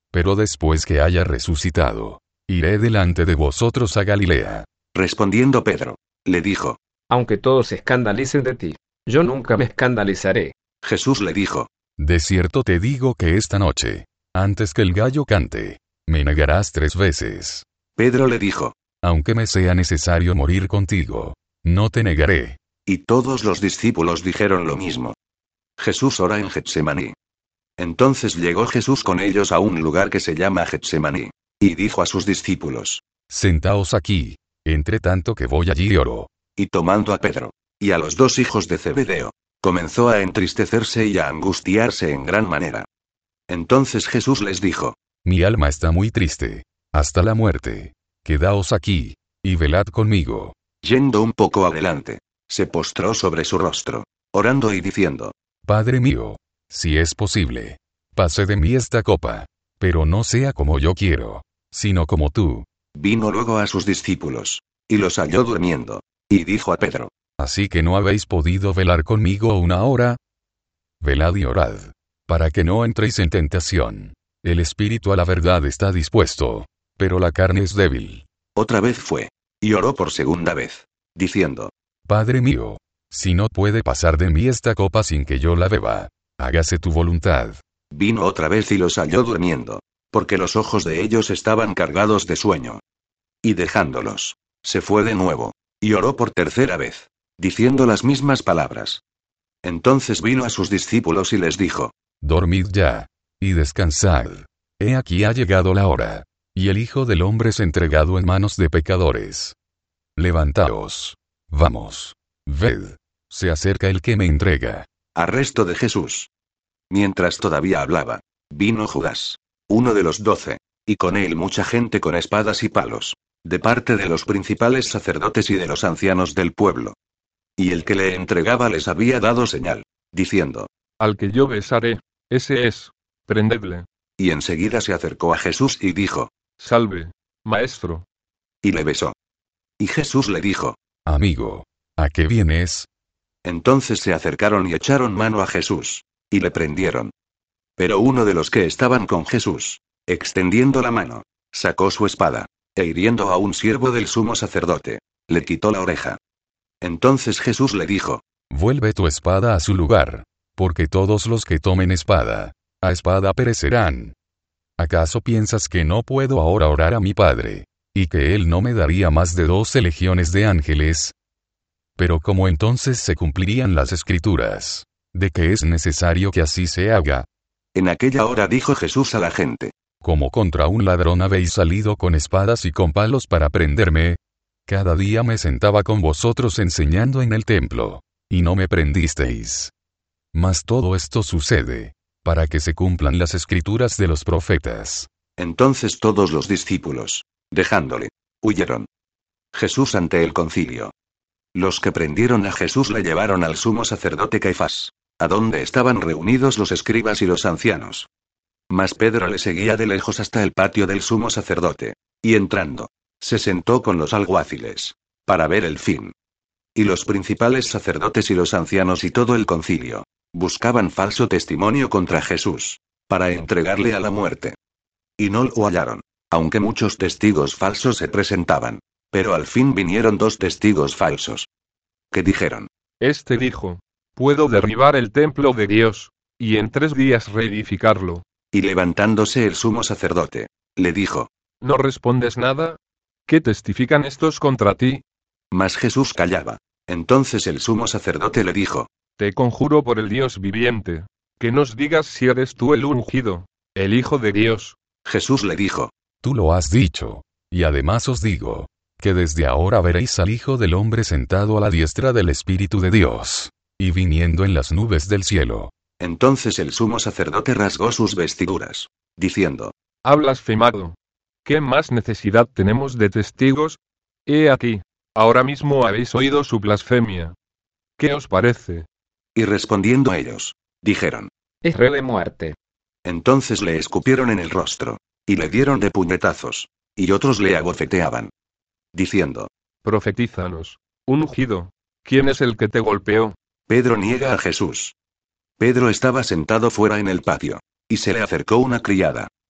pero después que haya resucitado, iré delante de vosotros a Galilea. Respondiendo Pedro, le dijo. Aunque todos se escandalicen de ti, yo nunca me escandalizaré. Jesús le dijo. De cierto te digo que esta noche, antes que el gallo cante, me negarás 3 veces. Pedro le dijo. Aunque me sea necesario morir contigo, no te negaré. Y todos los discípulos dijeron lo mismo. Jesús ora en Getsemaní. Entonces llegó Jesús con ellos a un lugar que se llama Getsemaní, y dijo a sus discípulos. Sentaos aquí, entre tanto que voy allí y oro. Y tomando a Pedro, y a los 2 hijos de Zebedeo, comenzó a entristecerse y a angustiarse en gran manera. Entonces Jesús les dijo. Mi alma está muy triste, hasta la muerte. Quedaos aquí, y velad conmigo. Yendo un poco adelante, se postró sobre su rostro, orando y diciendo. Padre mío, si es posible, pase de mí esta copa, pero no sea como yo quiero, sino como tú. Vino luego a sus discípulos, y los halló durmiendo, y dijo a Pedro. ¿Así que no habéis podido velar conmigo 1 hora? Velad y orad, para que no entréis en tentación. El espíritu a la verdad está dispuesto, pero la carne es débil. Otra vez fue, y oró por segunda vez, diciendo. Padre mío, si no puede pasar de mí esta copa sin que yo la beba, hágase tu voluntad. Vino otra vez y los halló durmiendo, porque los ojos de ellos estaban cargados de sueño. Y dejándolos, se fue de nuevo, y oró por tercera vez, diciendo las mismas palabras. Entonces vino a sus discípulos y les dijo. Dormid ya, y descansad. He aquí ha llegado la hora, y el Hijo del Hombre es entregado en manos de pecadores. Levantaos. Vamos. Ved. Se acerca el que me entrega. Arresto de Jesús. Mientras todavía hablaba, vino Judas, uno de los 12, y con él mucha gente con espadas y palos, de parte de los principales sacerdotes y de los ancianos del pueblo. Y el que le entregaba les había dado señal, diciendo. Al que yo besaré, ese es, prendedle. Y enseguida se acercó a Jesús y dijo. Salve, maestro. Y le besó. Y Jesús le dijo. Amigo, ¿a qué vienes? Entonces se acercaron y echaron mano a Jesús, y le prendieron. Pero uno de los que estaban con Jesús, extendiendo la mano, sacó su espada, e hiriendo a un siervo del sumo sacerdote, le quitó la oreja. Entonces Jesús le dijo. Vuelve tu espada a su lugar, porque todos los que tomen espada, a espada perecerán. ¿Acaso piensas que no puedo ahora orar a mi Padre, y que Él no me daría más de 12 legiones de ángeles? Pero ¿cómo entonces se cumplirían las Escrituras, de que es necesario que así se haga? En aquella hora dijo Jesús a la gente. Como contra un ladrón habéis salido con espadas y con palos para prenderme. Cada día me sentaba con vosotros enseñando en el templo, y no me prendisteis. Mas todo esto sucede, para que se cumplan las Escrituras de los profetas. Entonces todos los discípulos, dejándole, huyeron. Jesús ante el concilio. Los que prendieron a Jesús le llevaron al sumo sacerdote Caifás, a donde estaban reunidos los escribas y los ancianos. Mas Pedro le seguía de lejos hasta el patio del sumo sacerdote, y entrando, se sentó con los alguaciles, para ver el fin. Y los principales sacerdotes y los ancianos y todo el concilio, buscaban falso testimonio contra Jesús, para entregarle a la muerte. Y no lo hallaron, aunque muchos testigos falsos se presentaban. Pero al fin vinieron 2 testigos falsos. Que dijeron. Este dijo, puedo derribar el templo de Dios, y en 3 días reedificarlo. Y levantándose el sumo sacerdote, le dijo. ¿No respondes nada? ¿Qué testifican estos contra ti? Mas Jesús callaba. Entonces el sumo sacerdote le dijo. Te conjuro por el Dios viviente, que nos digas si eres tú el ungido, el Hijo de Dios. Jesús le dijo. Tú lo has dicho, y además os digo, que desde ahora veréis al Hijo del Hombre sentado a la diestra del Espíritu de Dios, y viniendo en las nubes del cielo. Entonces el sumo sacerdote rasgó sus vestiduras, diciendo. Ha blasfemado. ¿Qué más necesidad tenemos de testigos? He aquí, ahora mismo habéis oído su blasfemia. ¿Qué os parece? Y respondiendo ellos, dijeron. Es reo de muerte. Entonces le escupieron en el rostro, y le dieron de puñetazos, y otros le abofeteaban. Diciendo. Profetízanos, ungido, ¿quién es el que te golpeó? Pedro niega a Jesús. Pedro estaba sentado fuera en el patio, y se le acercó una criada,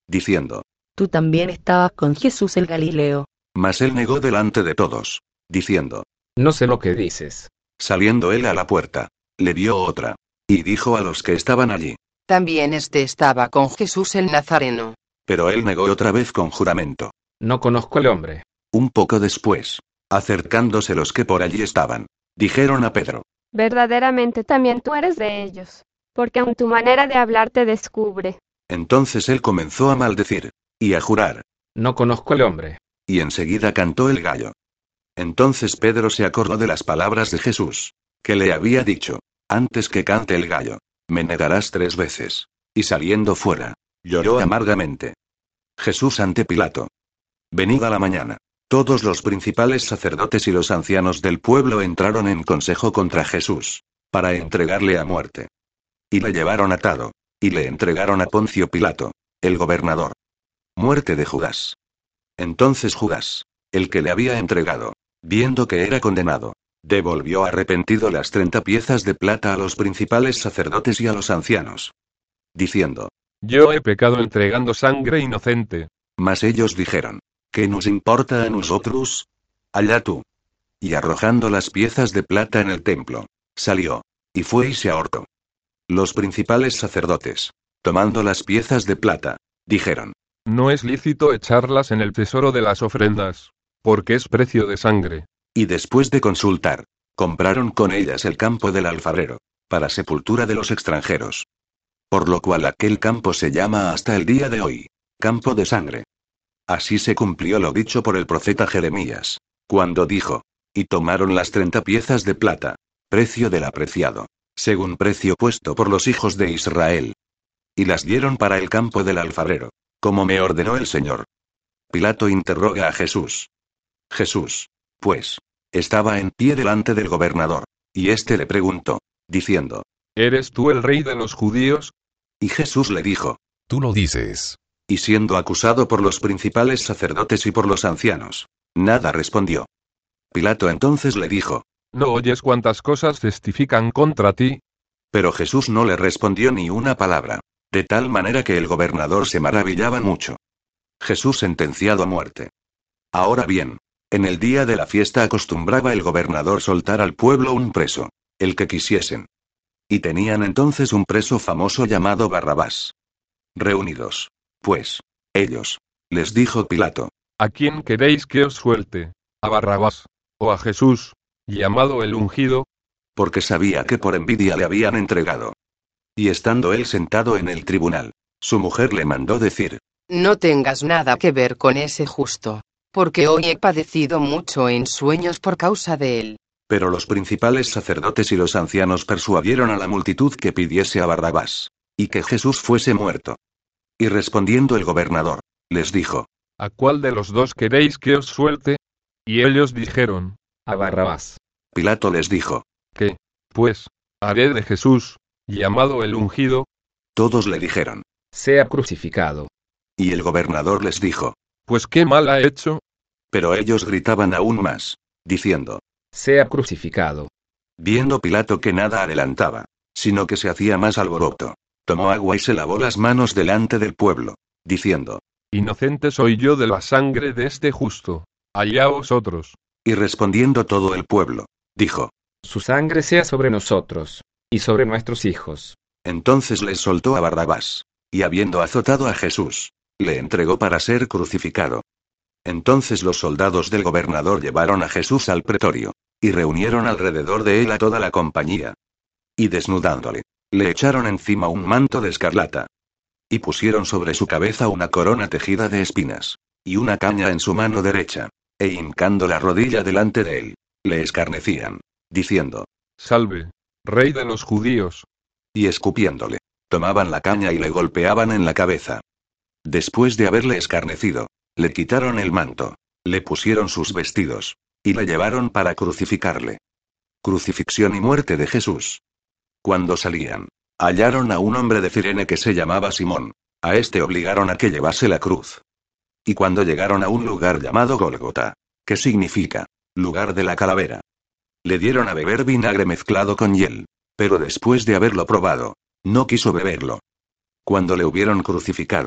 diciendo: Tú también estabas con Jesús el Galileo. Mas él negó delante de todos, diciendo: No sé lo que dices. Saliendo él a la puerta, le dio otra. Y dijo a los que estaban allí. También este estaba con Jesús el Nazareno. Pero él negó otra vez con juramento. No conozco al hombre. Un poco después, acercándose los que por allí estaban, dijeron a Pedro: Verdaderamente también tú eres de ellos, porque aun tu manera de hablar te descubre. Entonces él comenzó a maldecir, y a jurar, No conozco al hombre. y enseguida cantó el gallo. Entonces Pedro se acordó de las palabras de Jesús, que le había dicho: Antes que cante el gallo, me negarás 3 veces. Y saliendo fuera, lloró amargamente. Jesús ante Pilato. Venida la mañana, todos los principales sacerdotes y los ancianos del pueblo entraron en consejo contra Jesús, para entregarle a muerte. Y le llevaron atado, y le entregaron a Poncio Pilato, el gobernador. Muerte de Judas. Entonces Judas, el que le había entregado, viendo que era condenado, devolvió arrepentido las 30 piezas de plata a los principales sacerdotes y a los ancianos, diciendo: Yo he pecado entregando sangre inocente. Mas ellos dijeron: ¿Qué nos importa a nosotros? Allá tú. Y arrojando las piezas de plata en el templo, salió, y fue y se ahorcó. Los principales sacerdotes, tomando las piezas de plata, dijeron: No es lícito echarlas en el tesoro de las ofrendas, porque es precio de sangre. Y después de consultar, compraron con ellas el campo del alfarero, para sepultura de los extranjeros. Por lo cual aquel campo se llama hasta el día de hoy, campo de sangre. Así se cumplió lo dicho por el profeta Jeremías, cuando dijo: Y tomaron las 30 piezas de plata, precio del apreciado, según precio puesto por los hijos de Israel. Y las dieron para el campo del alfarero, como me ordenó el Señor. Pilato interroga a Jesús. Jesús, pues, estaba en pie delante del gobernador, y éste le preguntó, diciendo: ¿Eres tú el rey de los judíos? Y Jesús le dijo: Tú lo dices. Y siendo acusado por los principales sacerdotes y por los ancianos, nada respondió. Pilato entonces le dijo: ¿No oyes cuántas cosas testifican contra ti? Pero Jesús no le respondió ni una palabra, de tal manera que el gobernador se maravillaba mucho. Jesús sentenciado a muerte. Ahora bien, en el día de la fiesta acostumbraba el gobernador soltar al pueblo un preso, el que quisiesen. Y tenían entonces un preso famoso llamado Barrabás. Reunidos, pues, ellos, les dijo Pilato: ¿A quién queréis que os suelte? ¿A Barrabás, o a Jesús, llamado el ungido? Porque sabía que por envidia le habían entregado. Y estando él sentado en el tribunal, su mujer le mandó decir: No tengas nada que ver con ese justo, porque hoy he padecido mucho en sueños por causa de él. Pero los principales sacerdotes y los ancianos persuadieron a la multitud que pidiese a Barrabás, y que Jesús fuese muerto. Y respondiendo el gobernador, les dijo: ¿A cuál de los dos queréis que os suelte? Y ellos dijeron: A Barrabás. Pilato les dijo: ¿Qué, pues, haré de Jesús, llamado el ungido? Todos le dijeron: Sea crucificado. Y el gobernador les dijo: Pues qué mal ha hecho. Pero ellos gritaban aún más, diciendo: Sea crucificado. Viendo Pilato que nada adelantaba, sino que se hacía más alboroto, tomó agua y se lavó las manos delante del pueblo, diciendo: Inocente soy yo de la sangre de este justo. Allá vosotros. Y respondiendo todo el pueblo, dijo: Su sangre sea sobre nosotros, y sobre nuestros hijos. Entonces les soltó a Barrabás, y habiendo azotado a Jesús, le entregó para ser crucificado. Entonces los soldados del gobernador llevaron a Jesús al pretorio, y reunieron alrededor de él a toda la compañía. Y desnudándole, le echaron encima un manto de escarlata. Y pusieron sobre su cabeza una corona tejida de espinas, y una caña en su mano derecha, e hincando la rodilla delante de él, le escarnecían, diciendo: Salve, rey de los judíos. Y escupiéndole, tomaban la caña y le golpeaban en la cabeza. Después de haberle escarnecido, le quitaron el manto, le pusieron sus vestidos, y le llevaron para crucificarle. Crucifixión y muerte de Jesús. Cuando salían, hallaron a un hombre de Cirene que se llamaba Simón, a este obligaron a que llevase la cruz. Y cuando llegaron a un lugar llamado Gólgota, que significa lugar de la calavera, le dieron a beber vinagre mezclado con hiel, pero después de haberlo probado, no quiso beberlo. Cuando le hubieron crucificado,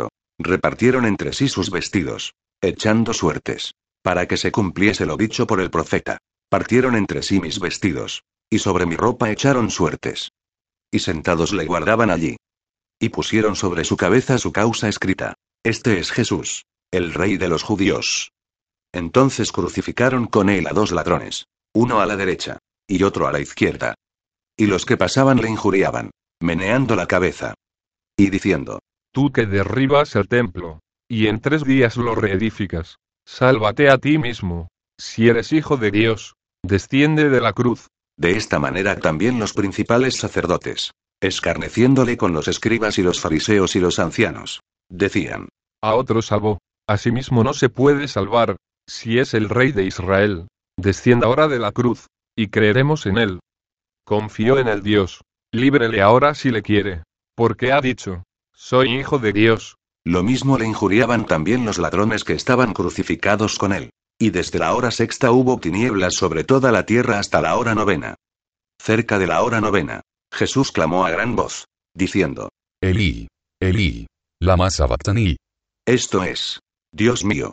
Repartieron entre sí sus vestidos, echando suertes, para que se cumpliese lo dicho por el profeta. Partieron entre sí mis vestidos, y sobre mi ropa echaron suertes. Y sentados le guardaban allí. Y pusieron sobre su cabeza su causa escrita: Este es Jesús, el Rey de los judíos. Entonces crucificaron con él a 2 ladrones, uno a la derecha, y otro a la izquierda. Y los que pasaban le injuriaban, meneando la cabeza, y diciendo: Tú que derribas el templo, y en 3 días lo reedificas, sálvate a ti mismo. Si eres hijo de Dios, desciende de la cruz. De esta manera también los principales sacerdotes, escarneciéndole con los escribas y los fariseos y los ancianos, decían: A otro salvó, a sí mismo no se puede salvar. Si es el Rey de Israel, descienda ahora de la cruz, y creeremos en él. Confió en el Dios, líbrele ahora si le quiere, porque ha dicho: Soy hijo de Dios. Lo mismo le injuriaban también los ladrones que estaban crucificados con él. Y desde la hora 6 hubo tinieblas sobre toda la tierra hasta la hora 9. Cerca de la hora 9, Jesús clamó a gran voz, diciendo: Elí, Elí, lama sabactani. Esto es: Dios mío,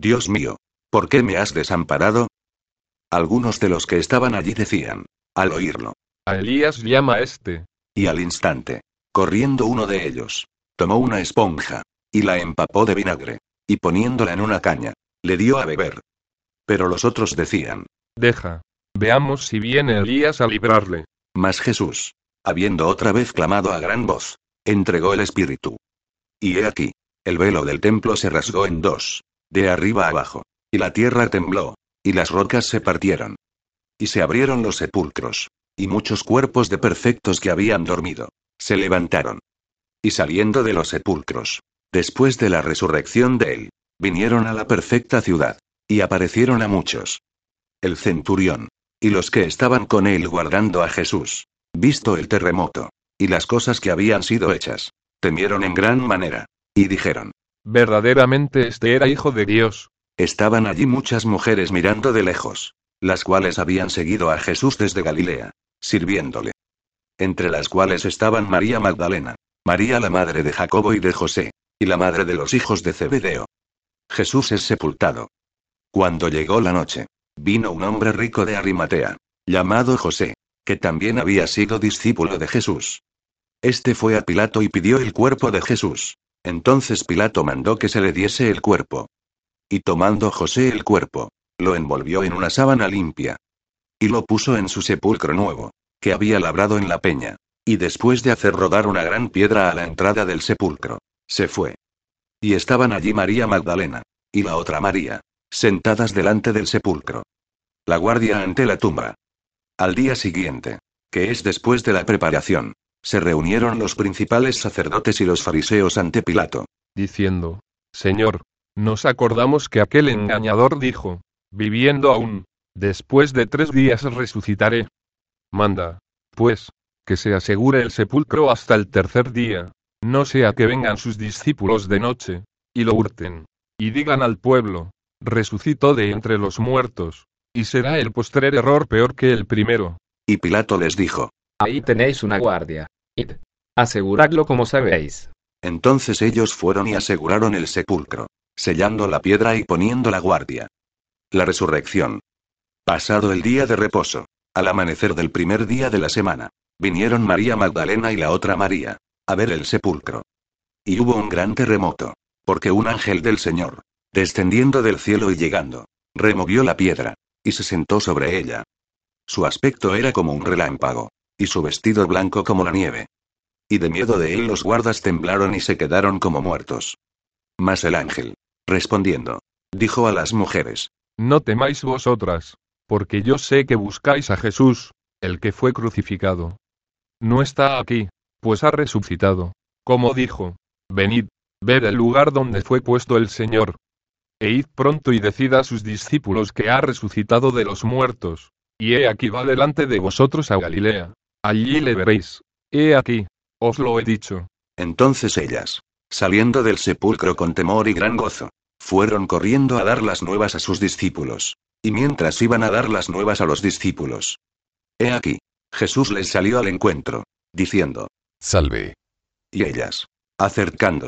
¿por qué me has desamparado? Algunos de los que estaban allí decían, al oírlo: A Elías llama este. Y al instante, corriendo uno de ellos, tomó una esponja, y la empapó de vinagre, y poniéndola en una caña, le dio a beber. Pero los otros decían: Deja, veamos si viene Elías a librarle. Mas Jesús, habiendo otra vez clamado a gran voz, entregó el espíritu. Y he aquí, el velo del templo se rasgó en 2, de arriba abajo, y la tierra tembló, y las rocas se partieron. Y se abrieron los sepulcros, y muchos cuerpos de perfectos que habían dormido, se levantaron. Y saliendo de los sepulcros, después de la resurrección de él, vinieron a la perfecta ciudad, y aparecieron a muchos. El centurión, y los que estaban con él guardando a Jesús, visto el terremoto, y las cosas que habían sido hechas, temieron en gran manera, y dijeron: Verdaderamente este era hijo de Dios. Estaban allí muchas mujeres mirando de lejos, las cuales habían seguido a Jesús desde Galilea, sirviéndole. Entre las cuales estaban María Magdalena, María la madre de Jacobo y de José, y la madre de los hijos de Zebedeo. Jesús es sepultado. Cuando llegó la noche, vino un hombre rico de Arimatea, llamado José, que también había sido discípulo de Jesús. Este fue a Pilato y pidió el cuerpo de Jesús. Entonces Pilato mandó que se le diese el cuerpo. Y tomando José el cuerpo, lo envolvió en una sábana limpia. Y lo puso en su sepulcro nuevo, que había labrado en la peña. Y después de hacer rodar una gran piedra a la entrada del sepulcro, se fue. Y estaban allí María Magdalena, y la otra María, sentadas delante del sepulcro. La guardia ante la tumba. Al día siguiente, que es después de la preparación, se reunieron los principales sacerdotes y los fariseos ante Pilato, diciendo: Señor, nos acordamos que aquel engañador dijo: viviendo aún, después de 3 días resucitaré. Manda, pues, que se asegure el sepulcro hasta el 3er día, no sea que vengan sus discípulos de noche, y lo hurten, y digan al pueblo: resucitó de entre los muertos, y será el postrer error peor que el primero. Y Pilato les dijo: Ahí tenéis una guardia. Id, aseguradlo como sabéis. Entonces ellos fueron y aseguraron el sepulcro, sellando la piedra y poniendo la guardia. La resurrección. Pasado el día de reposo, al amanecer del primer día de la semana, vinieron María Magdalena y la otra María, a ver el sepulcro. Y hubo un gran terremoto, porque un ángel del Señor, descendiendo del cielo y llegando, removió la piedra, y se sentó sobre ella. Su aspecto era como un relámpago, y su vestido blanco como la nieve. Y de miedo de él los guardas temblaron y se quedaron como muertos. Mas el ángel, respondiendo, dijo a las mujeres: No temáis vosotras, porque yo sé que buscáis a Jesús, el que fue crucificado. No está aquí, pues ha resucitado, como dijo. Venid, ved el lugar donde fue puesto el Señor. E id pronto y decid a sus discípulos que ha resucitado de los muertos, y he aquí va delante de vosotros a Galilea. Allí le veréis. He aquí, os lo he dicho. Entonces ellas, saliendo del sepulcro con temor y gran gozo, fueron corriendo a dar las nuevas a sus discípulos. Y mientras iban a dar las nuevas a los discípulos, he aquí, Jesús les salió al encuentro, diciendo: Salve. Y ellas, acercándose,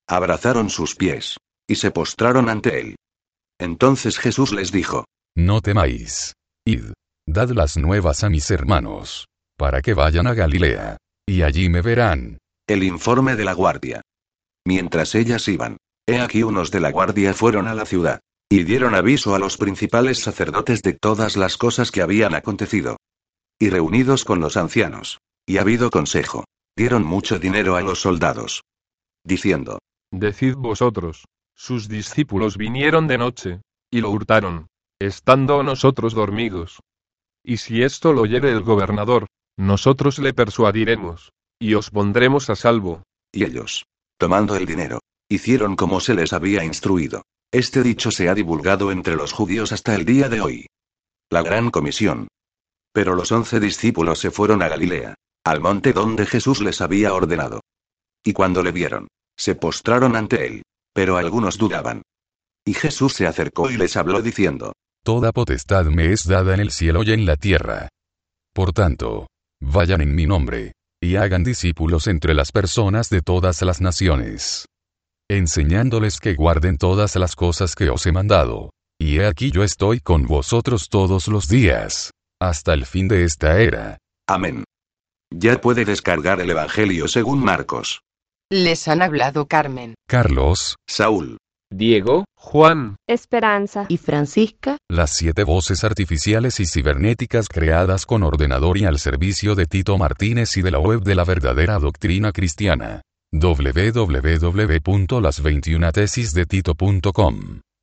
abrazaron sus pies, y se postraron ante él. Entonces Jesús les dijo: No temáis. Id, dad las nuevas a mis hermanos, para que vayan a Galilea, y allí me verán. El informe de la guardia. Mientras ellas iban, he aquí unos de la guardia fueron a la ciudad, y dieron aviso a los principales sacerdotes de todas las cosas que habían acontecido. Y reunidos con los ancianos, y habido consejo, dieron mucho dinero a los soldados, diciendo: Decid vosotros, sus discípulos vinieron de noche, y lo hurtaron, estando nosotros dormidos. Y si esto lo oyere el gobernador, nosotros le persuadiremos, y os pondremos a salvo. Y ellos, tomando el dinero, hicieron como se les había instruido. Este dicho se ha divulgado entre los judíos hasta el día de hoy. La gran comisión. Pero los 11 discípulos se fueron a Galilea, al monte donde Jesús les había ordenado. Y cuando le vieron, se postraron ante él, pero algunos dudaban. Y Jesús se acercó y les habló diciendo: Toda potestad me es dada en el cielo y en la tierra. Por tanto, vayan en mi nombre, y hagan discípulos entre las personas de todas las naciones, enseñándoles que guarden todas las cosas que os he mandado. Y he aquí yo estoy con vosotros todos los días, hasta el fin de esta era. Amén. Ya puede descargar el Evangelio según Marcos. Les han hablado Carmen, Carlos, Saúl, Diego, Juan, Esperanza. Y Francisca, las 7 voces artificiales y cibernéticas creadas con ordenador y al servicio de Tito Martínez y de la web de la verdadera doctrina cristiana. www.las21tesisdetito.com